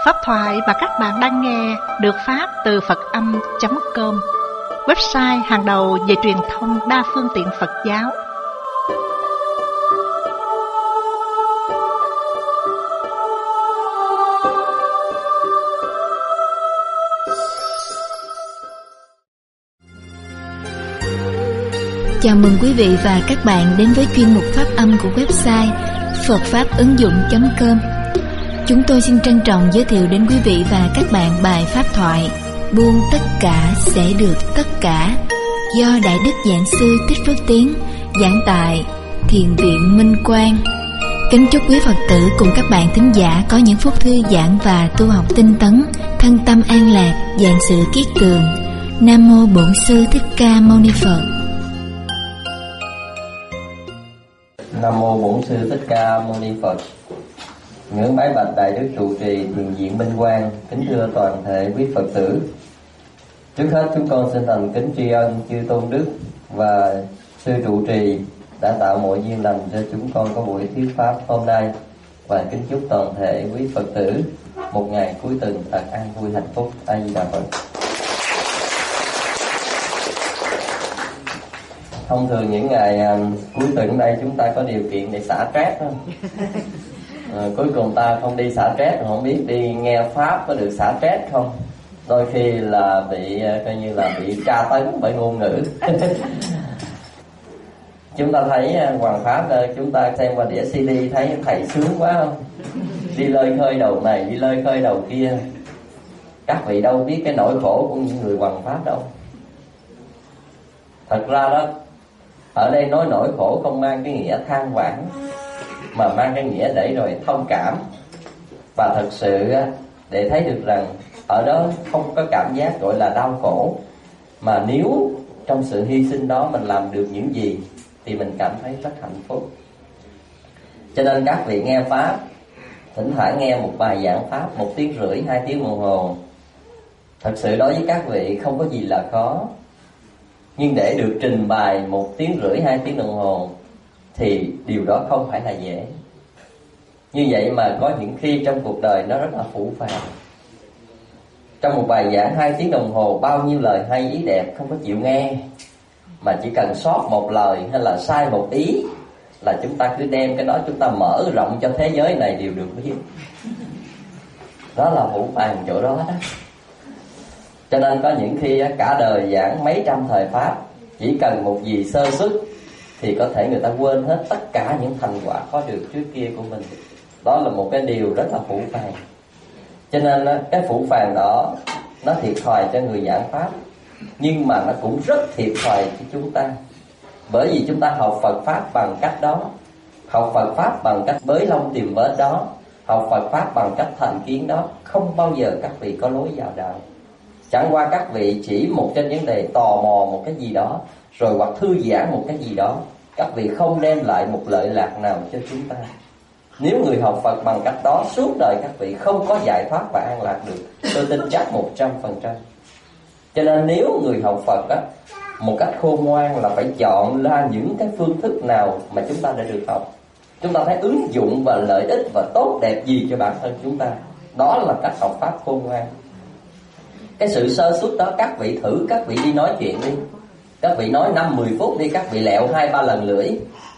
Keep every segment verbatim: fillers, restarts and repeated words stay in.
Pháp thoại mà các bạn đang nghe được phát từ Phật Âm chấm com, website hàng đầu về truyền thông đa phương tiện Phật giáo. Chào mừng quý vị và các bạn đến với chuyên mục Pháp Âm của website Phật Pháp ứng dụng chấm com. Chúng tôi xin trân trọng giới thiệu đến quý vị và các bạn bài pháp thoại Buông tất cả sẽ được tất cả, do Đại Đức Giảng Sư Thích Phước Tiến giảng tại Thiền viện Minh Quang. Kính chúc quý Phật tử cùng các bạn thính giả có những phút thư giãn và tu học tinh tấn, thân tâm an lạc, vạn sự kiết tường. Nam mô Bổn Sư Thích Ca Mâu Ni Phật. Nam mô Bổn Sư Thích Ca Mâu Ni Phật. Ngưỡng bái bạch Đại Đức trụ trì Thiền viện Minh Quang, kính thưa toàn thể quý Phật tử. Trước hết chúng con xin thành kính tri ân chư tôn đức và sư trụ trì đã tạo mọi duyên lành cho chúng con có buổi thuyết pháp hôm nay, và kính chúc toàn thể quý Phật tử một ngày cuối tuần thật an vui hạnh phúc. A Di Đà Phật. Thông thường những ngày à, cuối tuần đây chúng ta có điều kiện để xả stress không? À, cuối cùng ta không đi xả stress, không biết đi nghe pháp có được xả stress không? Đôi khi là bị coi như là bị tra tấn bởi ngôn ngữ. Chúng ta thấy Hoàng Pháp đây, chúng ta xem qua đĩa xê đê thấy thầy sướng quá không? Đi lơi khơi đầu này, đi lơi khơi đầu kia. Các vị đâu biết cái nỗi khổ của những người Hoàng Pháp đâu. Thật ra đó, ở đây nói nỗi khổ không mang cái nghĩa than vãn, mà mang cái nghĩa để rồi thông cảm. Và thật sự để thấy được rằng ở đó không có cảm giác gọi là đau khổ, mà nếu trong sự hy sinh đó mình làm được những gì thì mình cảm thấy rất hạnh phúc. Cho nên các vị nghe pháp, thỉnh thoảng nghe một bài giảng pháp một tiếng rưỡi, hai tiếng đồng hồ, thật sự đối với các vị không có gì là khó. Nhưng để được trình bày một tiếng rưỡi, hai tiếng đồng hồ thì điều đó không phải là dễ. Như vậy mà có những khi trong cuộc đời nó rất là phũ phàng. Trong một bài giảng hai tiếng đồng hồ, bao nhiêu lời hay ý đẹp không có chịu nghe, mà chỉ cần sót một lời hay là sai một ý là chúng ta cứ đem cái đó chúng ta mở rộng cho thế giới này đều được biết. Đó là phũ phàng chỗ đó đó. Cho nên có những khi cả đời giảng mấy trăm thời pháp, chỉ cần một gì sơ suất thì có thể người ta quên hết tất cả những thành quả có được trước kia của mình. Đó là một cái điều rất là phũ phàng. Cho nên cái phũ phàng đó nó thiệt thòi cho người giảng pháp, nhưng mà nó cũng rất thiệt thòi cho chúng ta. Bởi vì chúng ta học Phật pháp bằng cách đó, học Phật pháp bằng cách bới lông tìm vết đó, học Phật pháp bằng cách thành kiến đó, không bao giờ các vị có lối vào đạo. Chẳng qua các vị chỉ một trên vấn đề tò mò một cái gì đó, rồi hoặc thư giãn một cái gì đó, các vị không đem lại một lợi lạc nào cho chúng ta. Nếu người học Phật bằng cách đó, suốt đời các vị không có giải thoát và an lạc được, tôi tin chắc một trăm phần trăm. Cho nên nếu người học Phật á, một cách khôn ngoan là phải chọn ra những cái phương thức nào mà chúng ta đã được học, chúng ta thấy ứng dụng và lợi ích và tốt đẹp gì cho bản thân chúng ta. Đó là cách học pháp khôn ngoan. Cái sự sơ suất đó các vị thử, các vị đi nói chuyện đi, các vị nói năm mười phút đi, các vị lẹo hai ba lần lưỡi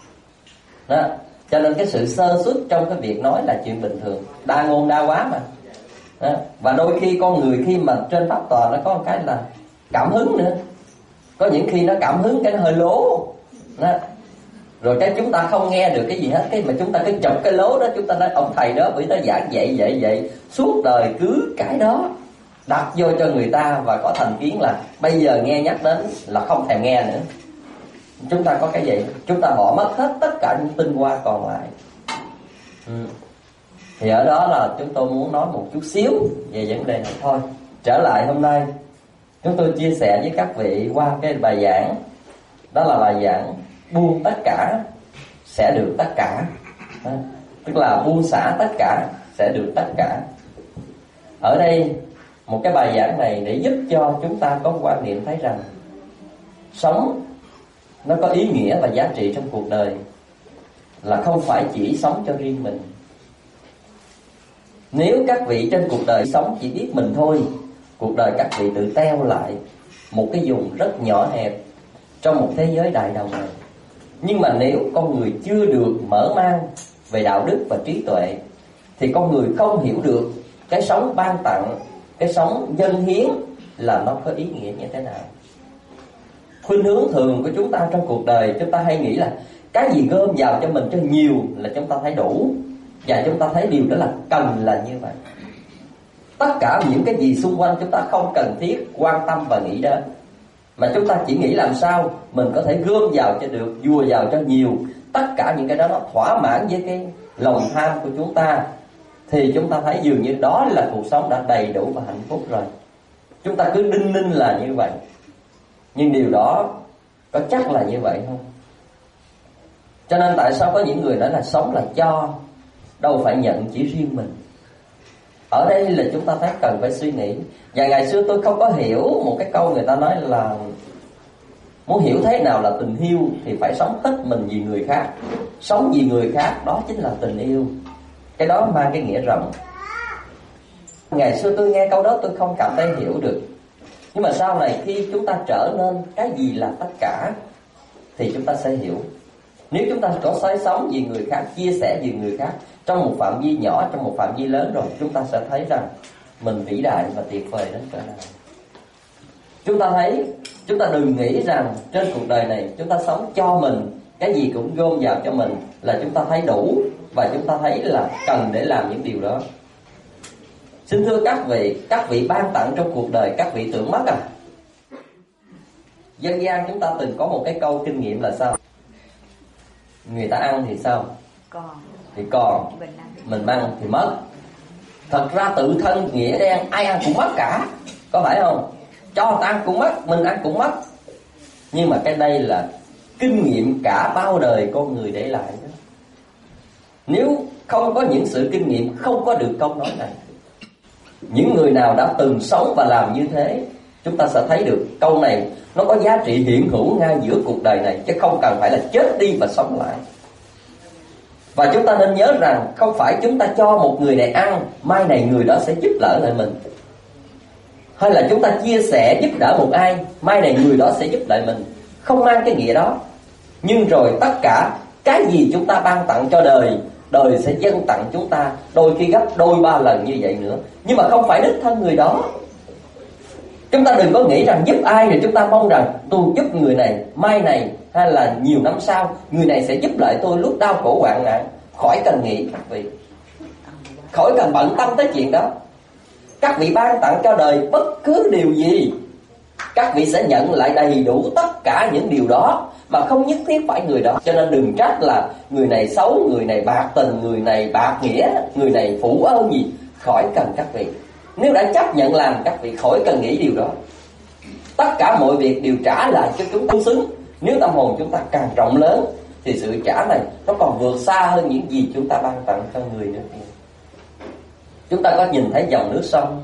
đó. Cho nên cái sự sơ suất trong cái việc nói là chuyện bình thường, đa ngôn đa quá mà đó. Và đôi khi con người khi mà trên pháp tòa nó có một cái là cảm hứng nữa. Có những khi nó cảm hứng cái nó hơi lố đó. Rồi cái chúng ta không nghe được cái gì hết, cái mà chúng ta cứ chụp cái lố đó, chúng ta nói ông thầy đó bữa đó giảng vậy vậy vậy, suốt đời cứ cái đó đặt vô cho người ta, và có thành kiến là bây giờ nghe nhắc đến là không thèm nghe nữa. Chúng ta có cái gì? Chúng ta bỏ mất hết tất cả những tinh hoa còn lại. ừ. Thì ở đó là chúng tôi muốn nói một chút xíu về vấn đề này thôi. Trở lại hôm nay, chúng tôi chia sẻ với các vị qua cái bài giảng, đó là bài giảng buông tất cả sẽ được tất cả. à, Tức là buông xả tất cả sẽ được tất cả. Ở đây một cái bài giảng này để giúp cho chúng ta có quan niệm thấy rằng sống nó có ý nghĩa và giá trị trong cuộc đời, là không phải chỉ sống cho riêng mình. Nếu các vị trên cuộc đời sống chỉ biết mình thôi, cuộc đời các vị tự teo lại một cái vùng rất nhỏ hẹp trong một thế giới đại đồng này. Nhưng mà nếu con người chưa được mở mang về đạo đức và trí tuệ, thì con người không hiểu được cái sống ban tặng, cái sống dâng hiến là nó có ý nghĩa như thế nào. Khuynh hướng thường của chúng ta trong cuộc đời, chúng ta hay nghĩ là cái gì gom vào cho mình cho nhiều là chúng ta thấy đủ, và chúng ta thấy điều đó là cần là như vậy. Tất cả những cái gì xung quanh chúng ta không cần thiết quan tâm và nghĩ đến, mà chúng ta chỉ nghĩ làm sao mình có thể gom vào cho được, vùa vào cho nhiều. Tất cả những cái đó nó thỏa mãn với cái lòng tham của chúng ta, thì chúng ta thấy dường như đó là cuộc sống đã đầy đủ và hạnh phúc rồi. Chúng ta cứ đinh ninh là như vậy. Nhưng điều đó có chắc là như vậy không? Cho nên tại sao có những người nói là sống là cho, đâu phải nhận chỉ riêng mình. Ở đây là chúng ta thấy cần phải suy nghĩ. Và ngày xưa tôi không có hiểu một cái câu người ta nói là muốn hiểu thế nào là tình yêu thì phải sống hết mình vì người khác. Sống vì người khác đó chính là tình yêu. Cái đó mang cái nghĩa rộng. Ngày xưa tôi nghe câu đó tôi không cảm thấy hiểu được. Nhưng mà sau này khi chúng ta trở nên cái gì là tất cả thì chúng ta sẽ hiểu. Nếu chúng ta có soi sống vì người khác, chia sẻ vì người khác trong một phạm vi nhỏ, trong một phạm vi lớn rồi, chúng ta sẽ thấy rằng mình vĩ đại và tuyệt vời đến cỡ nào. Chúng ta thấy, chúng ta đừng nghĩ rằng trên cuộc đời này chúng ta sống cho mình, cái gì cũng gom vào cho mình là chúng ta thấy đủ và chúng ta thấy là cần để làm những điều đó. Xin thưa các vị, các vị ban tặng trong cuộc đời các vị tưởng mất à? Dân gian chúng ta từng có một cái câu kinh nghiệm là sao? Người ta ăn thì sao? Còn. Thì còn, mình ăn thì mất. Thật ra tự thân nghĩa đen, ai ăn cũng mất cả, có phải không? Cho người ta ăn cũng mất, mình ăn cũng mất. Nhưng mà cái đây là kinh nghiệm cả bao đời con người để lại đó. Nếu không có những sự kinh nghiệm, không có được câu nói này. Những người nào đã từng sống và làm như thế, chúng ta sẽ thấy được câu này nó có giá trị hiện hữu ngay giữa cuộc đời này, chứ không cần phải là chết đi và sống lại. Và chúng ta nên nhớ rằng không phải chúng ta cho một người này ăn, mai này người đó sẽ giúp đỡ lại mình. Hay là chúng ta chia sẻ giúp đỡ một ai, mai này người đó sẽ giúp lại mình. Không mang cái nghĩa đó. Nhưng rồi tất cả cái gì chúng ta ban tặng cho đời, đời sẽ dâng tặng chúng ta đôi khi gấp đôi ba lần như vậy nữa. Nhưng mà không phải đích thân người đó. Chúng ta đừng có nghĩ rằng giúp ai rồi chúng ta mong rằng tôi giúp người này, mai này hay là nhiều năm sau người này sẽ giúp lại tôi lúc đau khổ hoạn nạn. Khỏi cần nghĩ các vị, khỏi cần bận tâm tới chuyện đó. Các vị ban tặng cho đời bất cứ điều gì, các vị sẽ nhận lại đầy đủ tất cả những điều đó, mà không nhất thiết phải người đó. Cho nên đừng trách là người này xấu, người này bạc tình, người này bạc nghĩa, người này phụ ơn gì. Khỏi cần các vị. Nếu đã chấp nhận làm, các vị khỏi cần nghĩ điều đó. Tất cả mọi việc đều trả lại cho chúng tương xứng. Nếu tâm hồn chúng ta càng rộng lớn thì sự trả này nó còn vượt xa hơn những gì chúng ta ban tặng cho người nữa. Chúng ta có nhìn thấy dòng nước sông,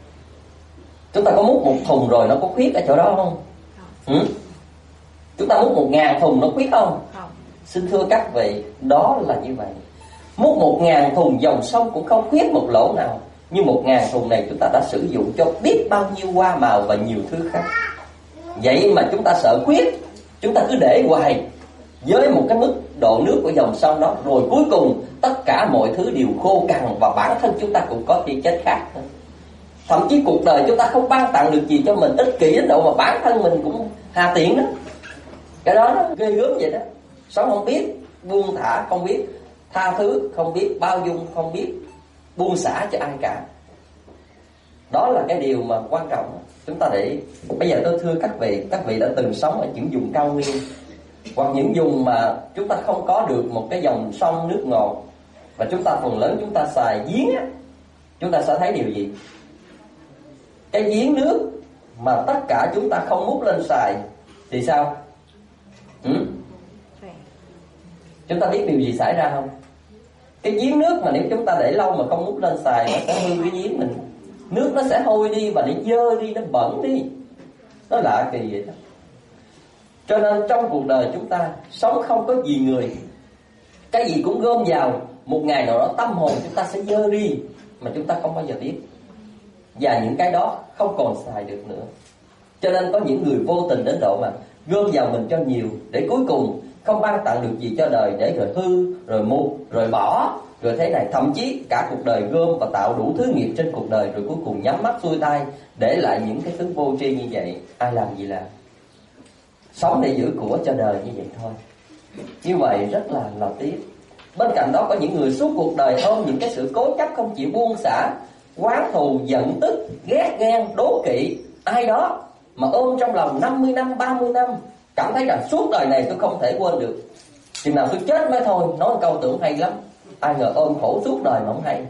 chúng ta có múc một thùng rồi nó có khuyết ở chỗ đó không? Ừ? Chúng ta múc một ngàn thùng nó khuyết không? Không. Xin thưa các vị, đó là như vậy. Múc một ngàn thùng dòng sông cũng không khuyết một lỗ nào. Nhưng một ngàn thùng này chúng ta đã sử dụng cho biết bao nhiêu hoa màu và nhiều thứ khác. Vậy mà chúng ta sợ khuyết, chúng ta cứ để hoài với một cái mức độ nước của dòng sông đó, rồi cuối cùng tất cả mọi thứ đều khô cằn và bản thân chúng ta cũng có thể chết khác. Thậm chí cuộc đời chúng ta không ban tặng được gì cho mình, ích kỷ đến độ mà bản thân mình cũng hà tiện đó. Cái đó nó ghê gớm vậy đó. Sống không biết buông thả, không biết tha thứ, không biết bao dung, không biết buông xả cho ai cả. Đó là cái điều mà quan trọng chúng ta để. Bây giờ tôi thưa các vị, các vị đã từng sống ở những vùng cao nguyên hoặc những vùng mà chúng ta không có được một cái dòng sông nước ngọt, và chúng ta phần lớn chúng ta xài giếng á, chúng ta sẽ thấy điều gì? Cái giếng nước mà tất cả chúng ta không múc lên xài thì sao? Ừ? Chúng ta biết điều gì xảy ra không? Cái giếng nước mà nếu chúng ta để lâu mà không múc lên xài, nó sẽ hư cái giếng mình. Nước nó sẽ hôi đi và nó dơ đi, nó bẩn đi. Nó lạ kỳ vậy đó. Cho nên trong cuộc đời chúng ta sống không có gì người, cái gì cũng gom vào, một ngày nào đó tâm hồn chúng ta sẽ dơ đi. mà chúng ta không bao giờ biết. Và những cái đó không còn xài được nữa. Cho nên có những người vô tình đến độ mà gom vào mình cho nhiều, để cuối cùng không ban tặng được gì cho đời, để rồi hư, rồi mục, rồi bỏ, rồi thế này. Thậm chí cả cuộc đời gom và tạo đủ thứ nghiệp trên cuộc đời, rồi cuối cùng nhắm mắt xuôi tay, để lại những cái thứ vô tri như vậy. Ai làm gì làm, sống để giữ của cho đời như vậy thôi. Như vậy rất là là tiếc. Bên cạnh đó có những người suốt cuộc đời ôm những cái sự cố chấp, không chịu buông xả, oán thù, giận tức, ghét ghen, đố kỵ ai đó, mà ôm trong lòng năm mươi năm, ba mươi năm, cảm thấy rằng suốt đời này tôi không thể quên được, chừng nào tôi chết mới thôi. Nói một câu tưởng hay lắm, ai ngờ ôm khổ suốt đời mà không hay.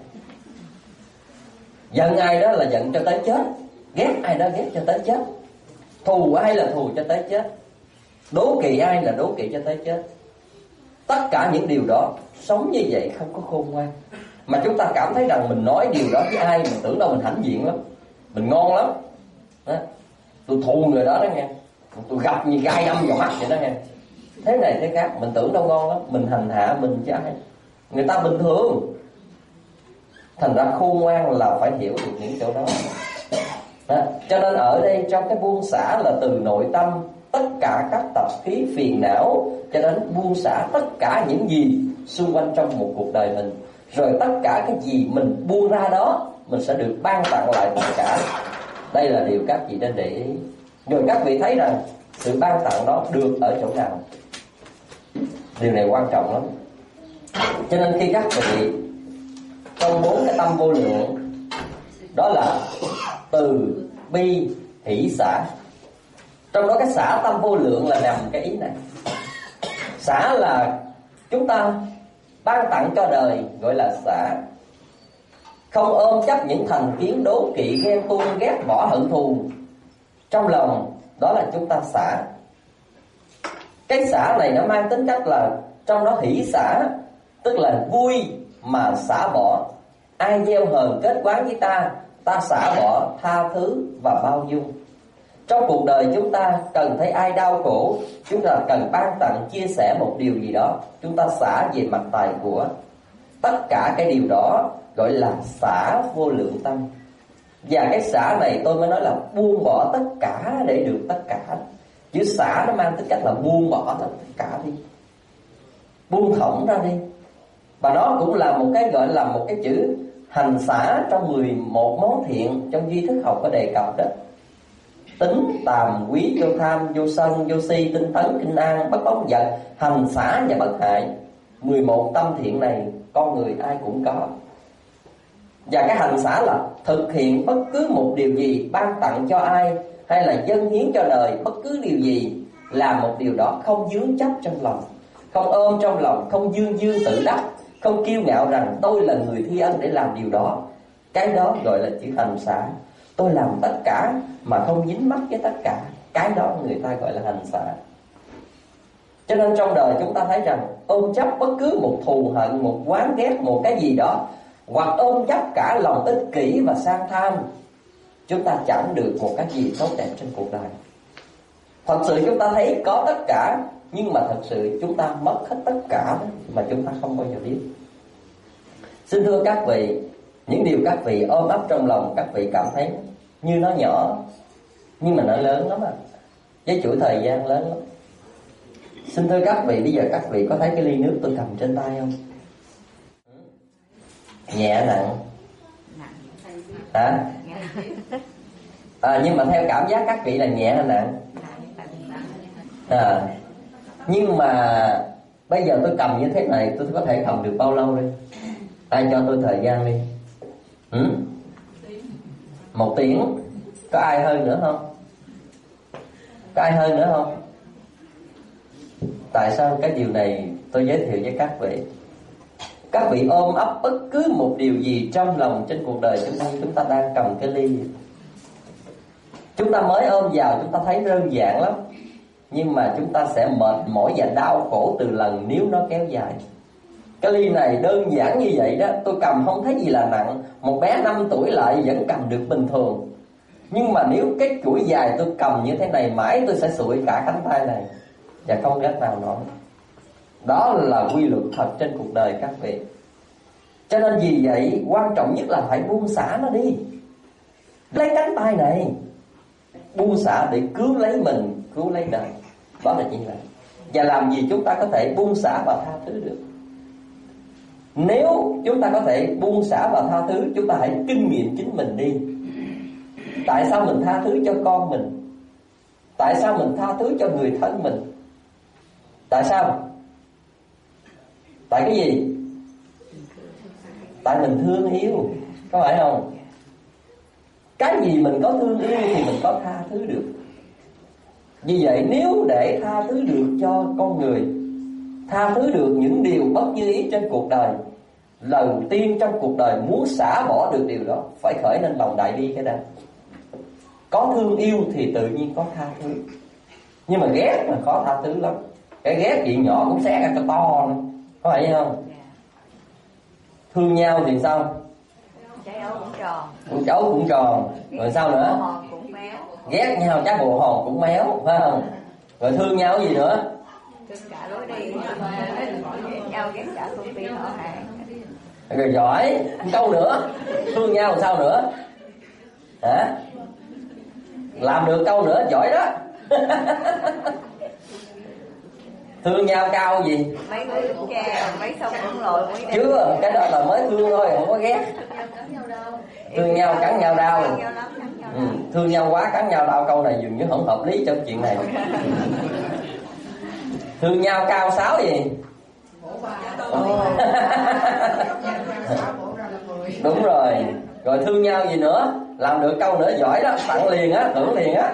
Giận ai đó là giận cho tới chết, ghét ai đó ghét cho tới chết, thù ai là thù cho tới chết, đố kỵ ai là đố kỵ cho tới chết. Tất cả những điều đó, sống như vậy không có khôn ngoan. Mà chúng ta cảm thấy rằng mình nói điều đó với ai, mình tưởng đâu mình hãnh diện lắm, mình ngon lắm đó. Tôi thù người đó đó nghe, tôi gặp như gai đâm vào mắt vậy đó nghe. Thế này thế khác, mình tưởng đâu ngon lắm, mình hành hạ mình chứ ai. Người ta bình thường. Thành ra khôn ngoan là phải hiểu được những chỗ đó, đó. Cho nên ở đây trong cái buông xả là từ nội tâm, tất cả các tập khí phiền não, cho đến buông xả tất cả những gì xung quanh trong một cuộc đời mình. Rồi tất cả cái gì mình buông ra đó, mình sẽ được ban tặng lại tất cả. Đây là điều các vị nên để ý. Rồi các vị thấy rằng sự ban tặng đó được ở chỗ nào. Điều này quan trọng lắm. Cho nên khi các vị trong bốn cái tâm vô lượng, đó là từ bi hỷ xả. Trong đó cái xả tâm vô lượng là nằm cái ý này. Xả là chúng ta ban tặng cho đời, gọi là xả. Không ôm chấp những thành kiến đố kỵ, ghen tuông, ghét bỏ, hận thù trong lòng, đó là chúng ta xả. Cái xả này nó mang tính cách là trong đó hỷ xả, tức là vui mà xả bỏ. Ai gieo hờn kết quán với ta, ta xả bỏ, tha thứ và bao dung. Trong cuộc đời chúng ta cần thấy ai đau khổ, chúng ta cần ban tặng, chia sẻ một điều gì đó, chúng ta xả về mặt tài của. Tất cả cái điều đó gọi là xả vô lượng tâm. Và cái xả này tôi mới nói là buông bỏ tất cả để được tất cả. Chữ xả nó mang tính cách là buông bỏ tất cả đi, buông thõng ra đi. Và nó cũng là một cái gọi là một cái chữ hành xả trong mười một món thiện trong duy thức học có đề cập đó. Tính, tàm, quý, vô tham, vô sân, vô si, tinh tấn, kinh an, bất bóng giận, hành xả và bất hại. Mười một tâm thiện này con người ai cũng có. Và cái hành xả là thực hiện bất cứ một điều gì, ban tặng cho ai, hay là dâng hiến cho đời bất cứ điều gì, làm một điều đó không dướng chấp trong lòng, không ôm trong lòng, không dương dương tự đắc, không kiêu ngạo rằng tôi là người thi ân để làm điều đó. Cái đó gọi là chữ hành xả. Tôi làm tất cả mà không dính mắc với tất cả, cái đó người ta gọi là hành xả. Cho nên trong đời chúng ta thấy rằng ôm chấp bất cứ một thù hận, một oán ghét, một cái gì đó, hoặc ôm chấp cả lòng ích kỷ và sang tham, chúng ta chẳng được một cái gì tốt đẹp trên cuộc đời. Thật sự chúng ta thấy có tất cả, nhưng mà thật sự chúng ta mất hết tất cả mà chúng ta không bao giờ biết. Xin thưa các vị, những điều các vị ôm ấp trong lòng, các vị cảm thấy như nó nhỏ, nhưng mà nó lớn lắm à, với chuỗi thời gian lớn lắm. Xin thưa các vị, bây giờ các vị có thấy cái ly nước tôi cầm trên tay không? Nhẹ nặng hả? À, nhưng mà theo cảm giác các vị là nhẹ hay nặng? À, nhưng mà bây giờ tôi cầm như thế này, tôi có thể cầm được bao lâu đi? Ai cho tôi thời gian đi? Ừ? Một tiếng. Có ai hơn nữa không? Có ai hơn nữa không? Tại sao cái điều này tôi giới thiệu với các vị? Các vị ôm ấp bất cứ một điều gì trong lòng trên cuộc đời chúng ta, chúng ta đang cầm cái ly. Chúng ta mới ôm vào chúng ta thấy đơn giản lắm, nhưng mà chúng ta sẽ mệt mỏi và đau khổ từ lần nếu nó kéo dài. Cái ly này đơn giản như vậy đó, tôi cầm không thấy gì là nặng. Một bé năm tuổi lại vẫn cầm được bình thường. Nhưng mà nếu cái chuỗi dài tôi cầm như thế này mãi, tôi sẽ sụi cả cánh tay này và không cách nào nổi. Đó là quy luật thật trên cuộc đời các vị. Cho nên vì vậy quan trọng nhất là phải buông xả nó đi. Lấy cánh tay này buông xả để cứu lấy mình, cứu lấy đời. Đó là chuyện này. Và làm gì chúng ta có thể buông xả và tha thứ được? Nếu chúng ta có thể buông xả và tha thứ, chúng ta hãy kinh nghiệm chính mình đi. Tại sao mình tha thứ cho con mình? Tại sao mình tha thứ cho người thân mình? Tại sao? Tại cái gì? Tại mình thương yêu, có phải không? Cái gì mình có thương yêu thì mình có tha thứ được. Vì vậy nếu để tha thứ được cho con người, tha thứ được những điều bất như ý trên cuộc đời, đầu tiên trong cuộc đời muốn xả bỏ được điều đó phải khởi lên lòng đại bi cái đó. Có thương yêu thì tự nhiên có tha thứ. Nhưng mà ghét là khó tha thứ lắm. Cái ghét chuyện nhỏ cũng xé ra cho to nữa, có phải không? Thương nhau thì sao? Trái ấu cũng tròn. Con cháu cũng tròn. Rồi sao nữa? Bộ hòn cũng méo. Ghét nhau trái bộ hòn cũng méo, phải không? Rồi thương nhau cái gì nữa? Thương cả lối đi. Ghét nhau, ghét cả công ty họ hàng. Rồi giỏi. Câu nữa. Thương nhau sao nữa? Hả? Làm được câu nữa, giỏi đó. Thương nhau cao gì? Mấy người cũng cha, mấy sông cũng lội mới đây. Chứ cái đó là mới thương thôi, không có ghét. Thương nhau cắn nhau đau. Ừ, thương nhau quá cắn nhau đau, câu này dường như không hợp lý trong chuyện này. Thương nhau cao sáu gì? Đúng rồi. Rồi thương nhau gì nữa? Làm được câu nữa giỏi đó, tặng liền á, thưởng liền á.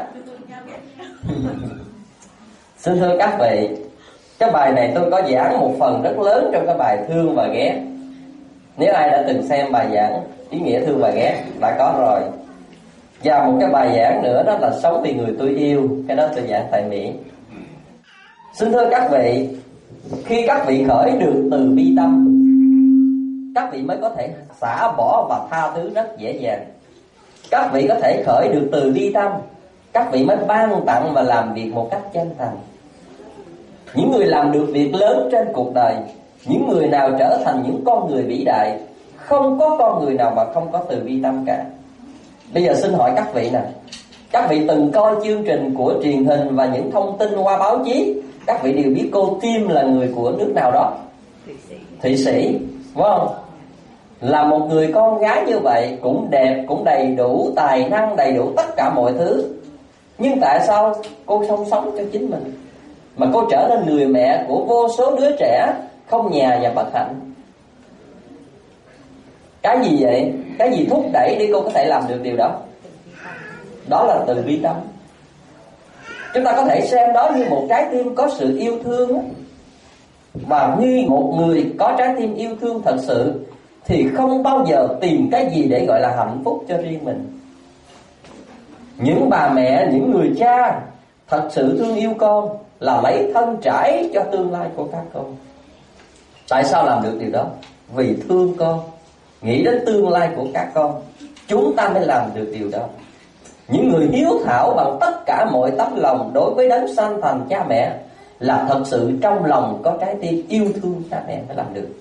Xin thưa các vị, cái bài này tôi có giảng một phần rất lớn trong cái bài thương và ghét. Nếu ai đã từng xem bài giảng ý nghĩa thương và ghét đã có rồi. Và một cái bài giảng nữa đó là sống vì người tôi yêu. Cái đó tôi giảng tại Mỹ. Xin thưa các vị, khi các vị khởi được từ bi tâm, các vị mới có thể xả bỏ và tha thứ rất dễ dàng. Các vị có thể khởi được từ bi tâm, các vị mới ban tặng và làm việc một cách chân thành. Những người làm được việc lớn trên cuộc đời, những người nào trở thành những con người vĩ đại, không có con người nào mà không có từ bi tâm cả. Bây giờ xin hỏi các vị nè, các vị từng coi chương trình của truyền hình và những thông tin qua báo chí, các vị đều biết cô Tim là người của nước nào đó? Thụy Sĩ, phải không? Là một người con gái như vậy, cũng đẹp, cũng đầy đủ tài năng, đầy đủ tất cả mọi thứ. Nhưng tại sao cô không sống cho chính mình, mà cô trở nên người mẹ của vô số đứa trẻ không nhà và bất hạnh? Cái gì vậy? Cái gì thúc đẩy để cô có thể làm được điều đó? Đó là từ bi tâm. Chúng ta có thể xem đó như một trái tim có sự yêu thương. Và như một người có trái tim yêu thương thật sự thì không bao giờ tìm cái gì để gọi là hạnh phúc cho riêng mình. Những bà mẹ, những người cha thật sự thương yêu con là lấy thân trải cho tương lai của các con. Tại sao làm được điều đó? Vì thương con, nghĩ đến tương lai của các con, chúng ta mới làm được điều đó. Những người hiếu thảo bằng tất cả mọi tấm lòng đối với đấng sanh thành cha mẹ là thật sự trong lòng có trái tim yêu thương cha mẹ mới làm được.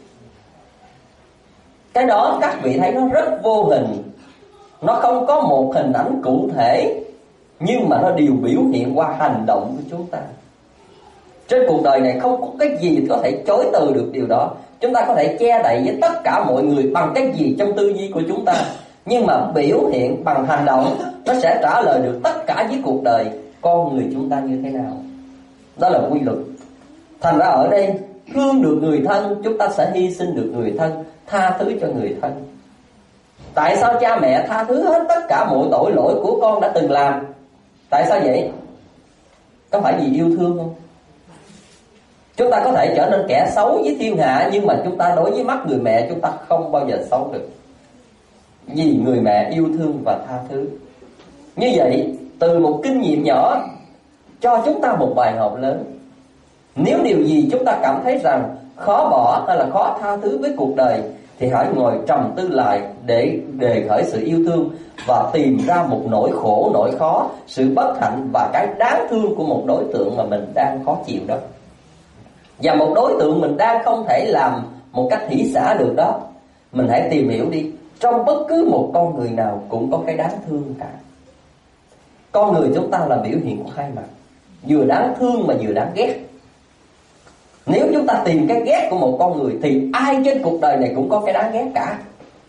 Cái đó các vị thấy nó rất vô hình, nó không có một hình ảnh cụ thể, nhưng mà nó đều biểu hiện qua hành động của chúng ta. Trên cuộc đời này không có cái gì có thể chối từ được điều đó. Chúng ta có thể che đậy với tất cả mọi người bằng cái gì trong tư duy của chúng ta, nhưng mà biểu hiện bằng hành động, nó sẽ trả lời được tất cả với cuộc đời con người chúng ta như thế nào. Đó là quy luật. Thành ra ở đây, thương được người thân, chúng ta sẽ hy sinh được người thân, tha thứ cho người thân. Tại sao cha mẹ tha thứ hết tất cả mọi tội lỗi của con đã từng làm? Tại sao vậy? Có phải vì yêu thương không? Chúng ta có thể trở nên kẻ xấu với thiên hạ, nhưng mà chúng ta đối với mắt người mẹ chúng ta không bao giờ xấu được, vì người mẹ yêu thương và tha thứ. Như vậy, từ một kinh nghiệm nhỏ cho chúng ta một bài học lớn. Nếu điều gì chúng ta cảm thấy rằng khó bỏ hay là khó tha thứ với cuộc đời, thì hãy ngồi trầm tư lại để đề khởi sự yêu thương và tìm ra một nỗi khổ, nỗi khó, sự bất hạnh và cái đáng thương của một đối tượng mà mình đang khó chịu đó. Và một đối tượng mình đang không thể làm một cách hỷ xả được đó, Mình hãy tìm hiểu đi, trong bất cứ một con người nào cũng có cái đáng thương cả. Con người chúng ta là biểu hiện của hai mặt, vừa đáng thương mà vừa đáng ghét. Nếu chúng ta tìm cái ghét của một con người thì ai trên cuộc đời này cũng có cái đáng ghét cả.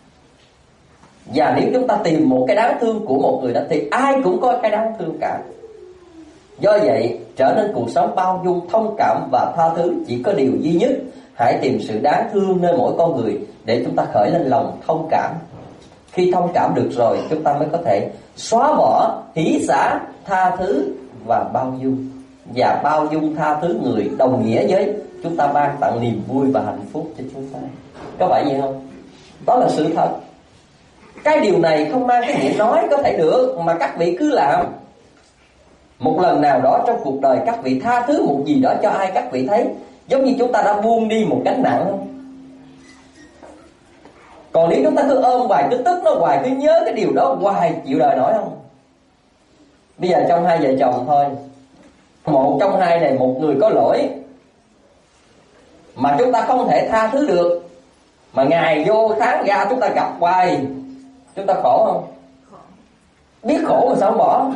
Và nếu chúng ta tìm một cái đáng thương của một người đó thì ai cũng có cái đáng thương cả. Do vậy, trở nên cuộc sống bao dung, thông cảm và tha thứ chỉ có điều duy nhất: hãy tìm sự đáng thương nơi mỗi con người để chúng ta khởi lên lòng thông cảm. Khi thông cảm được rồi, chúng ta mới có thể xóa bỏ, hỷ xả, tha thứ và bao dung. Và bao dung tha thứ người đồng nghĩa với chúng ta ban tặng niềm vui và hạnh phúc cho chúng ta. Có phải vậy không? Đó là sự thật. Cái điều này không mang cái nghĩa nói có thể được, mà các vị cứ làm. Một lần nào đó trong cuộc đời các vị tha thứ một gì đó cho ai, các vị thấy giống như chúng ta đã buông đi một gánh nặng không? Còn nếu chúng ta cứ ôm hoài, cứ tức nó hoài, cứ nhớ cái điều đó hoài, chịu đời nổi không? Bây giờ trong hai vợ chồng thôi, một trong hai này một người có lỗi mà chúng ta không thể tha thứ được, mà ngày vô tháng ra chúng ta gặp hoài, chúng ta khổ không? Biết khổ mà sao không bỏ?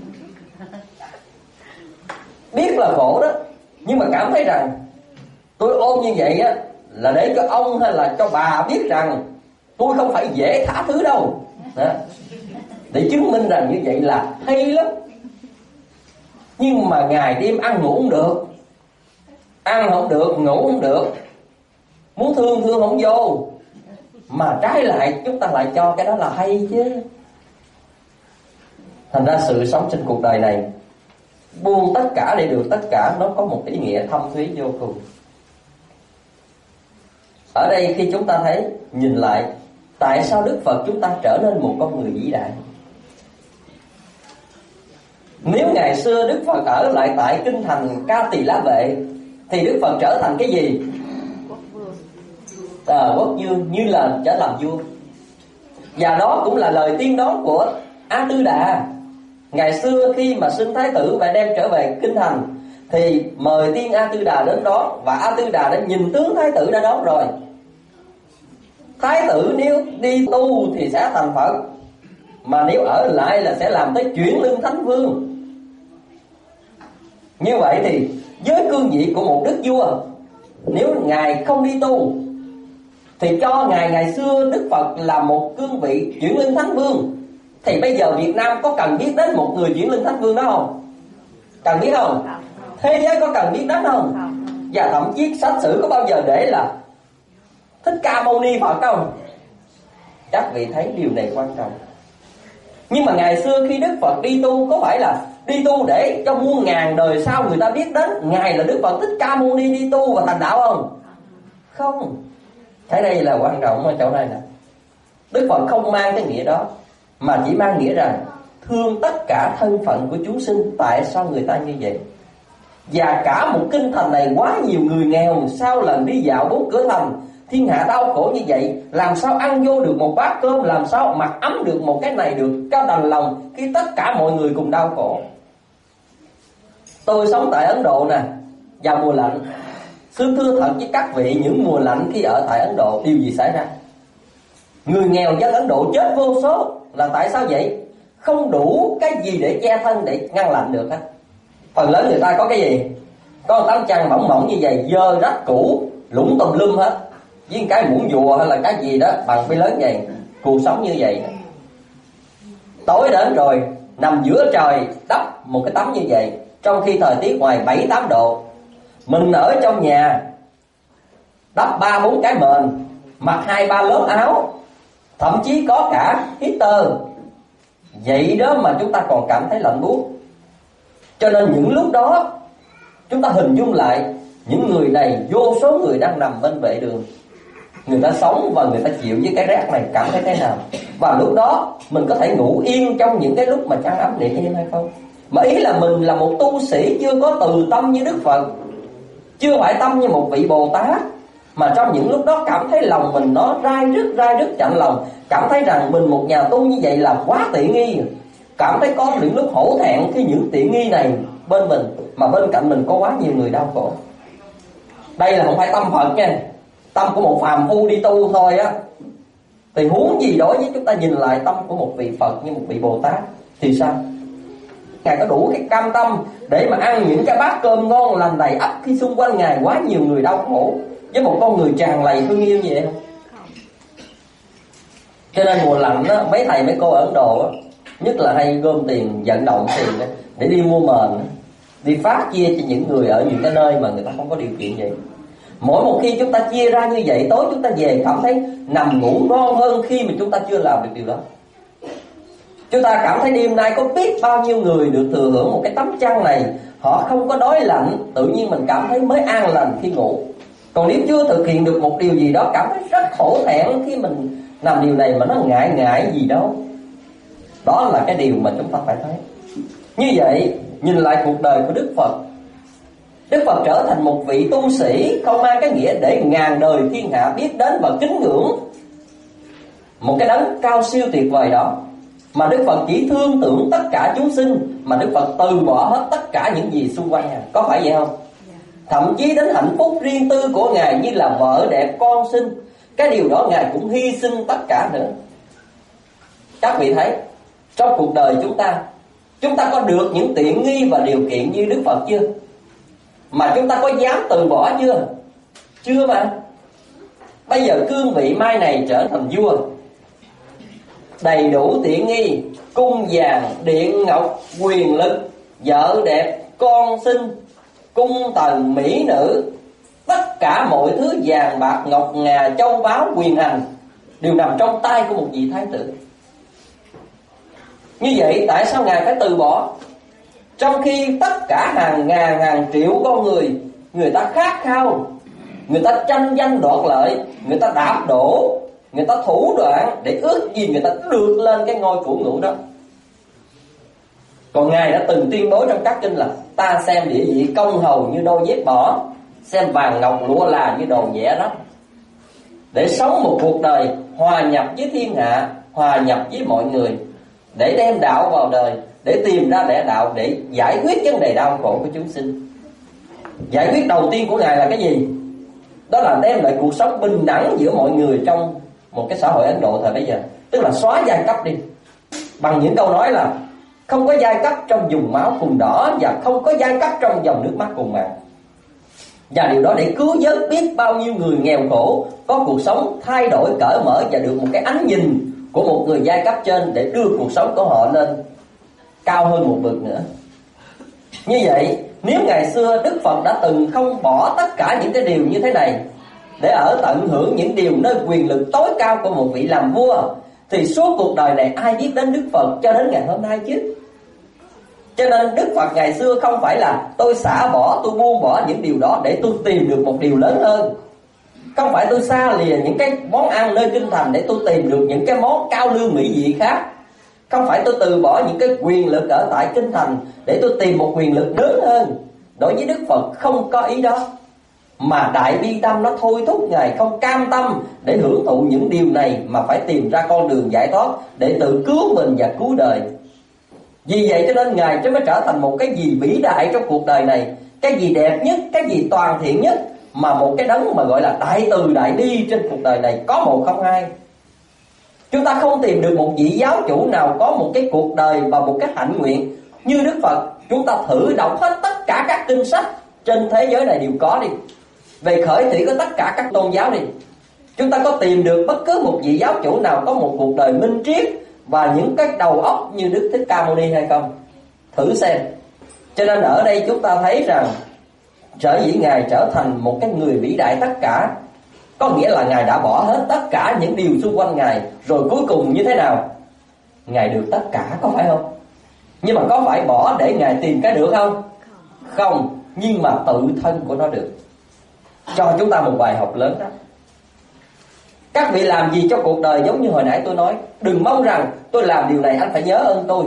Biết là khổ đó, nhưng mà cảm thấy rằng tôi ôm như vậy á là để cho ông hay là cho bà biết rằng tôi không phải dễ tha thứ đâu đó. Để chứng minh rằng như vậy là hay lắm. Nhưng mà ngày đêm ăn ngủ không được, ăn không được, ngủ không được, muốn thương thương không vô, mà trái lại chúng ta lại cho cái đó là hay chứ. Thành ra sự sống trên cuộc đời này, buông tất cả để được tất cả, nó có một ý nghĩa thâm thúy vô cùng. Ở đây khi chúng ta thấy, nhìn lại, tại sao Đức Phật chúng ta trở nên một con người vĩ đại? Nếu ngày xưa Đức Phật ở lại tại kinh thành Ca Tỳ La Vệ thì Đức Phật trở thành cái gì? À, quốc vương, như là trở làm vua. Và đó cũng là lời tiên đoán của A Tư Đà. Ngày xưa khi mà xưng Thái tử và đem trở về kinh thành thì mời tiên A Tư Đà đến đó, và A Tư Đà đã nhìn tướng Thái tử đã đón rồi. Thái tử nếu đi tu thì sẽ thành Phật, mà nếu ở lại là sẽ làm tới chuyển lưng Thánh Vương. Như vậy thì với cương vị của một đức vua, nếu ngài không đi tu thì cho ngài ngày xưa Đức Phật là một cương vị chuyển lưng Thánh Vương, thì bây giờ Việt Nam có cần biết đến một người chuyển lưng Thánh Vương đó không? Cần biết không? Thế giới có cần biết đến không? Và thậm chí sách sử có bao giờ để là Thích Ca Mâu Ni Phật không? Các vị thấy điều này quan trọng. Nhưng mà ngày xưa khi Đức Phật đi tu, có phải là đi tu để cho muôn ngàn đời sau người ta biết đến ngài là Đức Phật Thích Ca Mâu Ni đi tu và thành đạo không? Không. Cái đây là quan trọng ở chỗ này nè. Đức Phật không mang cái nghĩa đó, mà chỉ mang nghĩa rằng thương tất cả thân phận của chúng sinh. Tại sao người ta như vậy? Và cả một kinh thành này quá nhiều người nghèo, sau lần đi dạo bốn cửa thành, thiên hạ đau khổ như vậy, làm sao ăn vô được một bát cơm, làm sao mặc ấm được một cái này được cho đành lòng khi tất cả mọi người cùng đau khổ. Tôi sống tại Ấn Độ nè, vào mùa lạnh. Xin thưa thật với các vị, những mùa lạnh khi ở tại Ấn Độ, điều gì xảy ra? Người nghèo dân Ấn Độ chết vô số. Là tại sao vậy? Không đủ cái gì để che thân, để ngăn lạnh được hết. Phần lớn người ta có cái gì? Có một tấm chăn mỏng mỏng như vậy, dơ rách cũ, lủng tùm lum hết, với cái muỗng dùa hay là cái gì đó bằng cái lớn vậy. Cuộc sống như vậy. Tối đến rồi, nằm giữa trời đắp một cái tấm như vậy, trong khi thời tiết ngoài bảy tám độ. Mình ở trong nhà đắp ba bốn cái mền, mặc hai ba lớp áo, thậm chí có cả heater. Vậy đó mà chúng ta còn cảm thấy lạnh buốt. Cho nên những lúc đó chúng ta hình dung lại, những người này, vô số người đang nằm bên vệ đường, người ta sống và người ta chịu với cái rét này cảm thấy thế nào. Và lúc đó mình có thể ngủ yên trong những cái lúc mà chăn ấm niệm im hay không? Mà ý là mình là một tu sĩ chưa có từ tâm như Đức Phật, chưa phải tâm như một vị Bồ Tát, mà trong những lúc đó cảm thấy lòng mình nó rai rứt rai rứt chạnh lòng, cảm thấy rằng mình một nhà tu như vậy là quá tiện nghi, cảm thấy có những lúc hổ thẹn khi những tiện nghi này bên mình, mà bên cạnh mình có quá nhiều người đau khổ. Đây là không phải tâm Phật nha, tâm của một phàm phu đi tu thôi á. Thì huống gì đối với chúng ta nhìn lại tâm của một vị Phật như một vị Bồ Tát thì sao? Ngài có đủ cái cam tâm để mà ăn những cái bát cơm ngon lành đầy ắp khi xung quanh Ngài quá nhiều người đau khổ với một con người tràn lầy thương yêu như vậy không? Cho nên mùa lạnh á, mấy thầy mấy cô ở Ấn Độ á, nhất là hay gom tiền, vận động tiền á, để đi mua mền, đi phát chia cho những người ở những cái nơi mà người ta không có điều kiện vậy. Mỗi một khi chúng ta chia ra như vậy, tối chúng ta về cảm thấy nằm ngủ ngon hơn khi mà chúng ta chưa làm được điều đó. Chúng ta cảm thấy đêm nay có biết bao nhiêu người được thừa hưởng một cái tấm chăn này, họ không có đói lạnh, tự nhiên mình cảm thấy mới an lành khi ngủ. Còn nếu chưa thực hiện được một điều gì đó, cảm thấy rất hổ thẹn khi mình làm điều này mà nó ngại ngại gì đâu. Đó là cái điều mà chúng ta phải thấy. Như vậy, nhìn lại cuộc đời của Đức Phật, Đức Phật trở thành một vị tu sĩ không mang cái nghĩa để ngàn đời thiên hạ biết đến và kính ngưỡng một cái đấng cao siêu tuyệt vời đó, mà Đức Phật chỉ thương tưởng tất cả chúng sinh, mà Đức Phật từ bỏ hết tất cả những gì xung quanh Ngài. Có phải vậy không? Thậm chí đến hạnh phúc riêng tư của Ngài như là vợ đẹp con sinh, cái điều đó Ngài cũng hy sinh tất cả nữa. Các vị thấy trong cuộc đời chúng ta, chúng ta có được những tiện nghi và điều kiện như Đức Phật chưa? Mà chúng ta có dám từ bỏ chưa? Chưa mà. Bây giờ cương vị mai này trở thành vua, đầy đủ tiện nghi, cung vàng, điện ngọc, quyền lực, vợ đẹp, con sinh, cung tần, mỹ nữ, tất cả mọi thứ vàng bạc ngọc ngà, châu báu, quyền hành đều nằm trong tay của một vị thái tử. Như vậy tại sao Ngài phải từ bỏ? Trong khi tất cả hàng ngàn hàng triệu con người, người ta khát khao, người ta tranh danh đoạt lợi, người ta đạp đổ, người ta thủ đoạn để ước gì người ta được lên cái ngôi cửu ngũ đó. Còn Ngài đã từng tuyên bố trong các kinh là: ta xem địa vị công hầu như đôi dép bỏ, xem vàng ngọc lụa là như đồ vẽ đó. Để sống một cuộc đời hòa nhập với thiên hạ, hòa nhập với mọi người, để đem đạo vào đời, để tìm ra lẽ đạo, để giải quyết vấn đề đau khổ của chúng sinh. Giải quyết đầu tiên của Ngài là cái gì? Đó là đem lại cuộc sống bình đẳng giữa mọi người trong một cái xã hội Ấn Độ thời bấy giờ. Tức là xóa giai cấp đi, bằng những câu nói là không có giai cấp trong vùng máu cùng đỏ, và không có giai cấp trong dòng nước mắt cùng mặn. Và điều đó để cứu vớt biết bao nhiêu người nghèo khổ có cuộc sống thay đổi cởi mở, và được một cái ánh nhìn của một người giai cấp trên để đưa cuộc sống của họ lên cao hơn một bậc nữa. Như vậy, nếu ngày xưa Đức Phật đã từng không bỏ tất cả những cái điều như thế này để ở tận hưởng những điều nơi quyền lực tối cao của một vị làm vua, thì suốt cuộc đời này ai biết đến Đức Phật cho đến ngày hôm nay chứ? Cho nên Đức Phật ngày xưa không phải là tôi xả bỏ, tôi buông bỏ những điều đó để tôi tìm được một điều lớn hơn. Không phải tôi xa lìa những cái món ăn nơi kinh thành để tôi tìm được những cái món cao lương mỹ vị khác. Không phải tôi từ bỏ những cái quyền lực ở tại kinh thành để tôi tìm một quyền lực lớn hơn. Đối với Đức Phật không có ý đó, mà đại bi tâm nó thôi thúc Ngài không cam tâm để hưởng thụ những điều này, mà phải tìm ra con đường giải thoát để tự cứu mình và cứu đời. Vì vậy cho nên Ngài chứ mới trở thành một cái gì vĩ đại trong cuộc đời này, cái gì đẹp nhất, cái gì toàn thiện nhất, mà một cái đấng mà gọi là đại từ đại bi trên cuộc đời này có một không hai. Chúng ta không tìm được một vị giáo chủ nào có một cái cuộc đời và một cái hạnh nguyện như Đức Phật. Chúng ta thử đọc hết tất cả các kinh sách trên thế giới này đều có đi, về khởi thủy của tất cả các tôn giáo đi. Chúng ta có tìm được bất cứ một vị giáo chủ nào có một cuộc đời minh triết và những cái đầu óc như Đức Thích Ca Mâu Ni hay không? Thử xem. Cho nên ở đây chúng ta thấy rằng sở dĩ Ngài trở thành một cái người vĩ đại tất cả, có nghĩa là Ngài đã bỏ hết tất cả những điều xung quanh Ngài, rồi cuối cùng như thế nào? Ngài được tất cả, có phải không? Nhưng mà có phải bỏ để Ngài tìm cái được không? Không, nhưng mà tự thân của nó được. Cho chúng ta một bài học lớn đó. Các vị làm gì cho cuộc đời giống như hồi nãy tôi nói, đừng mong rằng tôi làm điều này anh phải nhớ ơn tôi,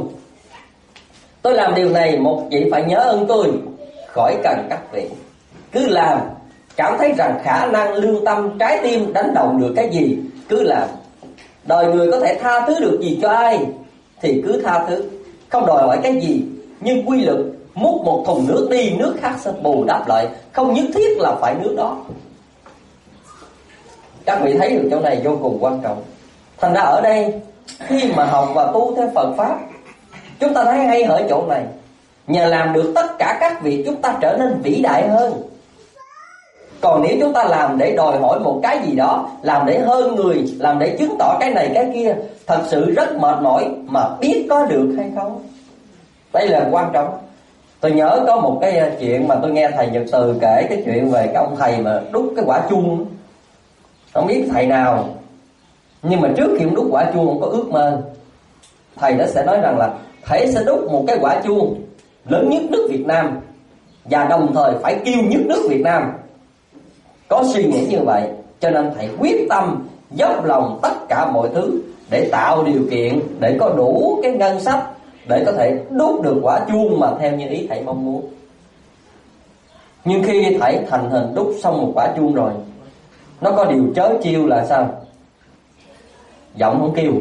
tôi làm điều này một vị phải nhớ ơn tôi. Khỏi cần các vị, cứ làm. Cảm thấy rằng khả năng lương tâm trái tim đánh động được cái gì cứ làm. Đời người có thể tha thứ được gì cho ai thì cứ tha thứ, không đòi hỏi cái gì. Nhưng quy luật múc một thùng nước đi, nước khác sẽ bù đắp lại, không nhất thiết là phải nước đó. Các vị thấy được chỗ này vô cùng quan trọng. Thành ra ở đây khi mà học và tu theo Phật Pháp, chúng ta thấy hay ở chỗ này, nhờ làm được tất cả các việc chúng ta trở nên vĩ đại hơn. Còn nếu chúng ta làm để đòi hỏi một cái gì đó, làm để hơn người, làm để chứng tỏ cái này cái kia, thật sự rất mệt mỏi, mà biết có được hay không, đây là quan trọng. Tôi nhớ có một cái chuyện mà tôi nghe thầy Nhật Từ kể, cái chuyện về cái ông thầy mà đúc cái quả chuông. Không biết thầy nào, nhưng mà trước khi ông đúc quả chuông, ông có ước mơ. Thầy đó sẽ nói rằng là thầy sẽ đúc một cái quả chuông lớn nhất nước Việt Nam, và đồng thời phải kêu nhất nước Việt Nam. Có suy nghĩ như vậy, cho nên thầy quyết tâm dốc lòng tất cả mọi thứ để tạo điều kiện, để có đủ cái ngân sách để có thể đúc được quả chuông mà theo như ý thầy mong muốn. Nhưng khi thầy thành hình đúc xong một quả chuông rồi, nó có điều trớ trêu là sao? Giọng không kêu.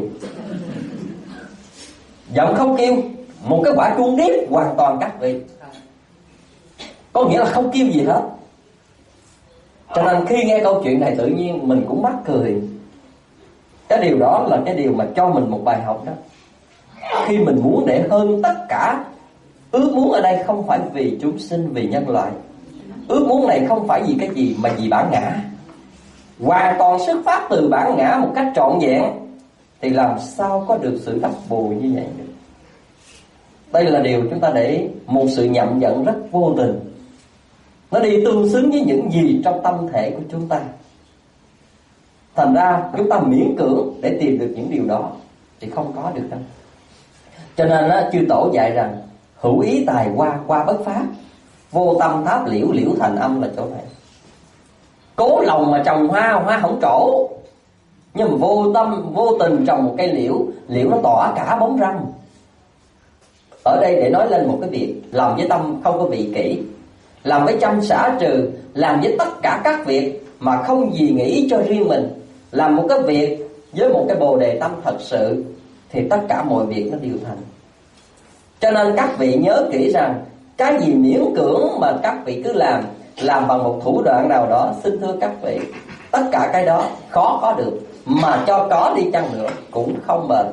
Giọng không kêu. Một cái quả chuông điếc hoàn toàn các vị. Có nghĩa là không kêu gì hết. Cho nên khi nghe câu chuyện này tự nhiên mình cũng mắc cười. Cái điều đó là cái điều mà cho mình một bài học đó. Khi mình muốn để hơn tất cả, ước muốn ở đây không phải vì chúng sinh, vì nhân loại. Ước muốn này không phải vì cái gì mà vì bản ngã, hoàn toàn xuất phát từ bản ngã một cách trọn vẹn, thì làm sao có được sự đắp bù như vậy được. Đây là điều chúng ta để một sự nhậm nhận rất vô tình. Nó đi tương xứng với những gì trong tâm thể của chúng ta. Thành ra chúng ta miễn cưỡng để tìm được những điều đó thì không có được đâu. Cho nên á, chư tổ dạy rằng hữu ý tài hoa, qua bất pháp, vô tâm tháp liễu, liễu thành âm là chỗ này. Cố lòng mà trồng hoa, hoa không trổ. Nhưng mà vô tâm, vô tình trồng một cây liễu, liễu nó tỏa cả bóng râm. Ở đây để nói lên một cái việc, làm với tâm không có vị kỷ, làm với chăm xả trừ, làm với tất cả các việc mà không gì nghĩ cho riêng mình, làm một cái việc với một cái bồ đề tâm thật sự, thì tất cả mọi việc nó đều thành. Cho nên các vị nhớ kỹ rằng, cái gì miễn cưỡng mà các vị cứ làm, làm bằng một thủ đoạn nào đó, xin thưa các vị, tất cả cái đó khó có được, mà cho có đi chăng nữa cũng không bền.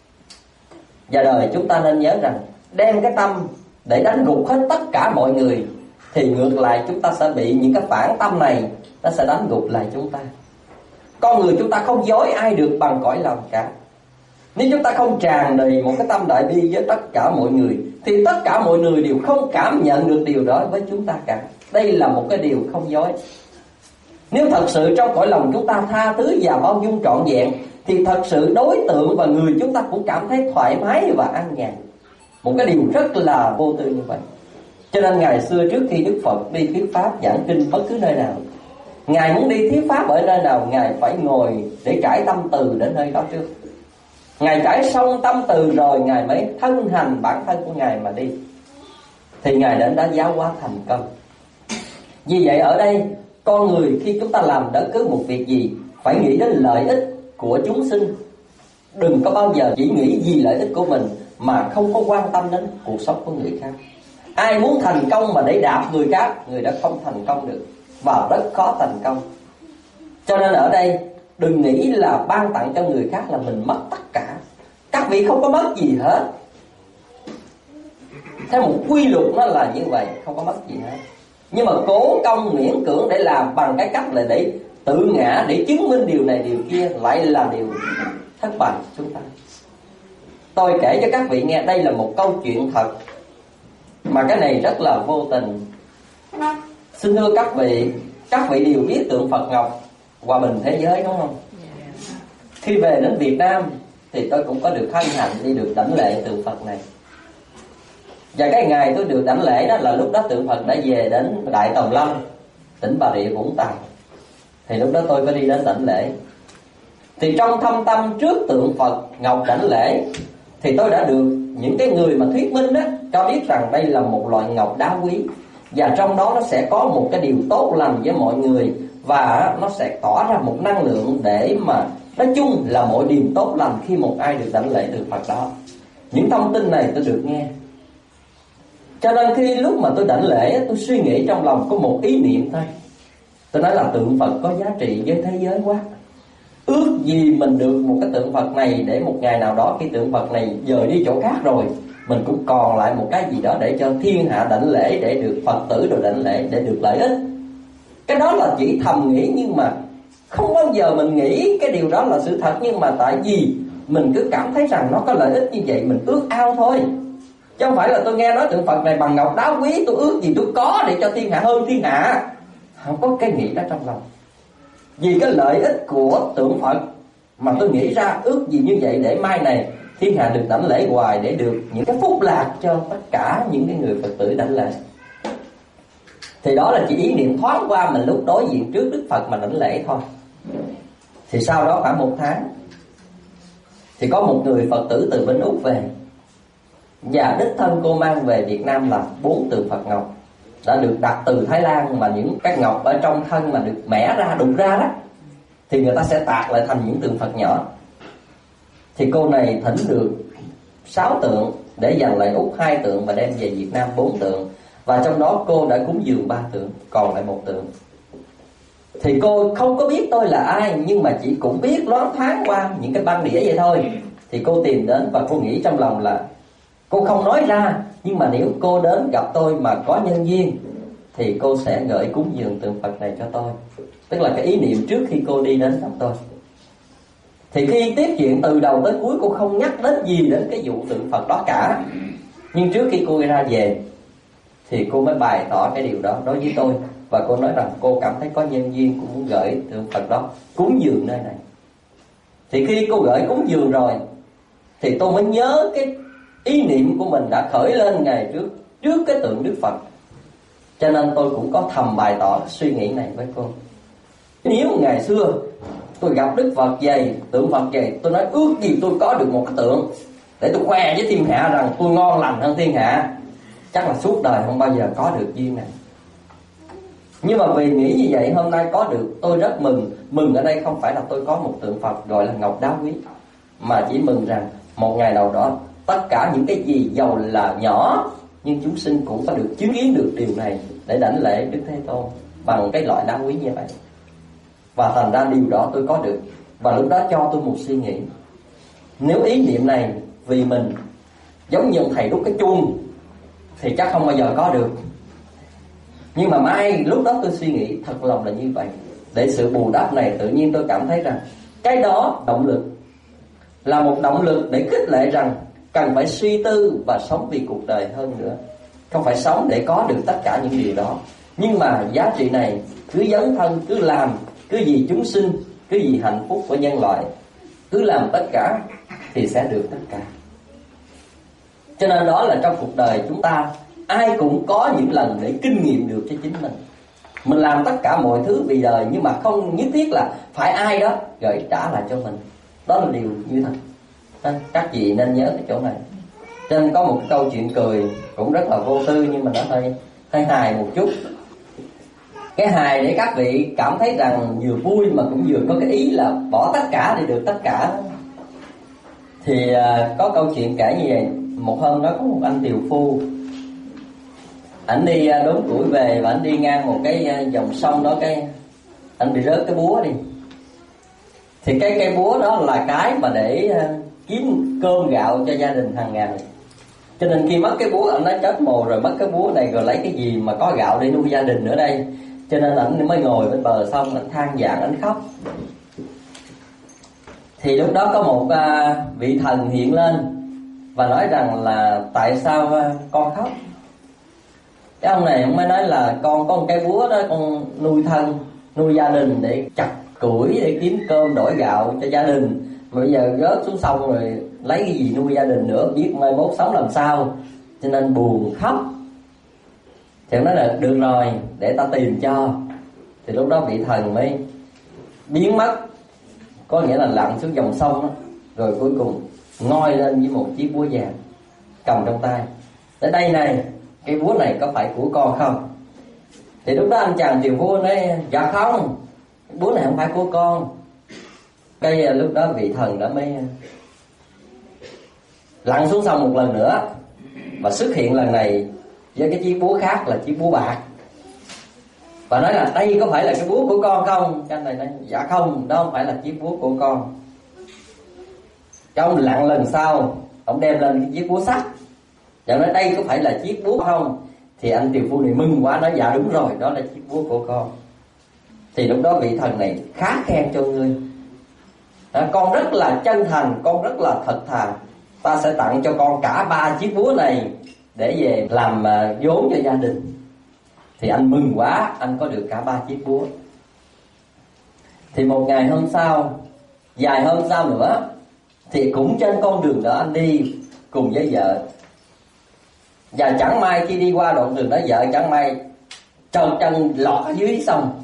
Và đời chúng ta nên nhớ rằng, đem cái tâm để đánh gục hết tất cả mọi người, thì ngược lại chúng ta sẽ bị những cái phản tâm này, nó sẽ đánh gục lại chúng ta. Con người chúng ta không dối ai được bằng cõi lòng cả. Nếu chúng ta không tràn đầy một cái tâm đại bi với tất cả mọi người, thì tất cả mọi người đều không cảm nhận được điều đó với chúng ta cả. Đây là một cái điều không dối. Nếu thật sự trong cõi lòng chúng ta tha thứ và bao dung trọn vẹn, thì thật sự đối tượng và người chúng ta cũng cảm thấy thoải mái và an nhàn. Một cái điều rất là vô tư như vậy. Cho nên ngày xưa trước khi Đức Phật đi thuyết pháp giảng kinh bất cứ nơi nào, Ngài muốn đi thuyết pháp ở nơi nào, Ngài phải ngồi để trải tâm từ đến nơi đó trước. Ngài trải xong tâm từ rồi, Ngài mới thân hành bản thân của Ngài mà đi, thì Ngài đến đã giáo hóa thành công. Vì vậy ở đây, con người khi chúng ta làm bất cứ một việc gì, phải nghĩ đến lợi ích của chúng sinh. Đừng có bao giờ chỉ nghĩ vì lợi ích của mình mà không có quan tâm đến cuộc sống của người khác. Ai muốn thành công mà để đạp người khác, người đã không thành công được, và rất khó thành công. Cho nên ở đây đừng nghĩ là ban tặng cho người khác là mình mất tất cả. Các vị không có mất gì hết. Theo một quy luật nó là như vậy, không có mất gì hết. Nhưng mà cố công miễn cưỡng để làm bằng cái cách là để tự ngã, để chứng minh điều này điều kia, lại là điều thất bại của chúng ta. Tôi kể cho các vị nghe, đây là một câu chuyện thật, mà cái này rất là vô tình. Xin thưa các vị, các vị đều biết tượng Phật Ngọc hòa bình thế giới đúng không? Khi về đến Việt Nam thì tôi cũng có được hân hạnh đi được đảnh lễ tượng Phật này. Và cái ngày tôi được đảnh lễ đó là lúc đó tượng Phật đã về đến Đại Tòng Lâm, tỉnh Bà Rịa Vũng Tàu. Thì lúc đó tôi có đi đến đảnh lễ. Thì trong thâm tâm trước tượng Phật Ngọc đảnh lễ, thì tôi đã được những cái người mà thuyết minh đó cho biết rằng đây là một loại ngọc đá quý, và trong đó nó sẽ có một cái điều tốt lành với mọi người, và nó sẽ tỏ ra một năng lượng để mà nói chung là mọi điều tốt lành khi một ai được đảnh lễ tượng Phật đó. Những thông tin này tôi được nghe. Cho nên khi lúc mà tôi đảnh lễ, tôi suy nghĩ trong lòng có một ý niệm thôi. Tôi nói là tượng Phật có giá trị với thế giới quá. ước gì mình được một cái tượng Phật này, để một ngày nào đó cái tượng Phật này dời đi chỗ khác rồi, mình cũng còn lại một cái gì đó để cho thiên hạ đảnh lễ, để được Phật tử rồi đảnh lễ, để được lợi ích. Cái đó là chỉ thầm nghĩ, nhưng mà không bao giờ mình nghĩ cái điều đó là sự thật. Nhưng mà tại vì mình cứ cảm thấy rằng nó có lợi ích như vậy, mình ước ao thôi. Chứ không phải là tôi nghe nói tượng Phật này bằng ngọc đá quý, tôi ước gì tôi có để cho thiên hạ hơn thiên hạ. Không có cái nghĩ đó trong lòng. Vì cái lợi ích của tượng Phật mà tôi nghĩ ra ước gì như vậy, để mai này thiên hạ được đảnh lễ hoài, để được những cái phúc lạc cho tất cả những cái người Phật tử đảnh lễ. Thì đó là chỉ ý niệm thoáng qua mình lúc đối diện trước Đức Phật mà đảnh lễ thôi. Thì sau đó khoảng một tháng thì có một người Phật tử từ bên Úc về, và đích thân cô mang về Việt Nam là bốn tượng Phật ngọc đã được đặt từ Thái Lan, mà những cái ngọc ở trong thân mà được mẻ ra, đục ra đó, thì người ta sẽ tạc lại thành những tượng Phật nhỏ. Thì cô này thỉnh được sáu tượng để dành lại Úc hai tượng và đem về Việt Nam bốn tượng. Và trong đó cô đã cúng dường ba tượng, còn lại một tượng. Thì cô không có biết tôi là ai, nhưng mà chỉ cũng biết loáng thoáng qua những cái băng đĩa vậy thôi. Thì cô tìm đến và cô nghĩ trong lòng là cô không nói ra, nhưng mà nếu cô đến gặp tôi mà có nhân duyên thì cô sẽ gửi cúng dường tượng Phật này cho tôi. Tức là cái ý niệm trước khi cô đi đến gặp tôi. Thì khi tiếp chuyện từ đầu tới cuối cô không nhắc đến gì đến cái vụ tượng Phật đó cả. Nhưng trước khi cô ra về thì cô mới bày tỏ cái điều đó đối với tôi. Và cô nói rằng cô cảm thấy có nhân duyên, cô muốn gửi tượng Phật đó cúng dường nơi này. Thì khi cô gửi cúng dường rồi thì tôi mới nhớ cái ý niệm của mình đã khởi lên ngày trước, trước cái tượng Đức Phật. Cho nên tôi cũng có thầm bày tỏ suy nghĩ này với cô. Nếu ngày xưa tôi gặp Đức Phật vậy, tượng Phật vậy, tôi nói ước gì tôi có được một cái tượng để tôi khoe với thiên hạ rằng tôi ngon lành hơn thiên hạ, chắc là suốt đời không bao giờ có được duyên này. Nhưng mà vì nghĩ như vậy hôm nay có được, tôi rất mừng. Mừng ở đây không phải là tôi có một tượng Phật gọi là ngọc đá quý, mà chỉ mừng rằng một ngày nào đó tất cả những cái gì dầu là nhỏ, nhưng chúng sinh cũng có được chứng kiến được điều này để đảnh lễ Đức Thế Tôn bằng cái loại đá quý như vậy. Và thành ra điều đó tôi có được. Và lúc đó cho tôi một suy nghĩ, nếu ý niệm này vì mình giống như thầy đúc cái chuông thì chắc không bao giờ có được. Nhưng mà mai lúc đó tôi suy nghĩ thật lòng là như vậy. Để sự bù đắp này tự nhiên tôi cảm thấy rằng cái đó động lực, là một động lực để khích lệ rằng cần phải suy tư và sống vì cuộc đời hơn nữa. Không phải sống để có được tất cả những điều đó, nhưng mà giá trị này cứ dấn thân, cứ làm, cứ vì chúng sinh, cứ vì hạnh phúc của nhân loại, cứ làm tất cả thì sẽ được tất cả. Cho nên đó là trong cuộc đời chúng ta ai cũng có những lần để kinh nghiệm được cho chính mình. Mình làm tất cả mọi thứ vì đời, nhưng mà không nhất thiết là phải ai đó gửi trả lại cho mình. Đó là điều như thật. Nên các vị nên nhớ cái chỗ này. Cho nên có một cái câu chuyện cười cũng rất là vô tư, nhưng mà nó hơi hơi hài một chút. Cái hài để các vị cảm thấy rằng vừa vui mà cũng vừa có cái ý là bỏ tất cả để được tất cả. Thì uh, có câu chuyện kể như vậy. Một hôm đó có một anh tiều phu, ảnh đi uh, đốn củi về và ảnh đi ngang một cái uh, dòng sông đó, cái anh bị rớt cái búa đi. Thì cái cây búa đó là cái mà để uh, kiếm cơm gạo cho gia đình hàng ngày. Cho nên khi mất cái búa, anh nói chết mồ rồi, mất cái búa này rồi lấy cái gì mà có gạo để nuôi gia đình nữa đây. Cho nên anh mới ngồi bên bờ sông, anh than vãn, anh khóc. Thì lúc đó có một uh, vị thần hiện lên và nói rằng là tại sao uh, con khóc. Cái ông này ông mới nói là con có một cái búa đó, con nuôi thân, nuôi gia đình để chặt củi để kiếm cơm đổi gạo cho gia đình. Mà bây giờ rớt xuống sông rồi lấy cái gì nuôi gia đình nữa, biết mai mốt sống làm sao, cho nên buồn khóc. Thì ông nói là được rồi, để ta tìm cho. Thì lúc đó vị thần mới biến mất, có nghĩa là lặn xuống dòng sông đó. Rồi cuối cùng ngoi lên với một chiếc búa vàng cầm trong tay. Tới đây này, cái búa này có phải của con không? Thì lúc đó anh chàng tiều phu nói dạ không, cái búa này không phải của con. Cái lúc đó vị thần đã mới lặn xuống sông một lần nữa và xuất hiện lần này với cái chiếc búa khác là chiếc búa bạc. Bà nói là đây có phải là cái búa của con không? Cái anh này nói dạ không, đó không phải là chiếc búa của con. Cái ông lặng lần sau, ông đem lên cái chiếc búa sắt, và nói đây có phải là chiếc búa không? Thì anh tiều phu này mừng quá, nói dạ đúng rồi, đó là chiếc búa của con. Thì lúc đó vị thần này khá khen cho ngươi. À, con rất là chân thành, con rất là thật thà, ta sẽ tặng cho con cả ba chiếc búa này để về làm uh, vốn cho gia đình. Thì anh mừng quá, anh có được cả ba chiếc búa. Thì một ngày hôm sau, vài hôm sau nữa, thì cũng trên con đường đó anh đi cùng với vợ. Và chẳng may khi đi qua đoạn đường đó, vợ chẳng may trâu chân lọt ở dưới sông.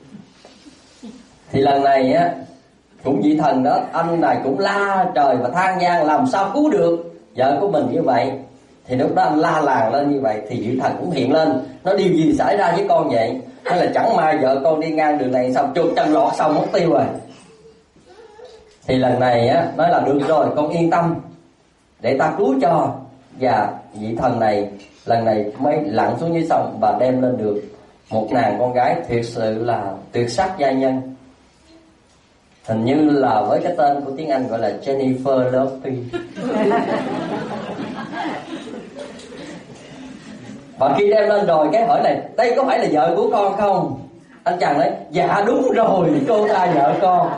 Thì lần này á, cũng vị thần đó, anh này cũng la trời và than gian làm sao cứu được vợ của mình như vậy. Thì lúc đó anh la làng lên như vậy, thì vị thần cũng hiện lên, nó điều gì xảy ra với con vậy? Hay là chẳng may vợ con đi ngang đường này xong trượt chân lọt xong mất tiêu rồi. Thì lần này á, nói là được rồi, con yên tâm, để ta cứu cho. Và vị thần này lần này mới lặn xuống dưới sông và đem lên được một nàng con gái thiệt sự là tuyệt sắc giai nhân. Hình như là với cái tên của tiếng Anh gọi là Jennifer Lopez. Và khi đem lên rồi, cái hỏi này đây có phải là vợ của con không? Anh chàng nói dạ đúng rồi, cô ta vợ con.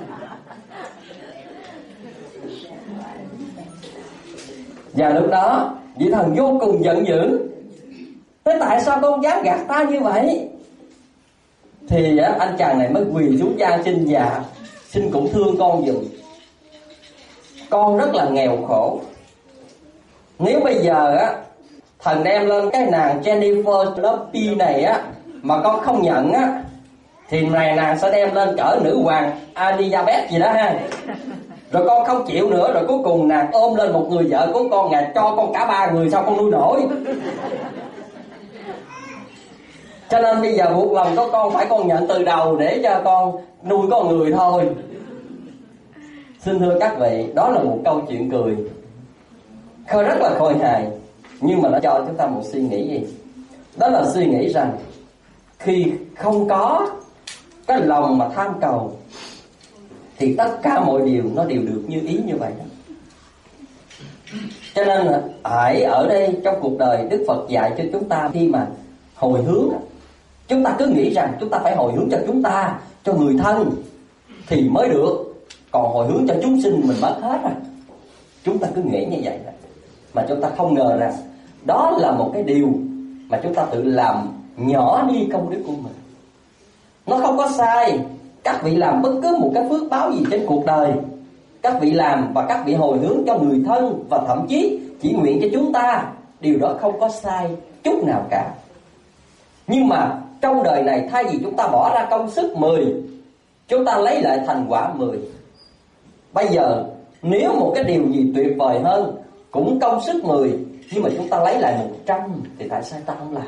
Và lúc đó vị thần vô cùng giận dữ. Thế tại sao con dám gạt ta như vậy? Thì anh chàng này mới quỳ xuống van xin dạ, xin cũng thương con giùm. Con rất là nghèo khổ. Nếu bây giờ á, thần đem lên cái nàng Jennifer Lopez này á, mà con không nhận á, thì này nàng sẽ đem lên cỡ nữ hoàng Elizabeth gì đó ha. Rồi con không chịu nữa, rồi cuối cùng nàng ôm lên một người vợ của con, ngài cho con cả ba người, sao con nuôi nổi? Cho nên bây giờ buộc lòng có con phải con nhận từ đầu để cho con nuôi con người thôi. Xin thưa các vị, đó là một câu chuyện cười, khơi rất là khôi hài, nhưng mà nó cho chúng ta một suy nghĩ gì? Đó là suy nghĩ rằng khi không có cái lòng mà tham cầu thì tất cả mọi điều nó đều được như ý như vậy đó. Cho nên là hãy ở đây trong cuộc đời, Đức Phật dạy cho chúng ta khi mà hồi hướng, chúng ta cứ nghĩ rằng chúng ta phải hồi hướng cho chúng ta, cho người thân thì mới được, còn hồi hướng cho chúng sinh mình mất hết rồi. Chúng ta cứ nghĩ như vậy đó, mà chúng ta không ngờ rằng đó là một cái điều mà chúng ta tự làm nhỏ đi công đức của mình. Nó không có sai. Các vị làm bất cứ một cái phước báo gì trên cuộc đời, các vị làm và các vị hồi hướng cho người thân, và thậm chí chỉ nguyện cho chúng ta, điều đó không có sai chút nào cả. Nhưng mà trong đời này, thay vì chúng ta bỏ ra công sức mười, chúng ta lấy lại thành quả mười. Bây giờ nếu một cái điều gì tuyệt vời hơn, cũng công sức mười, nhưng mà chúng ta lấy lại một trăm, thì tại sao ta không làm?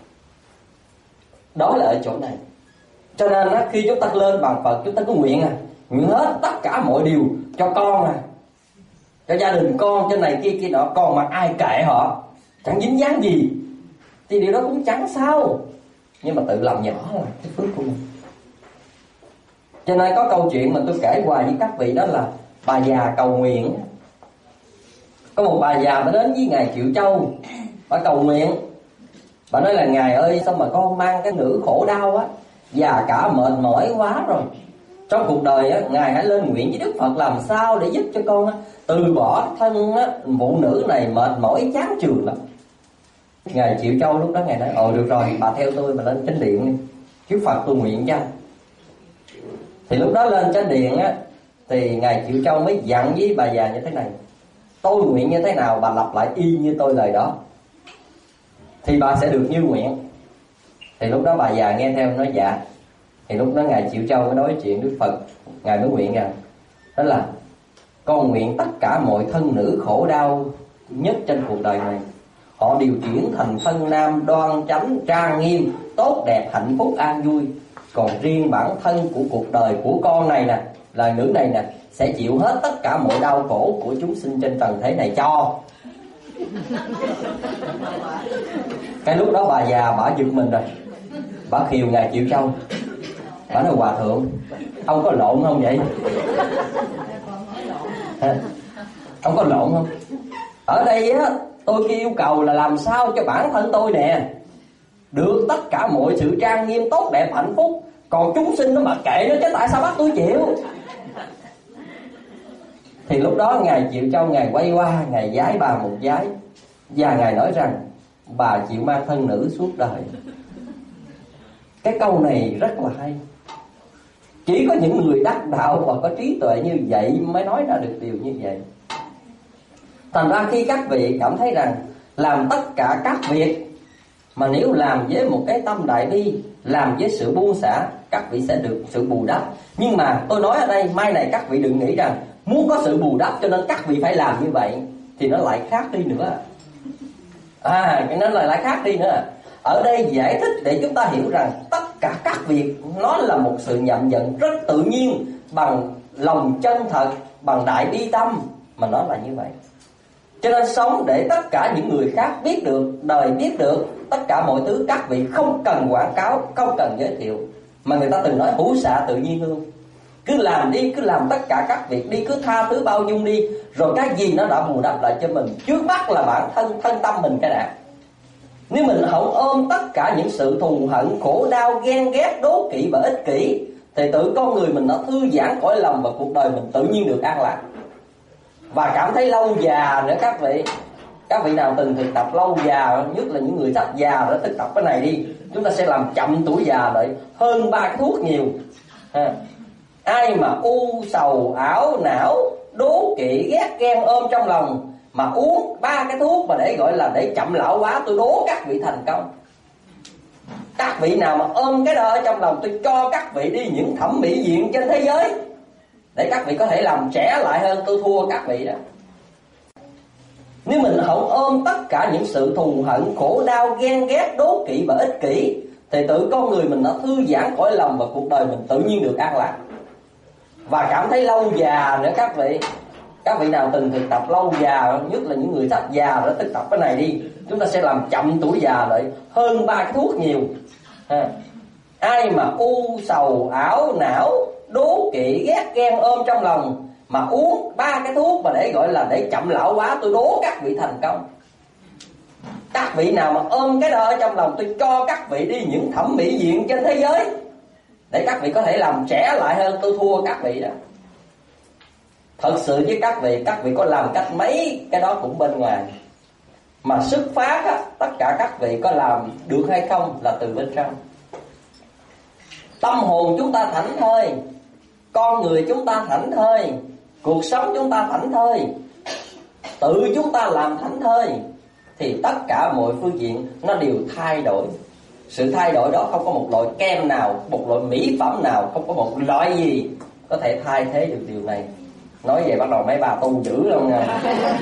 Đó là ở chỗ này. Cho nên á, khi chúng ta lên bàn Phật, chúng ta cứ nguyện à, nguyện hết tất cả mọi điều cho con à, cho gia đình con, trên này kia kia nọ, con mà ai kệ họ, chẳng dính dáng gì, thì điều đó cũng chẳng sao. Nhưng mà tự làm nhỏ là cái phước của mình. Cho nên có câu chuyện mà tôi kể hoài với các vị, đó là bà già cầu nguyện. Có một bà già bà đến với ngài Triệu Châu, bà cầu nguyện. Bà nói là ngài ơi, sao mà con mang cái nữ khổ đau á, già cả mệt mỏi quá rồi, trong cuộc đời á, ngài hãy lên nguyện với Đức Phật làm sao để giúp cho con á, từ bỏ thân á, phụ nữ này mệt mỏi chán chường lắm. Ngài Triệu Châu lúc đó ngài nói ồ được rồi, bà theo tôi mà lên chánh điện đi, Đức Phật tôi nguyện cho. Thì lúc đó lên chánh điện á, thì ngài Triệu Châu mới dặn với bà già như thế này: tôi nguyện như thế nào bà lặp lại y như tôi lời đó, thì bà sẽ được như nguyện. Thì lúc đó bà già nghe theo nói dạ. Thì lúc đó ngài Triệu Châu mới nói chuyện Đức Phật. Ngài mới nguyện rằng đó là con nguyện tất cả mọi thân nữ khổ đau nhất trên cuộc đời này, họ đều chuyển thành thân nam đoan chánh trang nghiêm, tốt đẹp, hạnh phúc, an vui. Còn riêng bản thân của cuộc đời của con này nè, lời nữ này nè, sẽ chịu hết tất cả mọi đau khổ của chúng sinh trên trần thế này cho. Cái lúc đó bà già bà giật mình rồi. Bà khiều Ngài Triệu Châu. Bà nói: Hòa thượng, ông có lộn không vậy? Ông có lộn không? Ở đây á, tôi yêu cầu là làm sao cho bản thân tôi nè được tất cả mọi sự trang nghiêm tốt đẹp hạnh phúc, còn chúng sinh nó mặc kệ nó chứ tại sao bắt tôi chịu? Thì lúc đó Ngài Triệu Châu Ngài quay qua, Ngài vái bà một vái, và Ngài nói rằng: bà chịu mang thân nữ suốt đời. Cái câu này rất là hay. Chỉ có những người đắc đạo và có trí tuệ như vậy mới nói ra được điều như vậy. Thành ra khi các vị cảm thấy rằng làm tất cả các việc mà nếu làm với một cái tâm đại bi, làm với sự buông xả, các vị sẽ được sự bù đắp. Nhưng mà tôi nói ở đây, mai này các vị đừng nghĩ rằng muốn có sự bù đắp cho nên các vị phải làm như vậy, thì nó lại khác đi nữa. À, cái nó lại lại khác đi nữa. Ở đây giải thích để chúng ta hiểu rằng tất cả các việc nó là một sự nhận nhận rất tự nhiên, bằng lòng chân thật, bằng đại bi tâm, mà nó là như vậy. Cho nên sống để tất cả những người khác biết được, đời biết được, tất cả mọi thứ các vị không cần quảng cáo, không cần giới thiệu. Mà người ta từng nói hữu xạ tự nhiên hương. Cứ làm đi, cứ làm tất cả các việc đi, cứ tha thứ bao dung đi, rồi cái gì nó đã bù đắp lại cho mình. Trước mắt là bản thân, thân tâm mình cái đã. Nếu mình không ôm tất cả những sự thù hận, khổ đau, ghen ghét, đố kỵ và ích kỷ, thì tự con người mình nó thư giãn cõi lòng và cuộc đời mình tự nhiên được an lạc và cảm thấy lâu già nữa các vị. Các vị nào từng thực tập lâu già, nhất là những người sắp già đã thực tập cái này đi, chúng ta sẽ làm chậm tuổi già lại hơn ba cái thuốc nhiều. Ha. Ai mà u sầu ảo não, đố kỵ, ghét ghen ôm trong lòng mà uống ba cái thuốc mà để gọi là để chậm lão hóa, tôi đố các vị thành công. Các vị nào mà ôm cái đó ở trong lòng, tôi cho các vị đi những thẩm mỹ viện trên thế giới để các vị có thể làm trẻ lại hơn, tôi thua các vị đó. Nếu mình không ôm tất cả những sự thù hận, khổ đau, ghen ghét, đố kỵ và ích kỷ, thì tự con người mình nó thư giãn cõi lòng và cuộc đời mình tự nhiên được an lạc và cảm thấy lâu già nữa các vị. Các vị nào từng thực tập lâu già, nhất là những người sắp già đã thực tập cái này đi, chúng ta sẽ làm chậm tuổi già lại hơn ba cái thuốc nhiều. Ha. Ai mà u sầu ảo não, đố kỵ, ghét ghen ôm trong lòng mà uống ba cái thuốc mà để gọi là để chậm lão hóa, tôi đố các vị thành công. Các vị nào mà ôm cái đó ở trong lòng, tôi cho các vị đi những thẩm mỹ viện trên thế giới để các vị có thể làm trẻ lại hơn, tôi thua các vị đó. Thật sự với các vị, các vị có làm cách mấy cái đó cũng bên ngoài, mà xuất phát á, tất cả các vị có làm được hay không là từ bên trong. Tâm hồn chúng ta thảnh thơi, con người chúng ta thảnh thơi, cuộc sống chúng ta thảnh thơi, tự chúng ta làm thảnh thơi, thì tất cả mọi phương diện nó đều thay đổi. Sự thay đổi đó không có một loại kem nào, một loại mỹ phẩm nào, không có một loại gì có thể thay thế được điều này. Nói về bắt đầu mấy bà tu dữ luôn nha.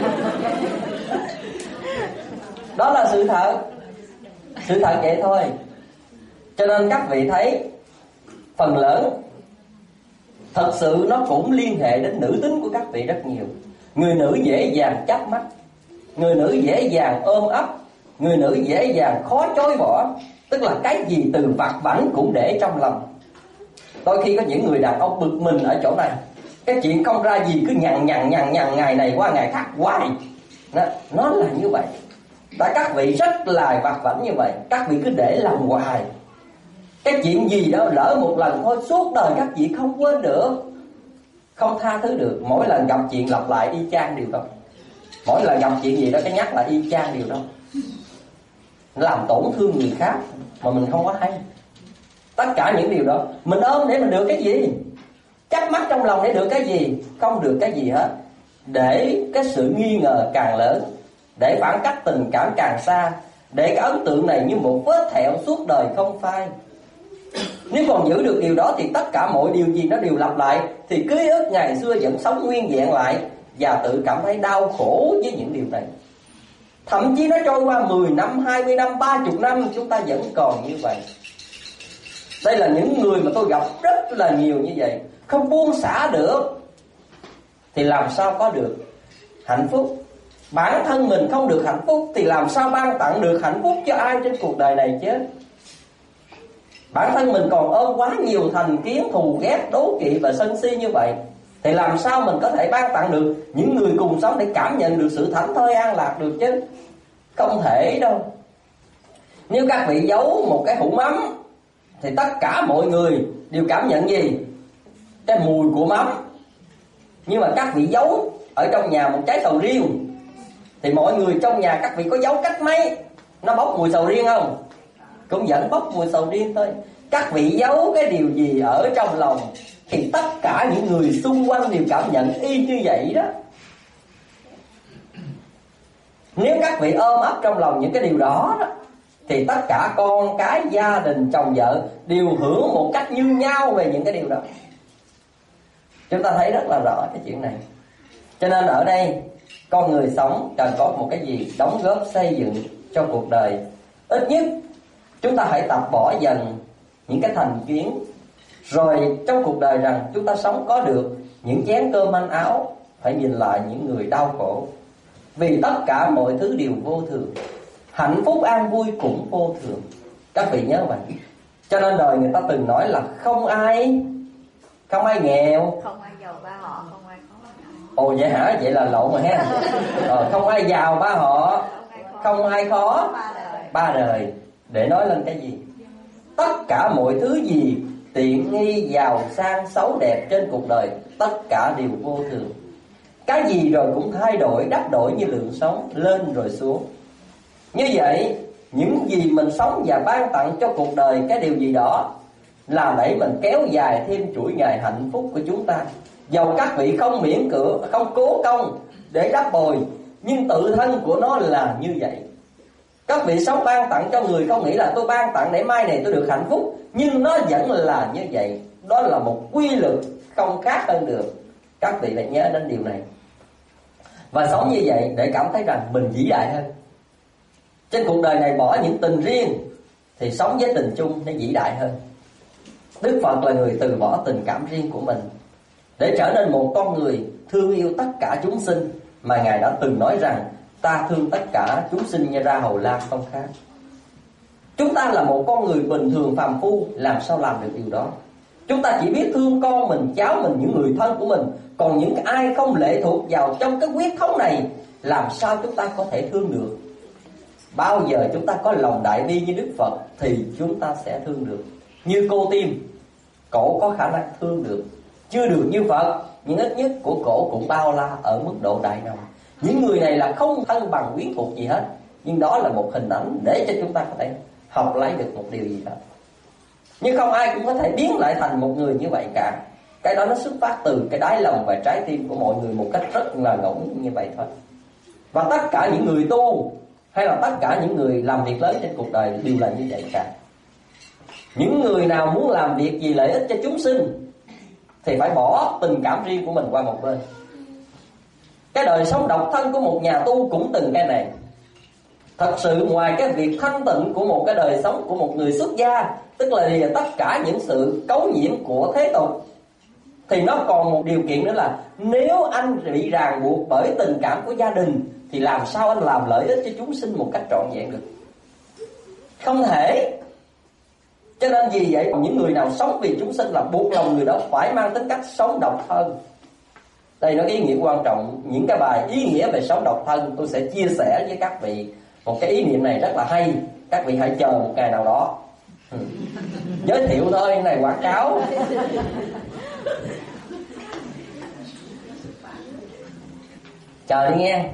Đó là sự thật. Sự thật vậy thôi. Cho nên các vị thấy phần lớn thật sự nó cũng liên hệ đến nữ tính của các vị rất nhiều. Người nữ dễ dàng chớp mắt, người nữ dễ dàng ôm ấp, người nữ dễ dàng khó chối bỏ. Tức là cái gì từ vặt vãnh cũng để trong lòng. Đôi khi có những người đàn ông bực mình ở chỗ này, cái chuyện không ra gì cứ nhằn nhằn nhằn nhằn ngày này qua ngày khác hoài. Nó, nó là như vậy. Tại các vị rất là vặt vãnh như vậy, các vị cứ để lòng hoài. Cái chuyện gì đó lỡ một lần thôi, suốt đời các vị không quên được, không tha thứ được. Mỗi lần gặp chuyện lặp lại y chang điều đó. Mỗi lần gặp chuyện gì đó cái nhắc lại y chang điều đó, làm tổn thương người khác mà mình không có hay. Tất cả những điều đó mình ôm để mình được cái gì? Chắc mắt trong lòng để được cái gì? Không được cái gì hết. Để cái sự nghi ngờ càng lớn, để khoảng cách tình cảm càng xa, để cái ấn tượng này như một vết thẹo suốt đời không phai. Nếu còn giữ được điều đó thì tất cả mọi điều gì nó đều lặp lại, thì ký ức ngày xưa vẫn sống nguyên vẹn lại, và tự cảm thấy đau khổ với những điều này. Thậm chí nó trôi qua mười năm, hai mươi năm, ba mươi năm, chúng ta vẫn còn như vậy. Đây là những người mà tôi gặp rất là nhiều như vậy. Không buông xả được thì làm sao có được hạnh phúc? Bản thân mình không được hạnh phúc thì làm sao ban tặng được hạnh phúc cho ai trên cuộc đời này chứ? Bản thân mình còn ôm quá nhiều thành kiến, thù ghét, đố kỵ và sân si như vậy, thì làm sao mình có thể ban tặng được những người cùng sống để cảm nhận được sự thảnh thơi an lạc được chứ? Không thể đâu. Nếu các vị giấu một cái hũ mắm thì tất cả mọi người đều cảm nhận gì? Cái mùi của mắm. Nhưng mà các vị giấu ở trong nhà một trái sầu riêng thì mọi người trong nhà các vị có giấu cách mấy, nó bốc mùi sầu riêng không? Cũng vẫn bốc mùi sầu riêng thôi. Các vị giấu cái điều gì ở trong lòng thì tất cả những người xung quanh đều cảm nhận y như vậy đó. Nếu các vị ôm ấp trong lòng những cái điều đó, đó thì tất cả con cái, gia đình, chồng vợ đều hưởng một cách như nhau về những cái điều đó. Chúng ta thấy rất là rõ cái chuyện này. Cho nên ở đây con người sống cần có một cái gì đóng góp xây dựng cho cuộc đời. Ít nhất chúng ta hãy tập bỏ dần những cái thành kiến, rồi trong cuộc đời rằng chúng ta sống có được những chén cơm manh áo, phải nhìn lại những người đau khổ. Vì tất cả mọi thứ đều vô thường, hạnh phúc an vui cũng vô thường. Các vị nhớ vậy. Cho nên đời người ta từng nói là không ai Không ai nghèo, không ai giàu ba họ, không ai khó. Ồ vậy hả? Vậy là lộn rồi ha. Ờ, không ai giàu ba họ, không ai khó ba đời. Để nói lên cái gì? Tất cả mọi thứ gì tiện nghi, giàu sang, xấu đẹp trên cuộc đời, tất cả đều vô thường. Cái gì rồi cũng thay đổi, đắp đổi như lượng sóng, lên rồi xuống. Như vậy, những gì mình sống và ban tặng cho cuộc đời cái điều gì đó là đẩy mình kéo dài thêm chuỗi ngày hạnh phúc của chúng ta. Dầu các vị không miễn cưỡng, không cố công để đắp bồi, nhưng tự thân của nó là như vậy. Các vị sống ban tặng cho người không nghĩ là tôi ban tặng để mai này tôi được hạnh phúc, nhưng nó vẫn là như vậy. Đó là một quy luật không khác hơn được. Các vị phải nhớ đến điều này và sống như vậy để cảm thấy rằng mình vĩ đại hơn. Trên cuộc đời này bỏ những tình riêng thì sống với tình chung nó vĩ đại hơn. Đức Phật là người từ bỏ tình cảm riêng của mình để trở nên một con người thương yêu tất cả chúng sinh, mà Ngài đã từng nói rằng ta thương tất cả chúng sinh như ra hầu la không khác. Chúng ta là một con người bình thường phàm phu, làm sao làm được điều đó? Chúng ta chỉ biết thương con mình, cháu mình, những người thân của mình. Còn những ai không lệ thuộc vào trong cái huyết thống này, làm sao chúng ta có thể thương được? Bao giờ chúng ta có lòng đại bi như Đức Phật thì chúng ta sẽ thương được. Như cô Tim, cổ có khả năng thương được, chưa được như Phật, nhưng ít nhất của cổ cũng bao la ở mức độ đại nồng. Những người này là không thân bằng quyến thuộc gì hết, nhưng đó là một hình ảnh để cho chúng ta có thể học lấy được một điều gì đó. Nhưng không ai cũng có thể biến lại thành một người như vậy cả. Cái đó nó xuất phát từ cái đáy lòng và trái tim của mọi người một cách rất là ngẫu nhiên như vậy thôi. Và tất cả những người tu hay là tất cả những người làm việc lớn trên cuộc đời đều là như vậy cả. Những người nào muốn làm việc gì lợi ích cho chúng sinh thì phải bỏ tình cảm riêng của mình qua một bên. Cái đời sống độc thân của một nhà tu cũng từng cái này. Thật sự ngoài cái việc thanh tịnh của một cái đời sống của một người xuất gia, tức là tất cả những sự cấu nhiễm của thế tục, thì nó còn một điều kiện nữa là nếu anh bị ràng buộc bởi tình cảm của gia đình thì làm sao anh làm lợi ích cho chúng sinh một cách trọn vẹn được? Không thể. Cho nên vì vậy những người nào sống vì chúng sinh là buộc lòng người đó phải mang tính cách sống độc thân. Đây nó cái ý nghĩa quan trọng. Những cái bài ý nghĩa về sống độc thân tôi sẽ chia sẻ với các vị. Một cái ý niệm này rất là hay. Các vị hãy chờ một ngày nào đó. ừ. Giới thiệu thôi, cái này quảng cáo. Chờ đi nghe.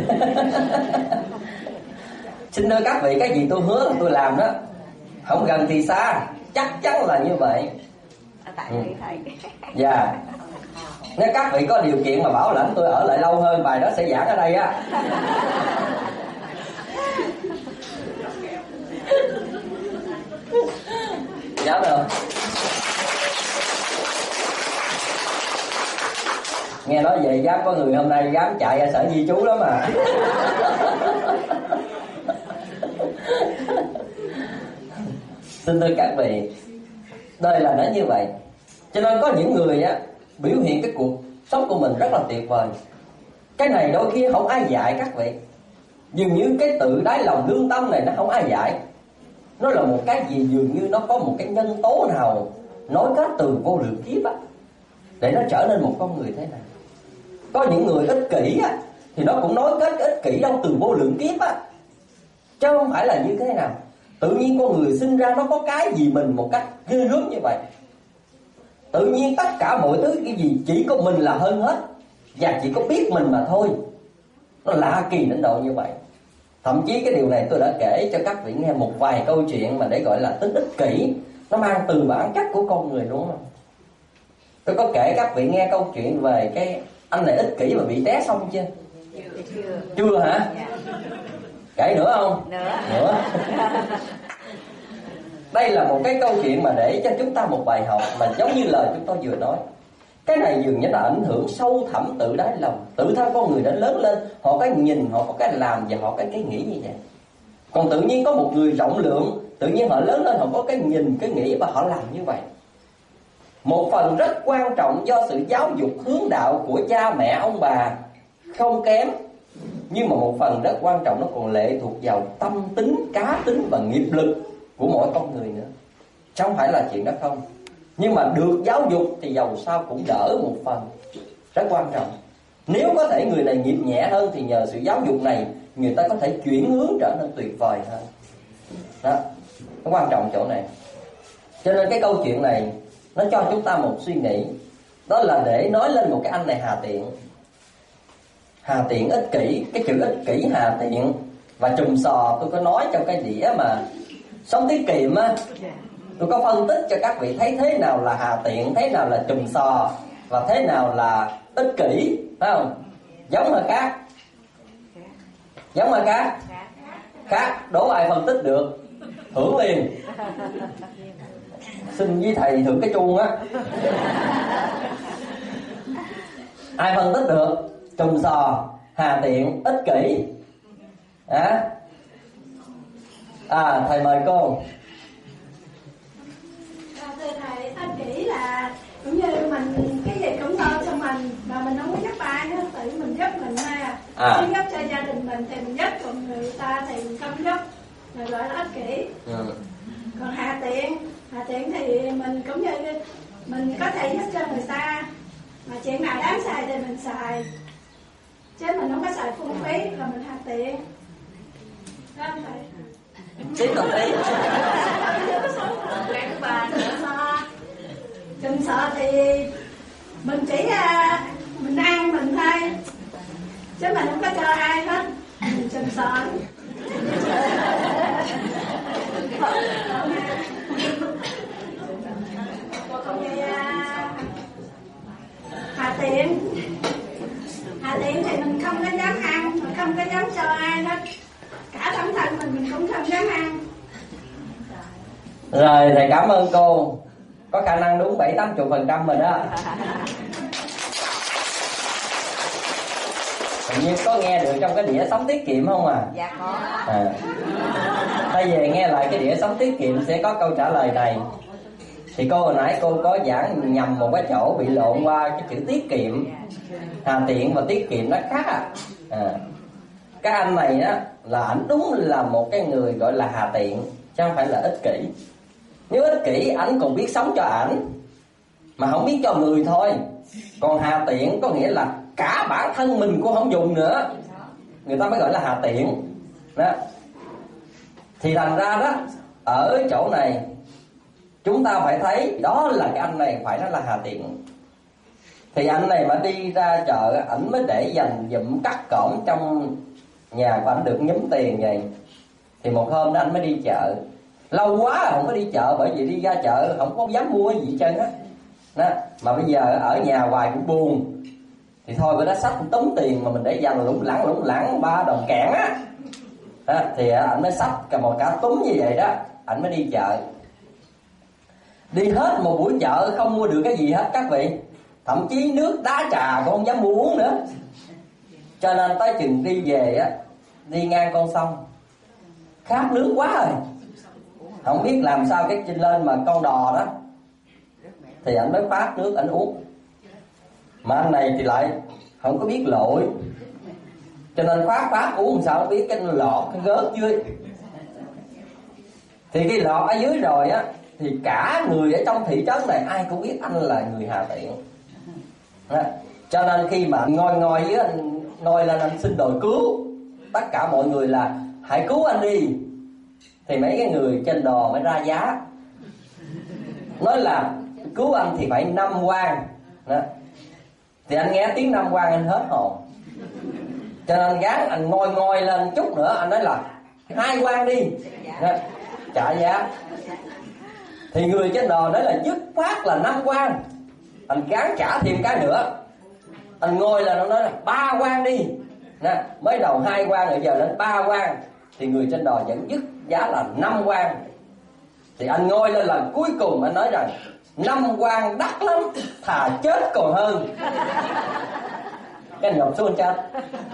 Xin thưa các vị, cái gì tôi hứa là tôi làm đó. Không gần thì xa, chắc chắn là như vậy. Tại ừ. thầy. Dạ. Nếu các vị có điều kiện mà bảo lãnh tôi ở lại lâu hơn, bài đó sẽ giảng ở đây á. Dạ được. Nghe nói về dám có người hôm nay dám chạy ra sở di trú lắm mà. Xin thưa các vị, đời là nó như vậy. Cho nên có những người á biểu hiện cái cuộc sống của mình rất là tuyệt vời. Cái này đôi khi không ai dạy các vị. Dường như cái tự đáy lòng lương tâm này nó không ai dạy. nó là một cái gì dường như nó có một cái nhân tố nào nối kết từ vô lượng kiếp á, để nó trở nên một con người thế này. Có những người ích kỷ á, thì nó cũng nối kết cái ích kỷ đâu từ vô lượng kiếp á, chứ không phải là như thế nào. Tự nhiên con người sinh ra nó có cái gì mình một cách ghê gớm như vậy. Tự nhiên tất cả mọi thứ cái gì chỉ có mình là hơn hết, và chỉ có biết mình mà thôi. Nó lạ kỳ đến độ như vậy. Thậm chí cái điều này tôi đã kể cho các vị nghe một vài câu chuyện mà để gọi là tính ích kỷ, nó mang từ bản chất của con người, đúng không? Tôi có kể các vị nghe câu chuyện về cái anh này ích kỷ mà bị té xong chưa? Chưa. Chưa hả? Dạ. Kể nữa không? Nữa. Nữa. Đây là một cái câu chuyện mà để cho chúng ta một bài học, mà giống như lời chúng tôi vừa nói. Cái này dường như là ảnh hưởng sâu thẳm tự đáy lòng. Tự thân con người đã lớn lên, họ có nhìn, họ có cái làm và họ có cái nghĩ như vậy. Còn tự nhiên có một người rộng lượng, tự nhiên họ lớn lên họ có cái nhìn, cái nghĩ và họ làm như vậy. Một phần rất quan trọng do sự giáo dục hướng đạo của cha mẹ ông bà không kém, nhưng mà một phần rất quan trọng nó còn lệ thuộc vào tâm tính, cá tính và nghiệp lực của mỗi con người nữa. Chứ không phải là chuyện đó không. Nhưng mà được giáo dục thì dầu sao cũng đỡ một phần, rất quan trọng. Nếu có thể người này nghiệp nhẹ hơn thì nhờ sự giáo dục này người ta có thể chuyển hướng trở nên tuyệt vời hơn. Đó, nó quan trọng chỗ này. Cho nên cái câu chuyện này nó cho chúng ta một suy nghĩ, đó là để nói lên một cái anh này hà tiện. Hà tiện ích kỷ, cái chữ ích kỷ hà tiện và chùm sò tôi có nói trong cái đĩa mà sống tiết kiệm á. Tôi có phân tích cho các vị thấy thế nào là hà tiện, thế nào là chùm sò và thế nào là ích kỷ, phải không? Giống hay khác? Giống hay khác? Khác. Đố ai phân tích được hưởng liền. Xin với thầy thưởng cái chuông á. Ai phân tích được chùm sò, hà tiện, ích kỷ? À, à thầy mời cô. Thưa thầy, ích kỷ là cũng như mình cái gì cũng lo cho mình mà mình không có giúp ai hết, tự mình giúp mình ha. À. Nếu giúp cho gia đình mình thì mình giúp, còn người ta thì mình không giúp, là gọi là ích kỷ. Ừ. Còn hà tiện, hà tiện thì mình cũng như mình có thể giúp cho người ta, mà chuyện nào đáng xài thì mình xài, chứ mình không có xài phung phí là mình hà tiện. Đó thầy. Tiếp tục đi. Chùm sọ thì mình chỉ mình ăn mình thôi, chứ mình không có cho ai hết. Mình chùm sọ. Còn về hà tiện, hà tiện thì mình không có dám ăn, mình không có dám cho ai hết. Cả bản thân mình mình cũng không dám ăn. Rồi thầy cảm ơn cô. Có khả năng đúng bảy tám chục phần trăm rồi đó. Tự nhiên có nghe được trong cái đĩa sống tiết kiệm không à? Dạ có. À. Thay về nghe lại cái đĩa sống tiết kiệm sẽ có câu trả lời này. Thì cô hồi nãy cô có giảng nhầm một cái chỗ, bị lộn qua cái chữ tiết kiệm. Hà tiện và tiết kiệm nó khác à. À. Cái anh này á là ảnh đúng là một cái người gọi là hà tiện, chứ không phải là ích kỷ. Nếu ích kỷ ảnh còn biết sống cho ảnh mà không biết cho người thôi. Còn hà tiện có nghĩa là cả bản thân mình cũng không dùng nữa, người ta mới gọi là hà tiện đó. Thì thành ra đó, ở chỗ này chúng ta phải thấy đó là cái anh này phải nói là hà tiện. Thì anh này mà đi ra chợ, ảnh mới để dành dụm cắt cổng trong nhà của ảnh được nhúm tiền vậy. Thì một hôm đó anh mới đi chợ. Lâu quá rồi không có đi chợ, bởi vì đi ra chợ không có dám mua gì hết trơn á. Đó. Mà bây giờ ở nhà hoài cũng buồn, thì thôi bữa đó xách tống tiền mà mình để dành lủng lẳng lủng lẳng ba đồng kẹn á. Đó. Thì ảnh mới xách cả một cả túm như vậy đó, ảnh mới đi chợ. Đi hết một buổi chợ không mua được cái gì hết các vị. Thậm chí nước đá trà cũng không dám mua uống nữa. Cho nên tới chừng đi về á, đi ngang con sông, khát nước quá rồi, không biết làm sao cái trên lên mà con đò đó, thì anh mới phát nước anh uống. Mà anh này thì lại không có biết lội, cho nên phát phát uống sao không biết, cái lọt cái gớt dưới. Thì khi lọt ở dưới rồi á, thì cả người ở trong thị trấn này ai cũng biết anh là người Hà Tiện đó. Cho nên khi mà ngồi ngồi với anh, ngồi lên anh xin đòi cứu, tất cả mọi người là hãy cứu anh đi. Thì mấy cái người trên đò mới ra giá, nói là cứu anh thì phải năm quan đó. Thì anh nghe tiếng năm quan anh hết hồn, cho nên gán anh ngồi ngồi lên chút nữa, anh nói là hai quan đi đó, trả giá. Thì người trên đò nói là dứt khoát là năm quan, anh gán trả thêm cái nữa. Anh ngồi là nó nói là ba quan đi nè, mới đầu hai quan rồi giờ lên ba quan. Thì người trên đò vẫn dứt giá là năm quan. Thì anh ngồi lên lần cuối cùng anh nói rằng năm quan đắt lắm, thà chết còn hơn. Cái anh nhọc xuống chết.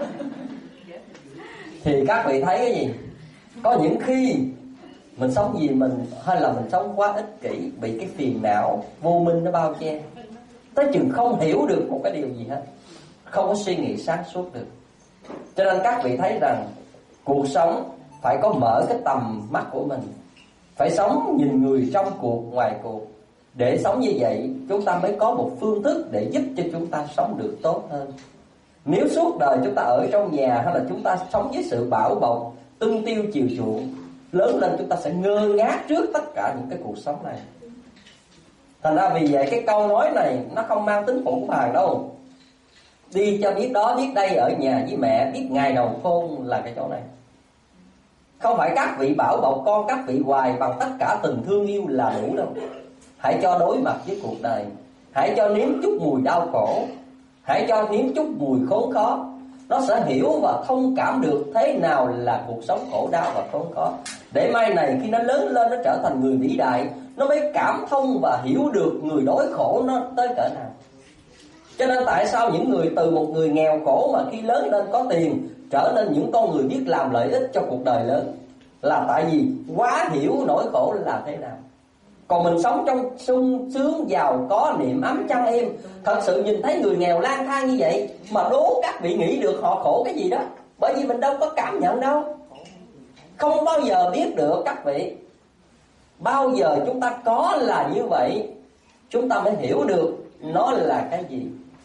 Thì các vị thấy cái gì? Có những khi mình sống vì mình, hay là mình sống quá ích kỷ, bị cái phiền não vô minh nó bao che, tới chừng không hiểu được một cái điều gì hết, không có suy nghĩ sáng suốt được. Cho nên các vị thấy rằng cuộc sống phải có mở cái tầm mắt của mình, phải sống nhìn người trong cuộc ngoài cuộc. Để sống như vậy chúng ta mới có một phương thức để giúp cho chúng ta sống được tốt hơn. Nếu suốt đời chúng ta ở trong nhà, hay là chúng ta sống với sự bảo bọc, tưng tiêu chiều chuộng, lớn lên chúng ta sẽ ngơ ngác trước tất cả những cái cuộc sống này. Thành ra vì vậy cái câu nói này nó không mang tính phũ phàng đâu. Đi cho biết đó biết đây, ở nhà với mẹ biết ngày đầu khôn là cái chỗ này. Không phải các vị bảo bọc con các vị hoài bằng tất cả tình thương yêu là đủ đâu. Hãy cho đối mặt với cuộc đời, hãy cho nếm chút mùi đau khổ, hãy cho nếm chút mùi khốn khó. Nó sẽ hiểu và thông cảm được thế nào là cuộc sống khổ đau và khốn khó. Để mai này khi nó lớn lên, nó trở thành người vĩ đại, nó mới cảm thông và hiểu được người đói khổ nó tới cỡ nào. Cho nên tại sao những người từ một người nghèo khổ mà khi lớn lên có tiền trở nên những con người biết làm lợi ích cho cuộc đời lớn, là tại vì quá hiểu nỗi khổ là thế nào. Còn mình sống trong sung sướng giàu có, niệm ấm chăn êm, thật sự nhìn thấy người nghèo lang thang như vậy mà đố các vị nghĩ được họ khổ cái gì đó. Bởi vì mình đâu có cảm nhận đâu, không bao giờ biết được các vị. Bao giờ chúng ta có là như vậy, chúng ta mới hiểu được nó là cái gì.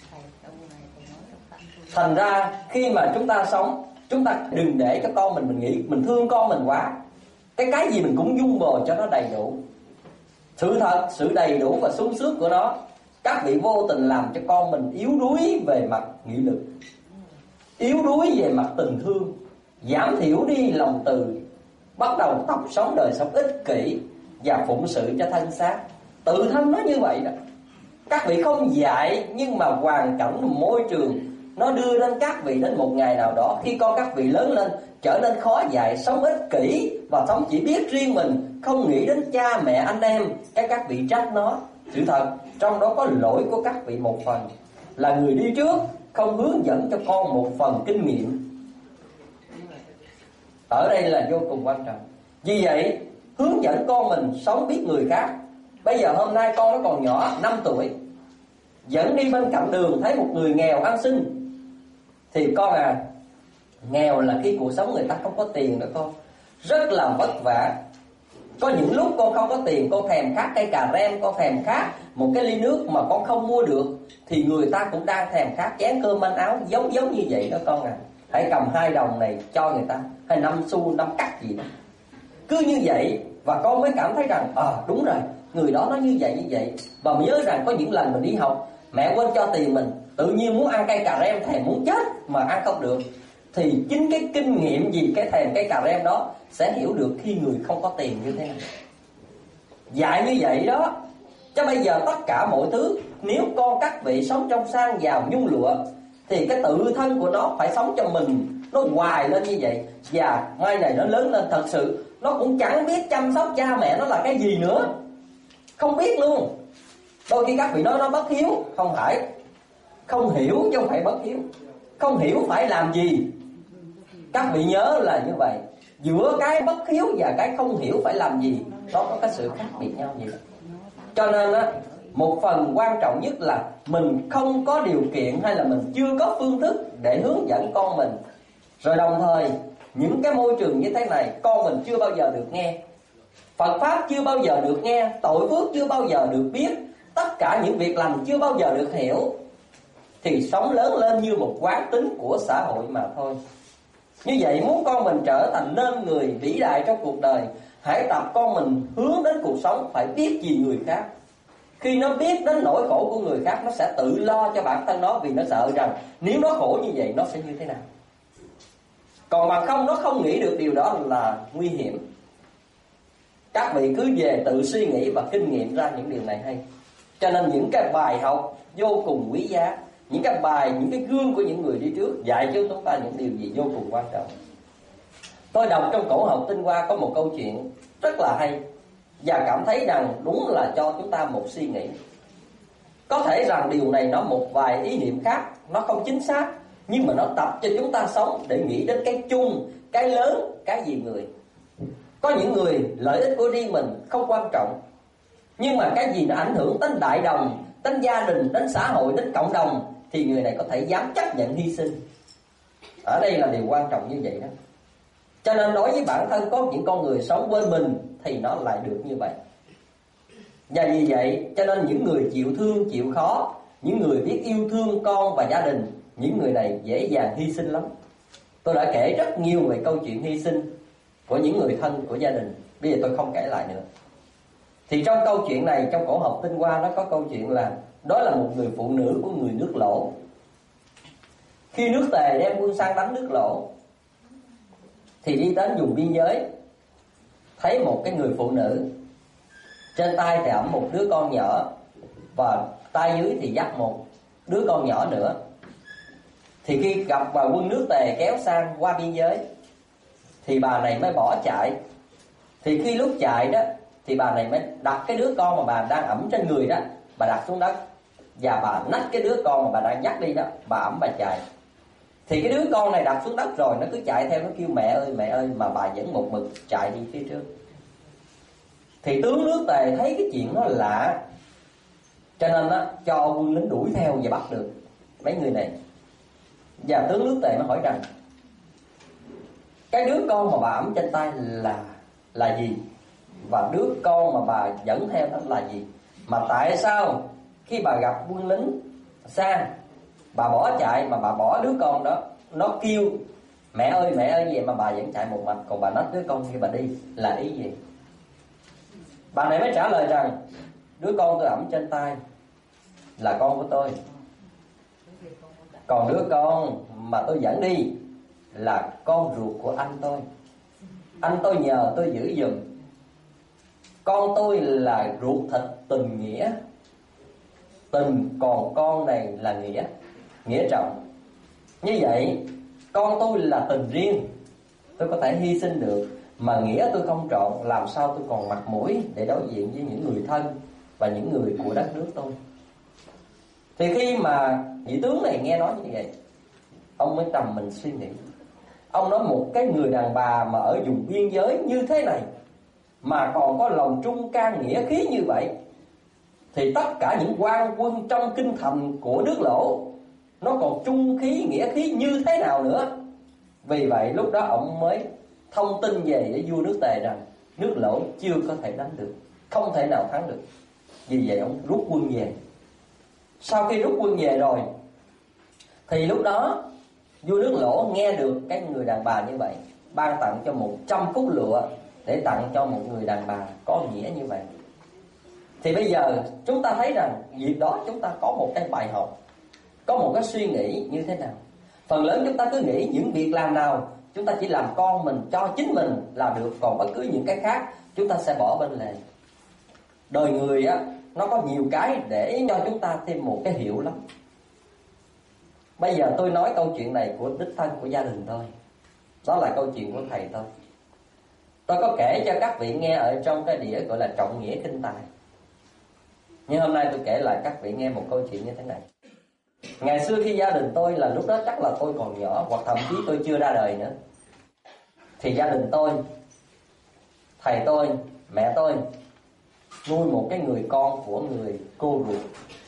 Thành ra khi mà chúng ta sống, chúng ta đừng để cho con mình, mình nghĩ mình thương con mình quá, cái cái gì mình cũng dung bồi cho nó đầy đủ. Sự thật, sự đầy đủ và sung sướng của nó, các vị vô tình làm cho con mình yếu đuối về mặt nghị lực, yếu đuối về mặt tình thương, giảm thiểu đi lòng từ, bắt đầu tập sống đời sống ích kỷ và phụng sự cho thân xác. Tự thân nó như vậy đó. Các vị không dạy, nhưng mà hoàn cảnh môi trường nó đưa đến các vị đến một ngày nào đó, khi con các vị lớn lên trở nên khó dạy, sống ích kỷ và sống chỉ biết riêng mình, không nghĩ đến cha mẹ anh em, cái các vị trách nó. Sự thật trong đó có lỗi của các vị một phần, là người đi trước không hướng dẫn cho con một phần kinh nghiệm. Ở đây là vô cùng quan trọng. Vì vậy hướng dẫn con mình sống biết người khác. Bây giờ hôm nay con nó còn nhỏ, năm tuổi, dẫn đi bên cạnh đường thấy một người nghèo ăn xin, thì con à, nghèo là khi cuộc sống người ta không có tiền nữa con, rất là vất vả. Có những lúc con không có tiền, con thèm khát cây cà rem, con thèm khát một cái ly nước mà con không mua được, thì người ta cũng đang thèm khát chén cơm manh áo giống giống như vậy đó con à. Hãy cầm hai đồng này cho người ta, hay năm xu, năm cắt gì đó. Cứ như vậy và con mới cảm thấy rằng à đúng rồi, người đó nó như vậy như vậy. Và mình nhớ rằng có những lần mình đi học, mẹ quên cho tiền mình, tự nhiên muốn ăn cây cà rem, thèm muốn chết mà ăn không được. Thì chính cái kinh nghiệm gì cái thèm cây cà rem đó sẽ hiểu được khi người không có tiền như thế nào. Dạy như vậy đó. Chứ bây giờ tất cả mọi thứ, nếu con các vị sống trong sang giàu nhung lụa, thì cái tự thân của nó phải sống cho mình, nó hoài lên như vậy. Và mai này nó lớn lên thật sự nó cũng chẳng biết chăm sóc cha mẹ nó là cái gì nữa, không biết luôn. Đôi khi các vị nói nó bất hiếu, không phải, không hiểu chứ không phải bất hiếu. Không hiểu phải làm gì. Các vị nhớ là như vậy. Giữa cái bất hiếu và cái không hiểu phải làm gì, nó có cái sự khác biệt nhau vậy. Cho nên á, một phần quan trọng nhất là mình không có điều kiện, hay là mình chưa có phương thức để hướng dẫn con mình. Rồi đồng thời những cái môi trường như thế này con mình chưa bao giờ được nghe, Phật Pháp chưa bao giờ được nghe, tội phước chưa bao giờ được biết, tất cả những việc lành chưa bao giờ được hiểu, thì sống lớn lên như một quán tính của xã hội mà thôi. Như vậy muốn con mình trở thành nên người vĩ đại trong cuộc đời, hãy tập con mình hướng đến cuộc sống phải biết gì người khác. Khi nó biết đến nỗi khổ của người khác, nó sẽ tự lo cho bản thân nó, vì nó sợ rằng nếu nó khổ như vậy nó sẽ như thế nào. Còn bằng không nó không nghĩ được điều đó là nguy hiểm. Các vị cứ về tự suy nghĩ và kinh nghiệm ra những điều này hay. Cho nên những cái bài học vô cùng quý giá, những cái bài, những cái gương của những người đi trước dạy cho chúng ta những điều gì vô cùng quan trọng. Tôi đọc trong Cổ Học Tinh Hoa có một câu chuyện rất là hay, và cảm thấy rằng đúng là cho chúng ta một suy nghĩ. Có thể rằng điều này nó một vài ý niệm khác, nó không chính xác, nhưng mà nó tập cho chúng ta sống để nghĩ đến cái chung, cái lớn, cái gì người. Có những người lợi ích của riêng mình không quan trọng, nhưng mà cái gì nó ảnh hưởng đến đại đồng, đến gia đình, đến xã hội, đến cộng đồng, thì người này có thể dám chấp nhận hy sinh. Ở đây là điều quan trọng như vậy đó. Cho nên đối với bản thân có những con người sống bên mình thì nó lại được như vậy. Và vì vậy cho nên những người chịu thương, chịu khó, những người biết yêu thương con và gia đình, những người này dễ dàng hy sinh lắm. Tôi đã kể rất nhiều về câu chuyện hy sinh của những người thân của gia đình, bây giờ tôi không kể lại nữa. Thì trong câu chuyện này, trong Cổ Học Tinh Hoa nó có câu chuyện là đó là một người phụ nữ của người nước Lỗ. Khi nước Tề đem quân sang đánh nước Lỗ thì đi đến vùng biên giới, thấy một cái người phụ nữ, trên tay thì ẵm một đứa con nhỏ, và tay dưới thì dắt một đứa con nhỏ nữa. Thì khi gặp vào quân nước Tề kéo sang qua biên giới thì bà này mới bỏ chạy. Thì khi lúc chạy đó thì bà này mới đặt cái đứa con mà bà đang ẵm trên người đó, bà đặt xuống đất, và bà nách cái đứa con mà bà đang dắt đi đó, bà ẵm bà chạy. Thì cái đứa con này đặt xuống đất rồi nó cứ chạy theo, nó kêu mẹ ơi mẹ ơi, mà bà vẫn một mực chạy đi phía trước. Thì tướng nước Tề thấy cái chuyện nó lạ, cho nên á cho quân lính đuổi theo và bắt được mấy người này. Và tướng nước Tề mới hỏi rằng cái đứa con mà bà ẵm trên tay là là gì, và đứa con mà bà dẫn theo đó là gì, mà tại sao khi bà gặp quân lính sang bà bỏ chạy, mà bà bỏ đứa con đó, nó kêu mẹ ơi mẹ ơi vậy mà bà vẫn chạy một mạch, còn bà nách đứa con kia bà đi là ý gì? Bà này mới trả lời rằng đứa con tôi ẵm trên tay là con của tôi, còn đứa con mà tôi dẫn đi là con ruột của anh tôi. Anh tôi nhờ tôi giữ giùm. Con tôi là ruột thịt tình nghĩa, tình còn con này là nghĩa, nghĩa trọng. Như vậy con tôi là tình riêng, tôi có thể hy sinh được, mà nghĩa tôi không trọn, làm sao tôi còn mặt mũi để đối diện với những người thân và những người của đất nước tôi. Thì khi mà vị tướng này nghe nói như vậy, ông mới trầm mình suy nghĩ. Ông nói một cái người đàn bà mà ở vùng biên giới như thế này mà còn có lòng trung can nghĩa khí như vậy, thì tất cả những quan quân trong kinh thành của nước Lỗ nó còn trung khí nghĩa khí như thế nào nữa. Vì vậy lúc đó ông mới thông tin về với vua nước Tề rằng nước Lỗ chưa có thể đánh được, không thể nào thắng được. Vì vậy ông rút quân về. Sau khi rút quân về rồi thì lúc đó vua nước Lỗ nghe được cái người đàn bà như vậy, ban tặng cho một trăm khúc lụa để tặng cho một người đàn bà có nghĩa như vậy. Thì bây giờ chúng ta thấy rằng việc đó chúng ta có một cái bài học, có một cái suy nghĩ như thế nào. Phần lớn chúng ta cứ nghĩ những việc làm nào chúng ta chỉ làm con mình, cho chính mình là được, còn bất cứ những cái khác chúng ta sẽ bỏ bên lề. Đời người á, nó có nhiều cái để cho chúng ta thêm một cái hiểu lắm. Bây giờ tôi nói câu chuyện này của đích thân của gia đình tôi, đó là câu chuyện của thầy tôi. Tôi có kể cho các vị nghe ở trong cái đĩa gọi là Trọng Nghĩa Kinh Tài. Nhưng hôm nay tôi kể lại các vị nghe một câu chuyện như thế này. Ngày xưa khi gia đình tôi, là lúc đó chắc là tôi còn nhỏ, hoặc thậm chí tôi chưa ra đời nữa, thì gia đình tôi, thầy tôi, mẹ tôi nuôi một cái người con của người cô ruột.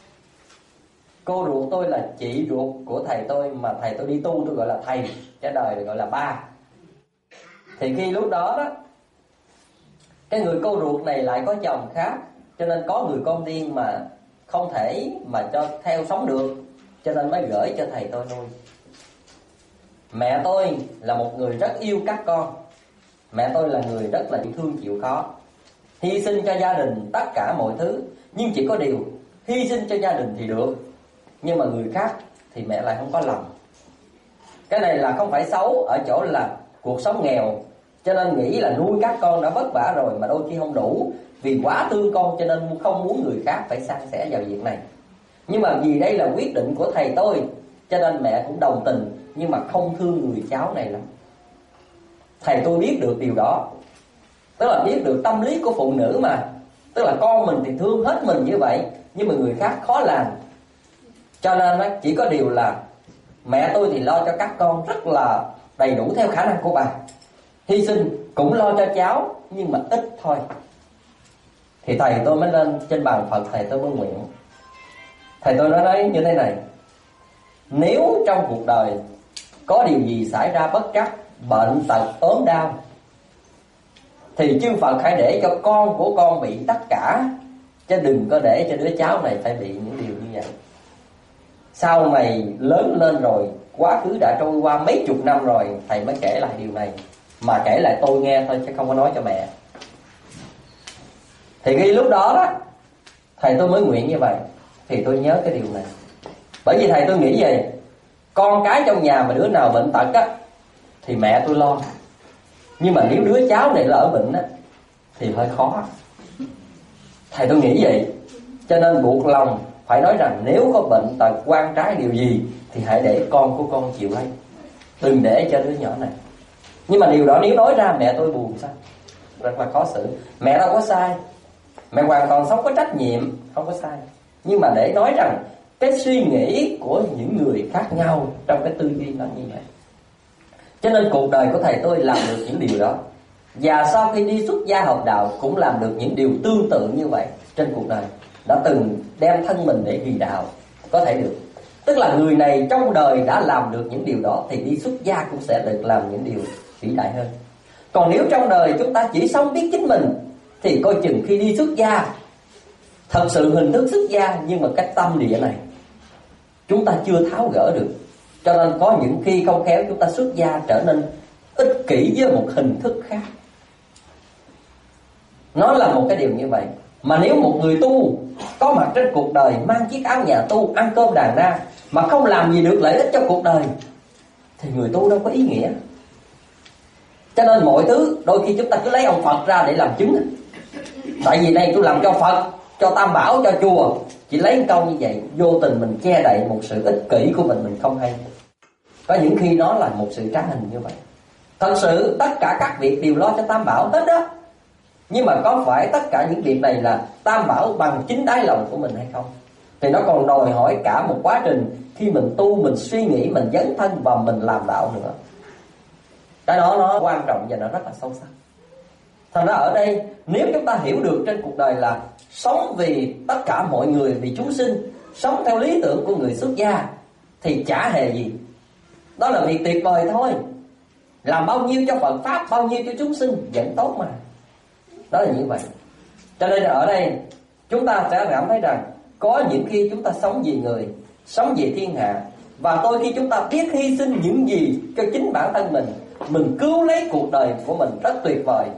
Cô ruột tôi là chị ruột của thầy tôi, mà thầy tôi đi tu tôi gọi là thầy, cái đời gọi là ba. Thì khi lúc đó đó Cái người cô ruột này lại có chồng khác, cho nên có người con riêng mà không thể mà cho theo sống được, cho nên mới gửi cho thầy tôi nuôi. Mẹ tôi là một người rất yêu các con. Mẹ tôi là người rất là thương chịu khó, hy sinh cho gia đình tất cả mọi thứ. Nhưng chỉ có điều hy sinh cho gia đình thì được, nhưng mà người khác thì mẹ lại không có lòng. Cái này là không phải xấu ở chỗ là cuộc sống nghèo, cho nên nghĩ là nuôi các con đã vất vả rồi mà đôi khi không đủ, vì quá thương con cho nên không muốn người khác phải san sẻ vào việc này. Nhưng mà vì đây là quyết định của thầy tôi, cho nên mẹ cũng đồng tình, nhưng mà không thương người cháu này lắm. Thầy tôi biết được điều đó, tức là biết được tâm lý của phụ nữ mà. Tức là con mình thì thương hết mình như vậy, nhưng mà người khác khó làm. Cho nên chỉ có điều là mẹ tôi thì lo cho các con rất là đầy đủ theo khả năng của bà, hy sinh cũng lo cho cháu, nhưng mà ít thôi. Thì thầy tôi mới lên trên bàn Phật, thầy tôi mới nguyện. Thầy tôi nói, nói như thế này: nếu trong cuộc đời có điều gì xảy ra bất trắc, bệnh tật ốm đau, thì chư Phật hãy để cho con của con bị tất cả, chứ đừng có để cho đứa cháu này phải bị những điều như vậy. Sau này lớn lên rồi, quá khứ đã trôi qua mấy chục năm rồi, thầy mới kể lại điều này, mà kể lại tôi nghe thôi chứ không có nói cho mẹ. Thì khi lúc đó đó, thầy tôi mới nguyện như vậy. Thì tôi nhớ cái điều này, bởi vì thầy tôi nghĩ vậy, con cái trong nhà mà đứa nào bệnh tật á thì mẹ tôi lo, nhưng mà nếu đứa cháu này lỡ bệnh á thì hơi khó. Thầy tôi nghĩ vậy, cho nên buộc lòng phải nói rằng nếu có bệnh tật quan trái điều gì thì hãy để con của con chịu lấy, đừng để cho đứa nhỏ này. Nhưng mà điều đó nếu nói ra mẹ tôi buồn sao, rất là khó xử. Mẹ đâu có sai, mẹ hoàn toàn sống có trách nhiệm, không có sai. Nhưng mà để nói rằng cái suy nghĩ của những người khác nhau trong cái tư duy nó như vậy. Cho nên cuộc đời của thầy tôi làm được những điều đó, và sau khi đi xuất gia học đạo cũng làm được những điều tương tự như vậy trên cuộc đời. Đã từng đem thân mình để vì đạo, có thể được. Tức là người này trong đời đã làm được những điều đó, thì đi xuất gia cũng sẽ được làm những điều vĩ đại hơn. Còn nếu trong đời chúng ta chỉ sống biết chính mình, thì coi chừng khi đi xuất gia, thật sự hình thức xuất gia, nhưng mà cái tâm địa này chúng ta chưa tháo gỡ được. Cho nên có những khi không khéo chúng ta xuất gia trở nên ích kỷ với một hình thức khác. Nó là một cái điều như vậy. Mà nếu một người tu có mặt trên cuộc đời, mang chiếc áo nhà tu, ăn cơm đàn na, mà không làm gì được lợi ích cho cuộc đời, thì người tu đâu có ý nghĩa. Cho nên mọi thứ đôi khi chúng ta cứ lấy ông Phật ra để làm chứng. Tại vì này tôi làm cho Phật, cho Tam Bảo, cho chùa. Chỉ lấy một câu như vậy, vô tình mình che đậy một sự ích kỷ của mình, mình không hay. Có những khi nó là một sự trá hình như vậy. Thật sự tất cả các việc đều lo cho Tam Bảo hết đó. Nhưng mà có phải tất cả những việc này là Tam Bảo bằng chính đáy lòng của mình hay không? Thì nó còn đòi hỏi cả một quá trình khi mình tu, mình suy nghĩ, mình dấn thân và mình làm đạo nữa. Cái đó nó quan trọng và nó rất là sâu sắc. Thành ra ở đây, nếu chúng ta hiểu được trên cuộc đời là sống vì tất cả mọi người, vì chúng sinh, sống theo lý tưởng của người xuất gia, thì chả hề gì. Đó là việc tuyệt vời thôi. Làm bao nhiêu cho Phật Pháp, bao nhiêu cho chúng sinh vẫn tốt mà. Đó là như vậy. Cho nên ở đây chúng ta sẽ cảm thấy rằng có những khi chúng ta sống vì người, sống vì thiên hạ, và đôi khi chúng ta biết hy sinh những gì cho chính bản thân mình, mình cứu lấy cuộc đời của mình rất tuyệt vời.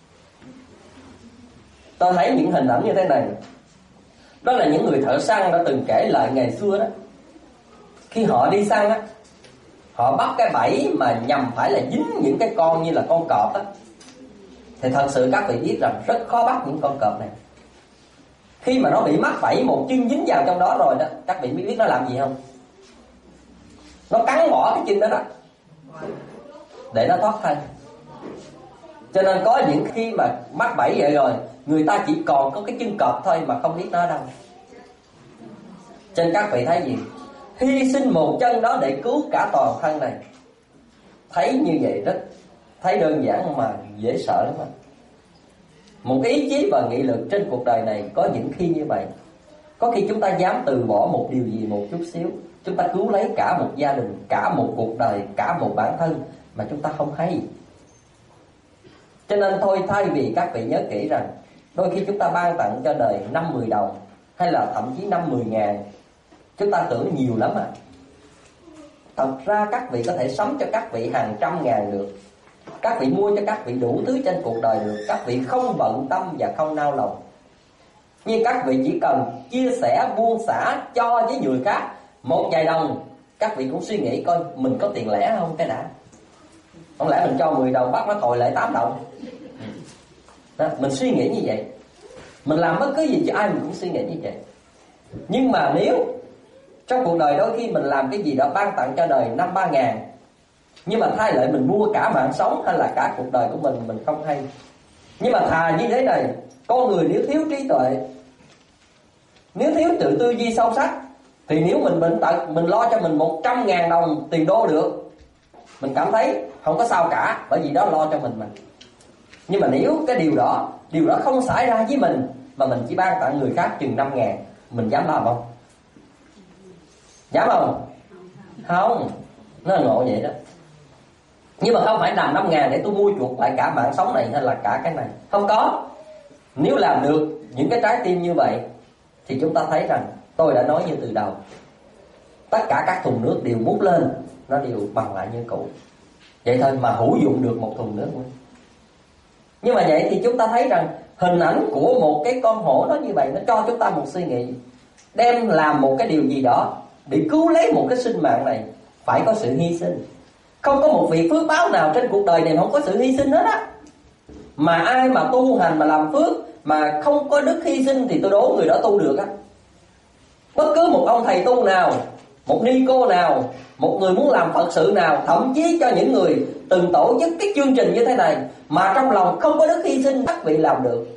Tôi thấy những hình ảnh như thế này. Đó là những người thợ săn đã từng kể lại ngày xưa đó. Khi họ đi săn á, họ bắt cái bẫy mà nhằm phải là dính những cái con như là con cọp á, thì thật sự các vị biết rằng rất khó bắt những con cọp này. Khi mà nó bị mắc bẫy, một chân dính vào trong đó rồi đó, các vị biết nó làm gì không? Nó cắn bỏ cái chân đó đó để nó thoát thân. Cho nên có những khi mà mắc bẫy vậy rồi, người ta chỉ còn có cái chân cọp thôi mà không biết nó ở đâu. Cho nên các vị thấy gì? Hy sinh một chân đó để cứu cả toàn thân này. Thấy như vậy rất thấy đơn giản mà dễ sợ lắm đó. Một ý chí và nghị lực trên cuộc đời này có những khi như vậy. Có khi chúng ta dám từ bỏ một điều gì một chút xíu, chúng ta cứu lấy cả một gia đình, cả một cuộc đời, cả một bản thân mà chúng ta không hay. Cho nên thôi, thay vì các vị nhớ kỹ rằng đôi khi chúng ta ban tặng cho đời năm mười đồng hay là thậm chí năm mười ngàn, chúng ta tưởng nhiều lắm à. Thật ra các vị có thể sắm cho các vị hàng trăm ngàn được, các vị mua cho các vị đủ thứ trên cuộc đời được, các vị không bận tâm và không nao lòng. Nhưng các vị chỉ cần chia sẻ, buông xả cho với người khác một vài đồng, các vị cũng suy nghĩ coi mình có tiền lẻ không cái đã. Không lẽ mình cho mười đồng bắt nó tội lệ tám đồng. Đó, mình suy nghĩ như vậy. Mình làm bất cứ gì cho ai mình cũng suy nghĩ như vậy. Nhưng mà nếu trong cuộc đời đôi khi mình làm cái gì đó ban tặng cho đời năm ba ngàn, nhưng mà thay lại mình mua cả mạng sống hay là cả cuộc đời của mình, mình không hay. Nhưng mà thà như thế này, con người nếu thiếu trí tuệ, nếu thiếu tự tư duy sâu sắc, thì nếu mình bệnh tật, mình lo cho mình một trăm ngàn đồng tiền đô được, mình cảm thấy không có sao cả, bởi vì đó lo cho mình mà. Nhưng mà nếu cái điều đó Điều đó không xảy ra với mình, mà mình chỉ ban tặng người khác chừng năm ngàn, mình dám làm không? Dám không? Không. Nó là ngộ vậy đó. Nhưng mà không phải làm năm ngàn để tôi mua chuộc lại cả mạng sống này hay là cả cái này. Không có. Nếu làm được những cái trái tim như vậy thì chúng ta thấy rằng tôi đã nói như từ đầu, tất cả các thùng nước đều múc lên, nó đều bằng lại như cũ. Vậy thôi mà hữu dụng được một thùng nước nữa. Nhưng mà vậy thì chúng ta thấy rằng hình ảnh của một cái con hổ nó như vậy, nó cho chúng ta một suy nghĩ. Đem làm một cái điều gì đó để cứu lấy một cái sinh mạng này, phải có sự hy sinh. Không có một việc phước báo nào trên cuộc đời này không có sự hy sinh hết á. Mà ai mà tu hành mà làm phước mà không có đức hy sinh thì tôi đố người đó tu được á. Bất cứ một ông thầy tu nào, một ni cô nào, một người muốn làm Phật sự nào, thậm chí cho những người từng tổ chức cái chương trình như thế này mà trong lòng không có đức hy sinh, các vị làm được.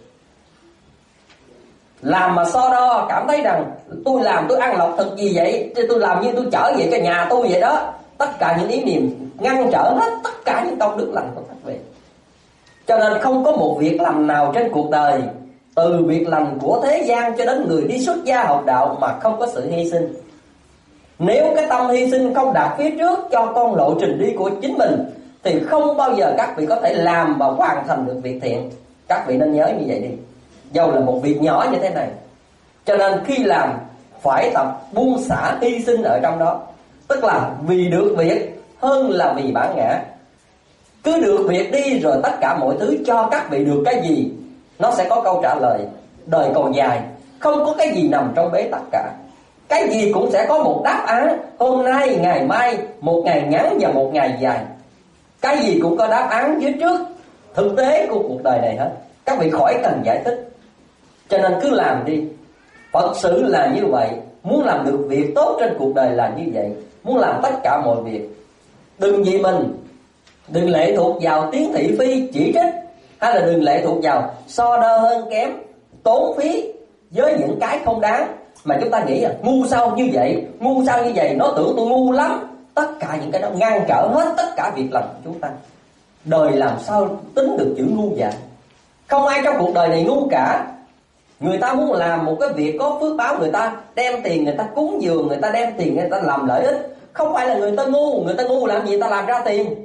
Làm mà so đo cảm thấy rằng tôi làm tôi ăn lộc thực gì vậy, tôi làm như tôi chở về cho nhà tôi vậy đó. Tất cả những ý niệm ngăn trở hết tất cả những công đức lành của các vị. Cho nên không có một việc làm nào trên cuộc đời, từ việc lành của thế gian cho đến người đi xuất gia học đạo, mà không có sự hy sinh. Nếu cái tâm hy sinh không đạt phía trước cho con lộ trình đi của chính mình, thì không bao giờ các vị có thể làm và hoàn thành được việc thiện. Các vị nên nhớ như vậy đi, dầu là một việc nhỏ như thế này. Cho nên khi làm phải tập buông xả, hy sinh ở trong đó. Tức là vì được việc hơn là vì bản ngã. Cứ được việc đi rồi tất cả mọi thứ cho các vị được cái gì, nó sẽ có câu trả lời. Đời còn dài, không có cái gì nằm trong bế tắc cả. Cái gì cũng sẽ có một đáp án. Hôm nay, ngày mai, một ngày ngắn và một ngày dài. Cái gì cũng có đáp án dưới trước thực tế của cuộc đời này hết. Các vị khỏi cần giải thích. Cho nên cứ làm đi. Phật sự là như vậy. Muốn làm được việc tốt trên cuộc đời là như vậy. Muốn làm tất cả mọi việc, đừng vì mình, đừng lệ thuộc vào tiếng thị phi chỉ trích, hay là đừng lệ thuộc vào so đo hơn kém, tốn phí với những cái không đáng. Mà chúng ta nghĩ là ngu sao như vậy, ngu sao như vậy, nó tưởng tôi ngu lắm. Tất cả những cái đó ngăn trở hết tất cả việc làm của chúng ta. Đời làm sao tính được chữ ngu vậy? Không ai trong cuộc đời này ngu cả. Người ta muốn làm một cái việc có phước báo, người ta đem tiền người ta cúng dường, người ta đem tiền người ta làm lợi ích. Không phải là người ta ngu, người ta ngu làm gì ta làm ra tiền.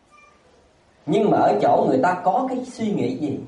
Nhưng mà ở chỗ người ta có cái suy nghĩ gì?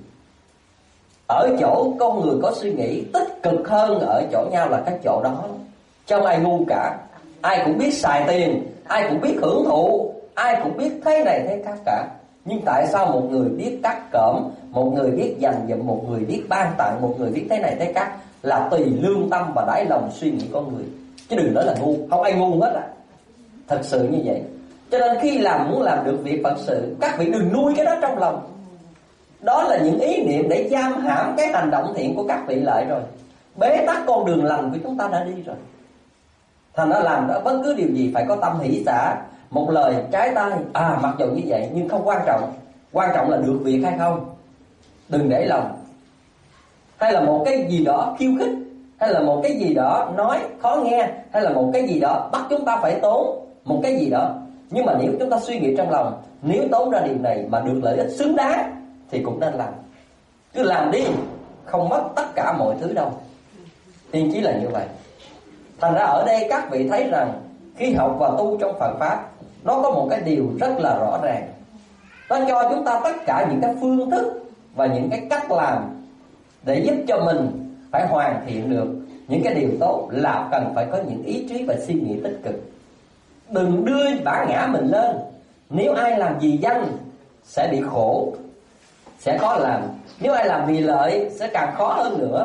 Ở chỗ con người có suy nghĩ tích cực hơn ở chỗ nhau là cái chỗ đó. Chứ không ai ngu cả. Ai cũng biết xài tiền, ai cũng biết hưởng thụ, ai cũng biết thế này thế khác cả. Nhưng tại sao một người biết cắt cỡm, một người biết dành dụm, một người biết ban tặng, một người biết thế này thế khác, là tùy lương tâm và đáy lòng suy nghĩ con người. Chứ đừng nói là ngu, không ai ngu hết à. Thật sự như vậy. Cho nên khi làm muốn làm được việc Phật sự, các vị đừng nuôi cái đó trong lòng. Đó là những ý niệm để giam hãm cái hành động thiện của các vị lại rồi. Bế tắc con đường lành của chúng ta đã đi rồi. Thành ra làm đó bất cứ điều gì phải có tâm hỷ xả, một lời trái tay. À mặc dù như vậy nhưng không quan trọng. Quan trọng là được việc hay không. Đừng để lòng. Hay là một cái gì đó khiêu khích, hay là một cái gì đó nói khó nghe, hay là một cái gì đó bắt chúng ta phải tốn một cái gì đó. Nhưng mà nếu chúng ta suy nghĩ trong lòng, nếu tốn ra điều này mà được lợi ích xứng đáng thì cũng nên làm. Cứ làm đi, không mất tất cả mọi thứ đâu. Tiên chí là như vậy. Thành ra ở đây các vị thấy rằng khi học và tu trong Phật Pháp, nó có một cái điều rất là rõ ràng. Nó cho chúng ta tất cả những cái phương thức và những cái cách làm để giúp cho mình phải hoàn thiện được những cái điều tốt, là cần phải có những ý chí và suy nghĩ tích cực. Đừng đưa bản ngã mình lên. Nếu ai làm vì danh sẽ bị khổ, sẽ khó làm. Nếu ai làm vì lợi sẽ càng khó hơn nữa.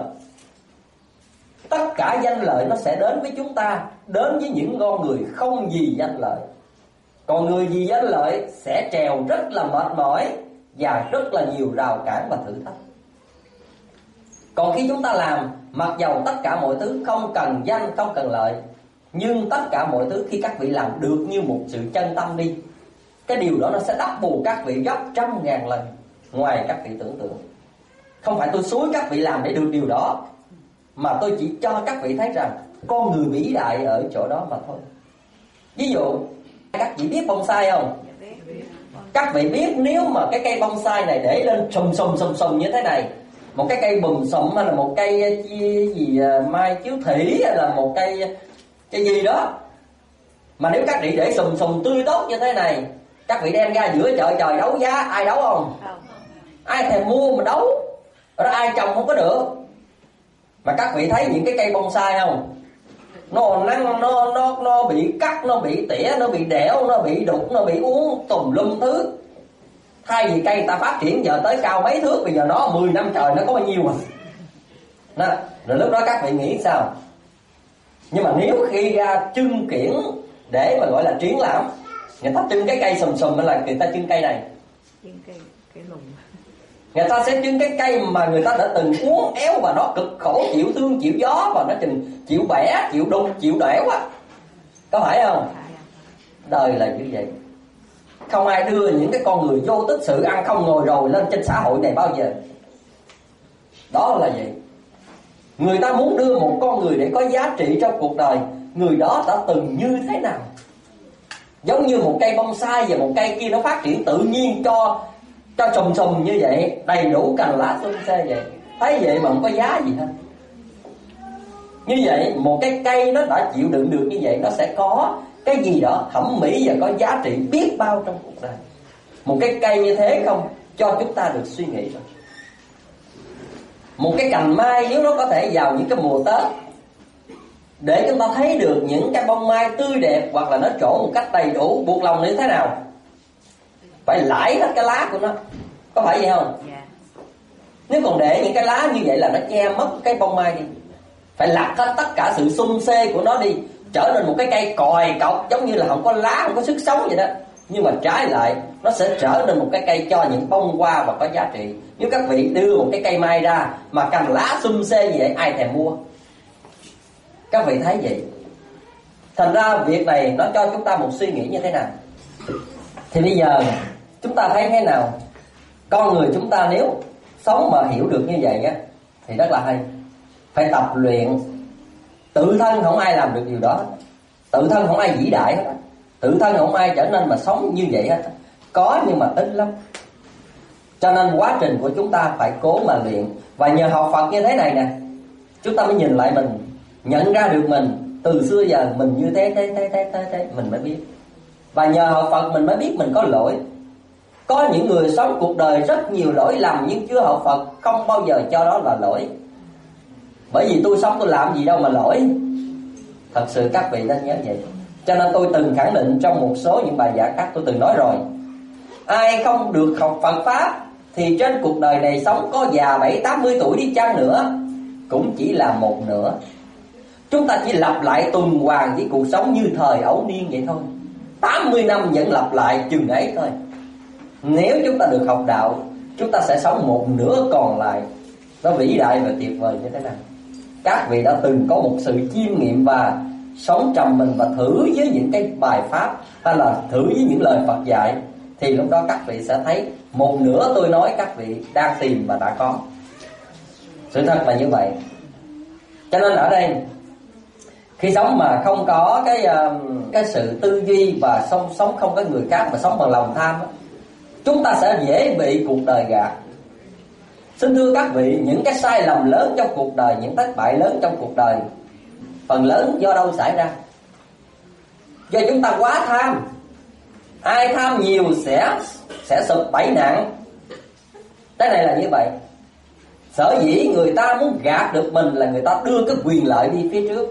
Tất cả danh lợi nó sẽ đến với chúng ta, đến với những con người không vì danh lợi. Còn người vì danh lợi sẽ trèo rất là mệt mỏi và rất là nhiều rào cản và thử thách. Còn khi chúng ta làm, mặc dầu tất cả mọi thứ không cần danh, không cần lợi, nhưng tất cả mọi thứ khi các vị làm được như một sự chân tâm đi, cái điều đó nó sẽ đắp bù các vị gấp trăm ngàn lần ngoài các vị tưởng tượng. Không phải tôi xúi các vị làm để được điều đó, mà tôi chỉ cho các vị thấy rằng con người vĩ đại ở chỗ đó mà thôi. Ví dụ, các vị biết bonsai không? Các vị biết nếu mà cái cây bonsai này để lên sùm sùm sùm sùm như thế này, một cái cây bùm sùm hay là một cây gì mai chiếu thủy hay là một cây cái gì đó, mà nếu các vị để sùm sùm tươi tốt như thế này, các vị đem ra giữa chợ trời đấu giá, ai đấu không? Ai thèm mua mà đấu, đó ai trồng không có được. Mà các vị thấy những cái cây bonsai không? Nó nắng, nó nó nó bị cắt, nó bị tỉa, nó bị đẽo, nó bị đục, nó bị uống tùm lum thứ. Thay vì cây ta phát triển giờ tới cao mấy thước, bây giờ nó mười năm trời nó có bao nhiêu à? Đó, rồi lúc đó các vị nghĩ sao? Nhưng mà nếu khi ra trưng kiển để mà gọi là triển lãm, người ta trưng cái cây sùm sùm hay là người ta trưng cây này? Trưng cây, cây lùn. Người ta sẽ trưng cái cây mà người ta đã từng uốn éo và nó cực khổ, chịu thương, chịu gió, và nó chừng chịu bẻ, chịu đục, chịu đẻo á. Có phải không? Đời là như vậy. Không ai đưa những cái con người vô tích sự ăn không ngồi rồi lên trên xã hội này bao giờ. Đó là vậy. Người ta muốn đưa một con người để có giá trị trong cuộc đời, người đó đã từng như thế nào. Giống như một cây bonsai và một cây kia nó phát triển tự nhiên cho cho sùm sùm như vậy, đầy đủ cành lá xum xê vậy, thấy vậy mà không có giá gì hết. Như vậy một cái cây nó đã chịu đựng được như vậy, nó sẽ có cái gì đó thẩm mỹ và có giá trị biết bao trong cuộc đời. Một cái cây như thế không cho chúng ta được suy nghĩ rồi. Một cái cành mai nếu nó có thể vào những cái mùa Tết để chúng ta thấy được những cái bông mai tươi đẹp, hoặc là nó trổ một cách đầy đủ, buộc lòng như thế nào? Phải lãi hết cái lá của nó, có phải vậy không? Yeah. Nếu còn để những cái lá như vậy là nó che mất cái bông mai đi. Phải lặt hết tất cả sự xum xê của nó đi, trở nên một cái cây còi cọc, giống như là không có lá, không có sức sống vậy đó. Nhưng mà trái lại nó sẽ trở nên một cái cây cho những bông hoa và có giá trị. Nếu các vị đưa một cái cây mai ra mà cành lá xum xê như vậy, ai thèm mua? Các vị thấy vậy. Thành ra việc này nó cho chúng ta một suy nghĩ như thế nào. Thì bây giờ chúng ta thấy thế nào? Con người chúng ta nếu sống mà hiểu được như vậy á thì rất là hay. Phải tập luyện. Tự thân không ai làm được điều đó. Tự thân không ai vĩ đại hết. Tự thân không ai trở nên mà sống như vậy hết. Có nhưng mà ít lắm. Cho nên quá trình của chúng ta phải cố mà luyện. Và nhờ học Phật như thế này nè, chúng ta mới nhìn lại mình, nhận ra được mình từ xưa giờ mình như thế thế thế thế thế, thế mình mới biết. Và nhờ học Phật mình mới biết mình có lỗi. Có những người sống cuộc đời rất nhiều lỗi lầm, nhưng chưa học Phật không bao giờ cho đó là lỗi. Bởi vì tôi sống tôi làm gì đâu mà lỗi. Thật sự các vị nên nhớ vậy. Cho nên tôi từng khẳng định trong một số những bài giảng khác, tôi từng nói rồi, ai không được học Phật Pháp thì trên cuộc đời này sống có già bảy tám mươi tuổi đi chăng nữa cũng chỉ là một nửa. Chúng ta chỉ lặp lại tuần hoàn với cuộc sống như thời ấu niên vậy thôi. Tám mươi năm vẫn lặp lại chừng ấy thôi. Nếu chúng ta được học đạo, chúng ta sẽ sống một nửa còn lại. Nó vĩ đại và tuyệt vời như thế nào. Các vị đã từng có một sự chiêm nghiệm và sống trầm mình và thử với những cái bài pháp, hay là thử với những lời Phật dạy, thì lúc đó các vị sẽ thấy một nửa tôi nói các vị đang tìm và đã có. Sự thật là như vậy. Cho nên ở đây khi sống mà không có cái cái sự tư duy và sống sống không có người khác mà sống bằng lòng tham, chúng ta sẽ dễ bị cuộc đời gạt. Xin thưa các vị, những cái sai lầm lớn trong cuộc đời, những thất bại lớn trong cuộc đời, phần lớn do đâu xảy ra? Do chúng ta quá tham. Ai tham nhiều sẽ sẽ sụp bẫy nặng. Cái này là như vậy. Sở dĩ người ta muốn gạt được mình là người ta đưa cái quyền lợi đi phía trước.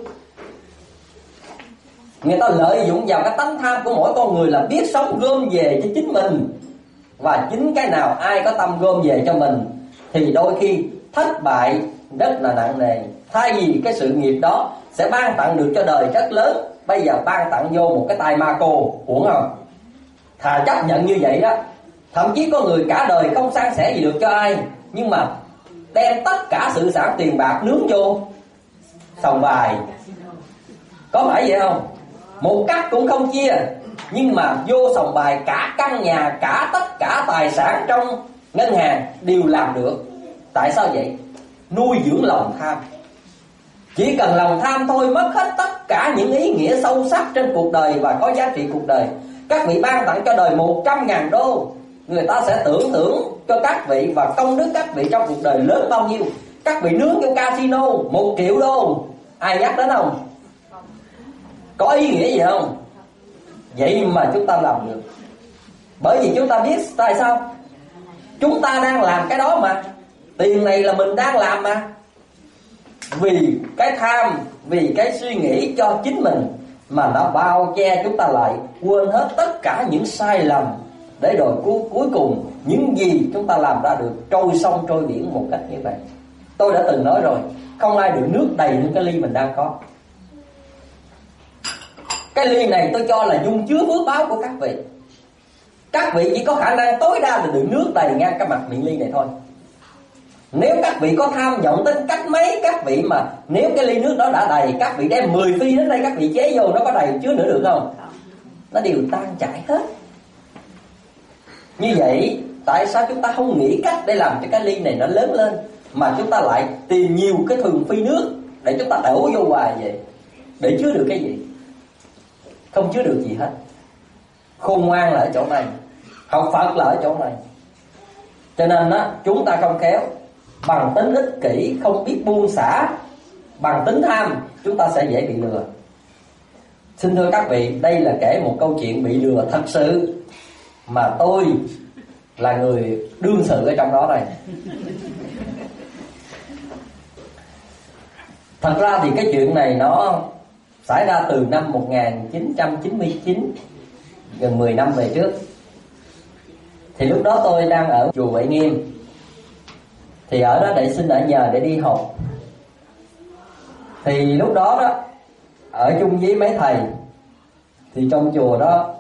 Người ta lợi dụng vào cái tánh tham của mỗi con người là biết sống gom về cho chính mình. Và chính cái nào ai có tâm gom về cho mình thì đôi khi thất bại rất là nặng nề. Thay vì cái sự nghiệp đó sẽ ban tặng được cho đời rất lớn, bây giờ ban tặng vô một cái tay ma cô, uổng không? Thà chấp nhận như vậy đó. Thậm chí có người cả đời không san sẻ gì được cho ai, nhưng mà đem tất cả sự sản tiền bạc nướng vô sòng bài. Có phải vậy không? Một cắt cũng không chia, nhưng mà vô sòng bài cả căn nhà, cả tất cả tài sản trong ngân hàng đều làm được. Tại sao vậy? Nuôi dưỡng lòng tham. Chỉ cần lòng tham thôi mất hết tất cả những ý nghĩa sâu sắc trên cuộc đời và có giá trị cuộc đời. Các vị ban tặng cho đời một trăm ngàn đô, người ta sẽ tưởng thưởng cho các vị và công đức các vị trong cuộc đời lớn bao nhiêu. Các vị nướng vô casino một triệu đô, ai nhắc đến không? Có ý nghĩa gì không? Vậy mà chúng ta làm được. Bởi vì chúng ta biết tại sao? Chúng ta đang làm cái đó mà. Tiền này là mình đang làm mà. Vì cái tham, vì cái suy nghĩ cho chính mình mà nó bao che chúng ta lại, quên hết tất cả những sai lầm. Để rồi cuối, cuối cùng những gì chúng ta làm ra được trôi sông trôi biển một cách như vậy. Tôi đã từng nói rồi, không ai được nước đầy hơn cái ly mình đang có. Cái ly này tôi cho là dung chứa phước báo của các vị. Các vị chỉ có khả năng tối đa là đựng nước đầy ngang cái mặt miệng ly này thôi. Nếu các vị có tham vọng đến cách mấy, các vị mà nếu cái ly nước đó đã đầy, các vị đem mười phi đến đây các vị chế vô, nó có đầy chứa nữa được không? Nó đều tan chảy hết. Như vậy tại sao chúng ta không nghĩ cách để làm cho cái ly này nó lớn lên, mà chúng ta lại tìm nhiều cái thùng phi nước để chúng ta đổ vô hoài vậy? Để chứa được cái gì? Không chứa được gì hết. Khôn ngoan là ở chỗ này, học Phật là ở chỗ này. Cho nên á, chúng ta không khéo, bằng tính ích kỷ, không biết buông xả, bằng tính tham, chúng ta sẽ dễ bị lừa. Xin thưa các vị, đây là kể một câu chuyện bị lừa thật sự, mà tôi là người đương sự ở trong đó đây. Thật ra thì cái chuyện này nó xảy ra từ năm một nghìn chín trăm chín mươi chín, gần mười năm về trước. Thì lúc đó tôi đang ở chùa Huệ Nghiêm. Thì ở đó để xin ở nhờ để đi học. Thì lúc đó đó ở chung với mấy thầy. Thì trong chùa đó,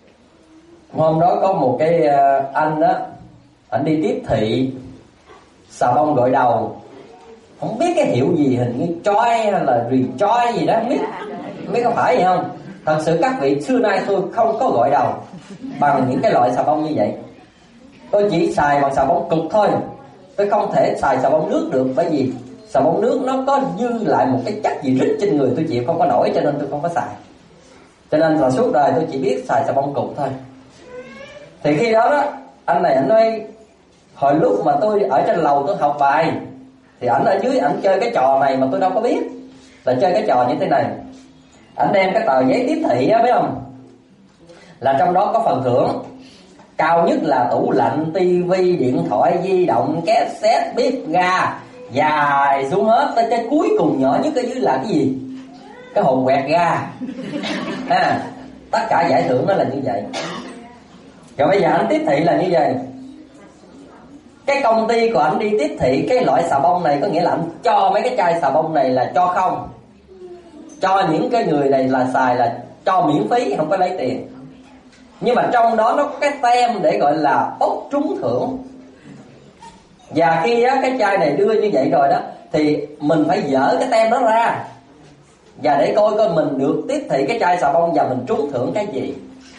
hôm đó có một cái anh đó, anh đi tiếp thị xà bông gội đầu. Không biết cái hiệu gì, hình như choi hay là rì choi gì đó, không biết. Không biết có phải gì không? Thật sự các vị, xưa nay tôi không có gội đầu bằng những cái loại xà bông như vậy. Tôi chỉ xài bằng xà bông cực thôi. Tôi không thể xài xà bông nước được, bởi vì xà bông nước nó có dư lại một cái chất gì rít trên người, tôi chịu không có nổi, cho nên tôi không có xài. Cho nên là suốt đời tôi chỉ biết xài xà bông cục thôi. Thì khi đó đó, anh này anh nói, hồi lúc mà tôi ở trên lầu tôi học bài, thì ảnh ở dưới ảnh chơi cái trò này mà tôi đâu có biết là chơi cái trò như thế này. Ảnh đem cái tờ giấy tiếp thị á, biết không, là trong đó có phần thưởng. Cao nhất là tủ lạnh, tivi, điện thoại di động, cassette, bếp ga, dài xuống hết tới cái cuối cùng nhỏ nhất ở dưới là cái gì? Cái hộp quẹt ga. À, tất cả giải thưởng nó là như vậy. Rồi bây giờ anh tiếp thị là như vậy. Cái công ty của anh đi tiếp thị cái loại xà bông này, có nghĩa là anh cho mấy cái chai xà bông này là cho không, cho những cái người này là xài là cho miễn phí, không có lấy tiền. Nhưng mà trong đó nó có cái tem để gọi là bốc trúng thưởng. Và khi á, cái chai này đưa như vậy rồi đó, thì mình phải dỡ cái tem đó ra, và để coi coi mình được tiếp thị cái chai xà bông và mình trúng thưởng cái gì.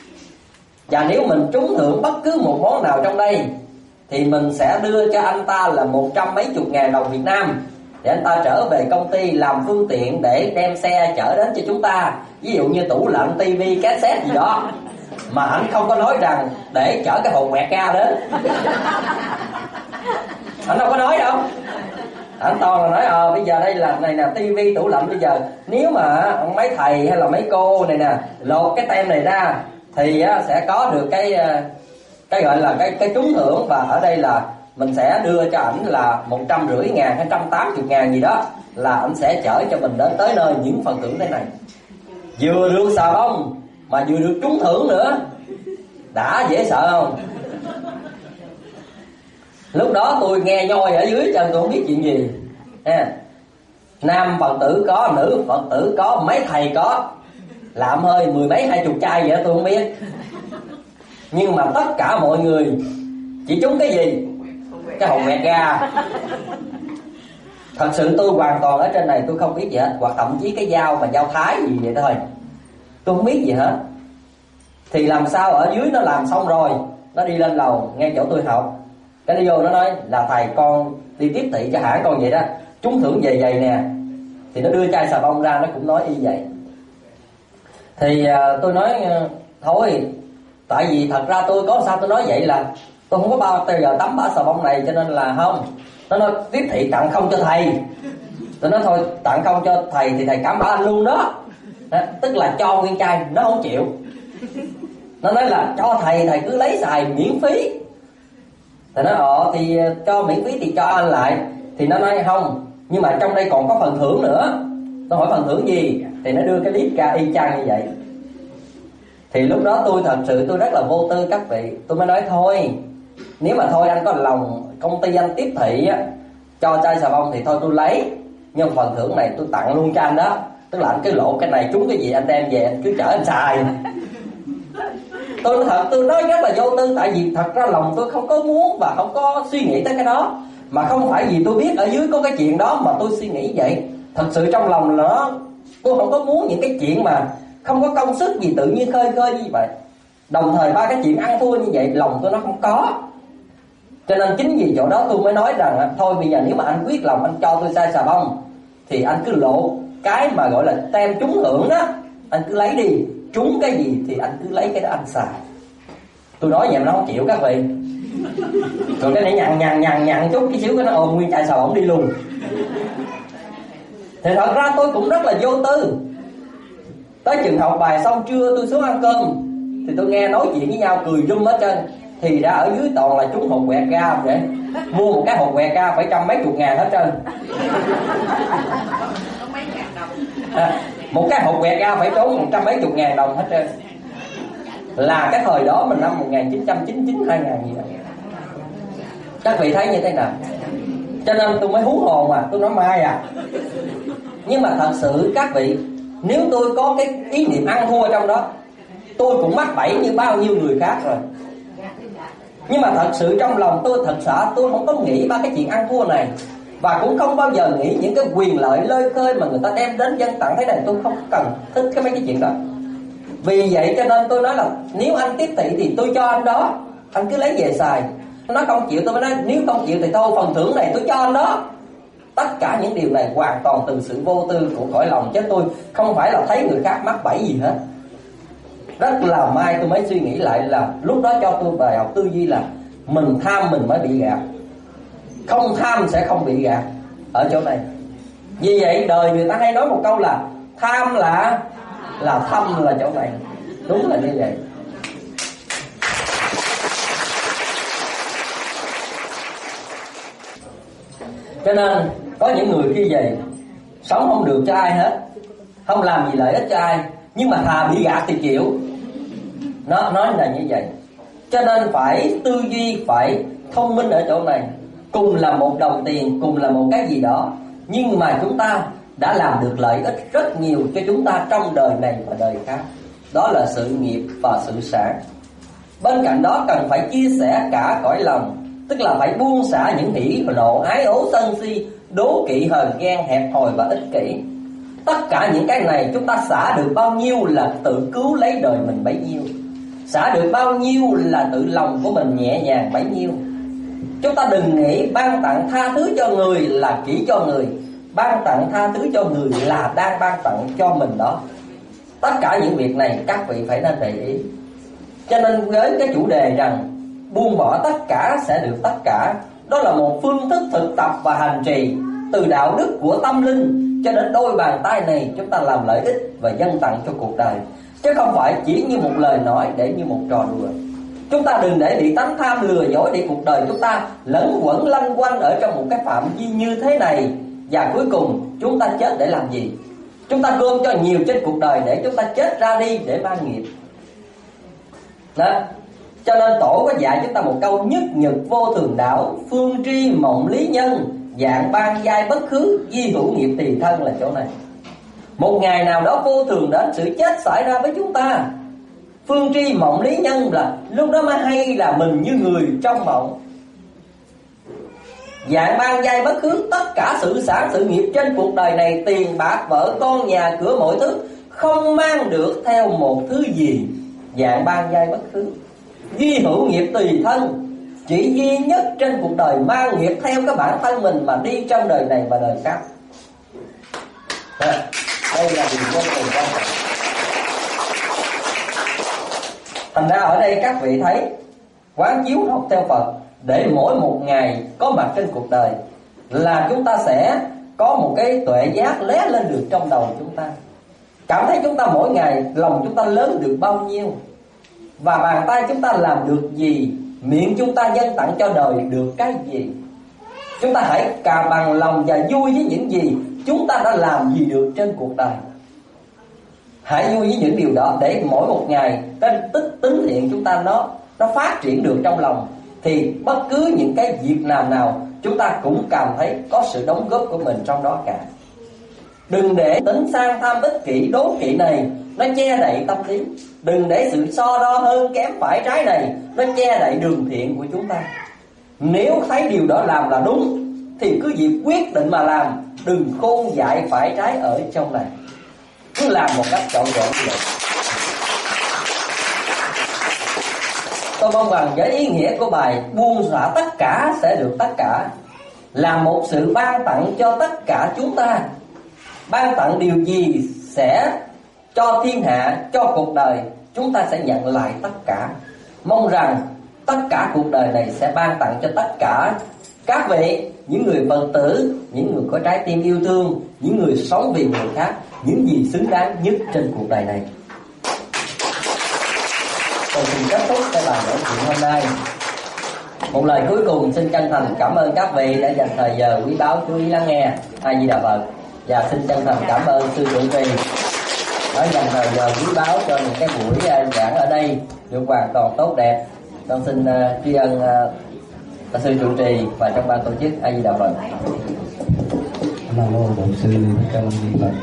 Và nếu mình trúng thưởng bất cứ một món nào trong đây thì mình sẽ đưa cho anh ta là một trăm mấy chục ngàn đồng Việt Nam, để anh ta trở về công ty làm phương tiện để đem xe chở đến cho chúng ta. Ví dụ như tủ lạnh, tivi, cassette gì đó. Mà anh không có nói rằng để chở cái hộp quẹt ga đến. Anh đâu có nói đâu. Anh toàn là nói ờ bây giờ đây là này nè, tivi, tủ lạnh, bây giờ nếu mà mấy thầy hay là mấy cô này nè lột cái tem này ra thì á, sẽ có được cái cái gọi là cái cái trúng thưởng, và ở đây là mình sẽ đưa cho ảnh là một trăm rưỡi ngàn hay trăm tám mươi ngàn gì đó, là ảnh sẽ chở cho mình đến tới nơi những phần thưởng thế này. Vừa được xà bông mà vừa được trúng thưởng nữa, đã dễ sợ không? Lúc đó tôi nghe nhoi ở dưới chân, tôi không biết chuyện gì. À, nam Phật tử có, nữ Phật tử có, mấy thầy có, làm hơi mười mấy hai chục chai vậy đó tôi không biết. Nhưng mà tất cả mọi người chỉ trúng cái gì? Cái hồn mẹt ga. Thật sự tôi hoàn toàn ở trên này tôi không biết gì hết, hoặc thậm chí cái dao mà dao thái gì vậy thôi, tôi không biết gì hết. Thì làm sao ở dưới nó làm xong rồi, nó đi lên lầu nghe chỗ tôi học, cái nó vô nó nói là thầy con đi tiếp thị cho hãng con vậy đó, trúng thưởng về vậy nè. Thì nó đưa chai xà bông ra, nó cũng nói y vậy. Thì uh, tôi nói uh, thôi, tại vì thật ra tôi có sao tôi nói vậy là tôi không có bao giờ tắm bả xà bông này, cho nên là không. Nó nói tiếp thị tặng không cho thầy. Tôi nói thôi tặng không cho thầy thì thầy cảm ơn anh luôn đó. Đó, tức là cho nguyên chai, nó không chịu. Nó nói là cho thầy, thầy cứ lấy xài miễn phí. Thì nói ờ thì cho miễn phí thì cho anh lại. Thì nó nói không, nhưng mà trong đây còn có phần thưởng nữa. Tôi hỏi phần thưởng gì? Thì nó đưa cái clip ra y chang như vậy. Thì lúc đó tôi thật sự tôi rất là vô tư các vị. Tôi mới nói thôi, nếu mà thôi anh có lòng công ty anh tiếp thị á, cho chai xà bông thì thôi tôi lấy, nhưng phần thưởng này tôi tặng luôn cho anh đó. Tức là anh cứ lộ cái này trúng cái gì anh đem về, anh cứ chở anh xài. Tôi nói thật, tôi nói rất là vô tư. Tại vì thật ra lòng tôi không có muốn và không có suy nghĩ tới cái đó. Mà không phải vì tôi biết ở dưới có cái chuyện đó mà tôi suy nghĩ vậy. Thật sự trong lòng là nó, tôi không có muốn những cái chuyện mà không có công sức gì tự nhiên khơi khơi như vậy. Đồng thời ba cái chuyện ăn thua như vậy lòng tôi nó không có. Cho nên chính vì chỗ đó tôi mới nói rằng thôi bây giờ nếu mà anh quyết lòng anh cho tôi chai xà bông thì anh cứ lộ cái mà gọi là tem trúng thưởng đó, anh cứ lấy đi. Trúng cái gì thì anh cứ lấy cái đó anh xài. Tôi nói vậy mà nó không chịu các vị. Rồi cái này nhằn nhằn nhằn nhằn chút cái xíu cái nó ôm nguyên chai xà bông đi luôn. Thì thật ra tôi cũng rất là vô tư. Tới chừng học bài xong trưa tôi xuống ăn cơm, thì tôi nghe nói chuyện với nhau cười rung hết trơn. Thì ra ở dưới toàn là trúng hột quẹt ga vậy. Mua một cái hột quẹt ga phải trăm mấy chục ngàn hết trơn. À, một cái hột quẹt ga phải tốn một trăm mấy chục ngàn đồng hết trơn. Là cái thời đó mình năm một nghìn chín trăm chín mươi chín hai nghìn gì đó. Các vị thấy như thế nào? Cho nên tôi mới hú hồn mà, tôi nói mai à. Nhưng mà thật sự các vị, nếu tôi có cái ý niệm ăn thua trong đó, tôi cũng mắc bẫy như bao nhiêu người khác rồi. Nhưng mà thật sự trong lòng tôi thật sợ tôi không có nghĩ ba cái chuyện ăn thua này. Và cũng không bao giờ nghĩ những cái quyền lợi lơi khơi mà người ta đem đến dân tặng thế này. Tôi không cần thích cái mấy cái chuyện đó. Vì vậy cho nên tôi nói là nếu anh tiếp thị thì tôi cho anh đó, anh cứ lấy về xài. Nó không chịu tôi mới nói nếu không chịu thì thôi phần thưởng này tôi cho anh đó. Tất cả những điều này hoàn toàn từ sự vô tư của cõi lòng, chứ tôi không phải là thấy người khác mắc bẫy gì hết. Rất là may tôi mới suy nghĩ lại là lúc đó cho tôi bài học tư duy là mình tham mình mới bị gạt, không tham sẽ không bị gạt ở chỗ này. Vì vậy đời người ta hay nói một câu là tham là là thâm là chỗ này. Đúng là như vậy. Cho nên có những người khi vậy sống không được cho ai hết, không làm gì lợi ích cho ai, nhưng mà thà bị gạt thì chịu. Nó nói là như vậy. Cho nên phải tư duy, phải thông minh ở chỗ này. Cùng là một đồng tiền, cùng là một cái gì đó, nhưng mà chúng ta đã làm được lợi ích rất nhiều cho chúng ta trong đời này và đời khác. Đó là sự nghiệp và sự sản. Bên cạnh đó cần phải chia sẻ cả cõi lòng, tức là phải buông xả những hỉ nộ ái ố sân si, đố kỵ hờn ghen hẹp hòi và ích kỷ. Tất cả những cái này chúng ta xả được bao nhiêu là tự cứu lấy đời mình bấy nhiêu. Xả được bao nhiêu là tự lòng của mình nhẹ nhàng bấy nhiêu. Chúng ta đừng nghĩ ban tặng tha thứ cho người là chỉ cho người, ban tặng tha thứ cho người là đang ban tặng cho mình đó. Tất cả những việc này các vị phải nên để ý. Cho nên với cái chủ đề rằng buông bỏ tất cả sẽ được tất cả, đó là một phương thức thực tập và hành trì từ đạo đức của tâm linh cho đến đôi bàn tay này chúng ta làm lợi ích và dâng tặng cho cuộc đời, chứ không phải chỉ như một lời nói để như một trò đùa. Chúng ta đừng để bị tánh tham lừa dối để cuộc đời chúng ta lẫn quẩn lanh quanh ở trong một cái phạm vi như thế này. Và cuối cùng chúng ta chết để làm gì? Chúng ta gom cho nhiều trên cuộc đời để chúng ta chết ra đi để mang nghiệp. Đó. Cho nên Tổ có dạy chúng ta một câu: nhất nhật vô thường đạo, phương tri mộng lý nhân, dạng ban giai bất khứ, di hữu nghiệp tùy thân là chỗ này. Một ngày nào đó vô thường đến, sự chết xảy ra với chúng ta. Phương tri mộng lý nhân là lúc đó mới hay là mình như người trong mộng. Dạng ban giai bất khứ, tất cả sự sản sự nghiệp trên cuộc đời này, tiền bạc vợ con nhà cửa mọi thứ, không mang được theo một thứ gì. Dạng ban giai bất khứ, di hữu nghiệp tùy thân, chỉ duy nhất trên cuộc đời mang nghiệp theo cái bản thân mình mà đi trong đời này và đời khác. Đây là điều vô cùng quan trọng. Thành ra ở đây các vị thấy, quán chiếu học theo Phật để mỗi một ngày có mặt trên cuộc đời là chúng ta sẽ có một cái tuệ giác lóe lên được trong đầu chúng ta. Cảm thấy chúng ta mỗi ngày lòng chúng ta lớn được bao nhiêu, và bàn tay chúng ta làm được gì, miệng chúng ta dâng tặng cho đời được cái gì. Chúng ta hãy cà bằng lòng và vui với những gì chúng ta đã làm gì được trên cuộc đời. Hãy vui với những điều đó để mỗi một ngày cái tích tính thiện chúng ta nó nó phát triển được trong lòng, thì bất cứ những cái việc làm nào chúng ta cũng cảm thấy có sự đóng góp của mình trong đó cả. Đừng để tính sang tham ích kỷ đố kỵ này nó che đậy tâm lý. Đừng để sự so đo hơn kém phải trái này nó che đậy đường thiện của chúng ta. Nếu thấy điều đó làm là đúng thì cứ việc quyết định mà làm, đừng khôn dại phải trái ở trong này. Cứ làm một cách trọn vẹn như vậy. Tôi mong rằng với ý nghĩa của bài buông xả tất cả sẽ được tất cả là một sự ban tặng cho tất cả chúng ta. Ban tặng điều gì sẽ cho thiên hạ, cho cuộc đời, chúng ta sẽ nhận lại tất cả. Mong rằng tất cả cuộc đời này sẽ ban tặng cho tất cả các vị, những người Phật tử, những người có trái tim yêu thương, những người sống vì người khác, những gì xứng đáng nhất trên cuộc đời này. Tôi xin kết thúc cái bài nói chuyện hôm nay. Một lời cuối cùng xin chân thành cảm ơn các vị đã dành thời giờ quý báu chú ý lắng nghe. A Di Đà Phật. Và xin chân thành cảm ơn sư trụ trì đã dành thời giờ quý báu cho những cái buổi giảng ở đây được hoàn toàn tốt đẹp. Con xin uh, tri ân uh, sư trụ trì và trong ban tổ chức. A Di Đà Phật. Nam mô Bổn Sư Thích Ca Mâu Ni Phật.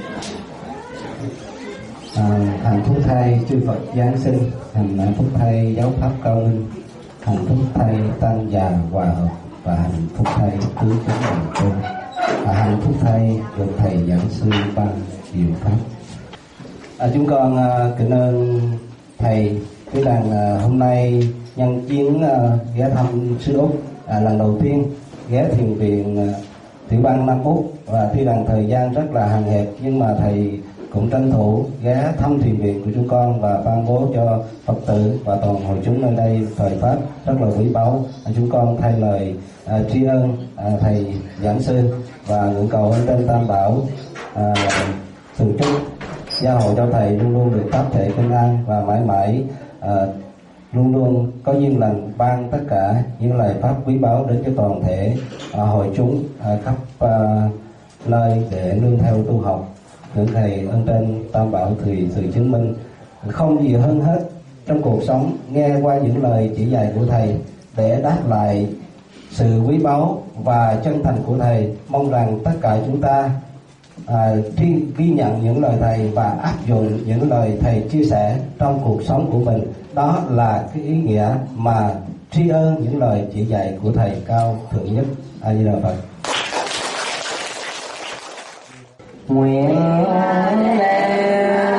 À, hạnh phúc thay chư Phật giáng sinh, hạnh phúc thay giáo pháp cao minh, hạnh phúc thay tăng già hòa hợp, và hạnh phúc thay tứ chúng đồng tu, và hạnh phúc thay được thầy giảng sư ban diệu pháp. À, chúng con uh, kính ơn thầy. Cái đàn uh, hôm nay nhân chuyến uh, ghé thăm xứ Úc, à, lần đầu tiên ghé thiền viện uh, Tiểu bang Nam Úc, và tuy rằng thời gian rất là hạn hẹp nhưng mà thầy cũng tranh thủ ghé thăm thiền viện của chúng con và ban bố cho Phật tử và toàn hội chúng nơi đây thời pháp rất là quý báu. Chúng con thay lời uh, tri ân uh, thầy giảng sư và nguyện cầu ơn trên Tam Bảo uh, thường chúc gia hộ cho thầy luôn luôn được pháp thể bình an và mãi mãi uh, luôn luôn có duyên lành ban tất cả những lời pháp quý báu đến cho toàn thể uh, hội chúng uh, khắp uh, nơi để nương theo tu học. Những thầy ơn trên Tam Bảo thì sự chứng minh không gì hơn hết trong cuộc sống nghe qua những lời chỉ dạy của thầy để đáp lại sự quý báu và chân thành của thầy. Mong rằng tất cả chúng ta à, ghi nhận những lời thầy và áp dụng những lời thầy chia sẻ trong cuộc sống của mình. Đó là cái ý nghĩa mà tri ân những lời chỉ dạy của thầy cao thượng nhất. A Di Đà Phật. Nguyện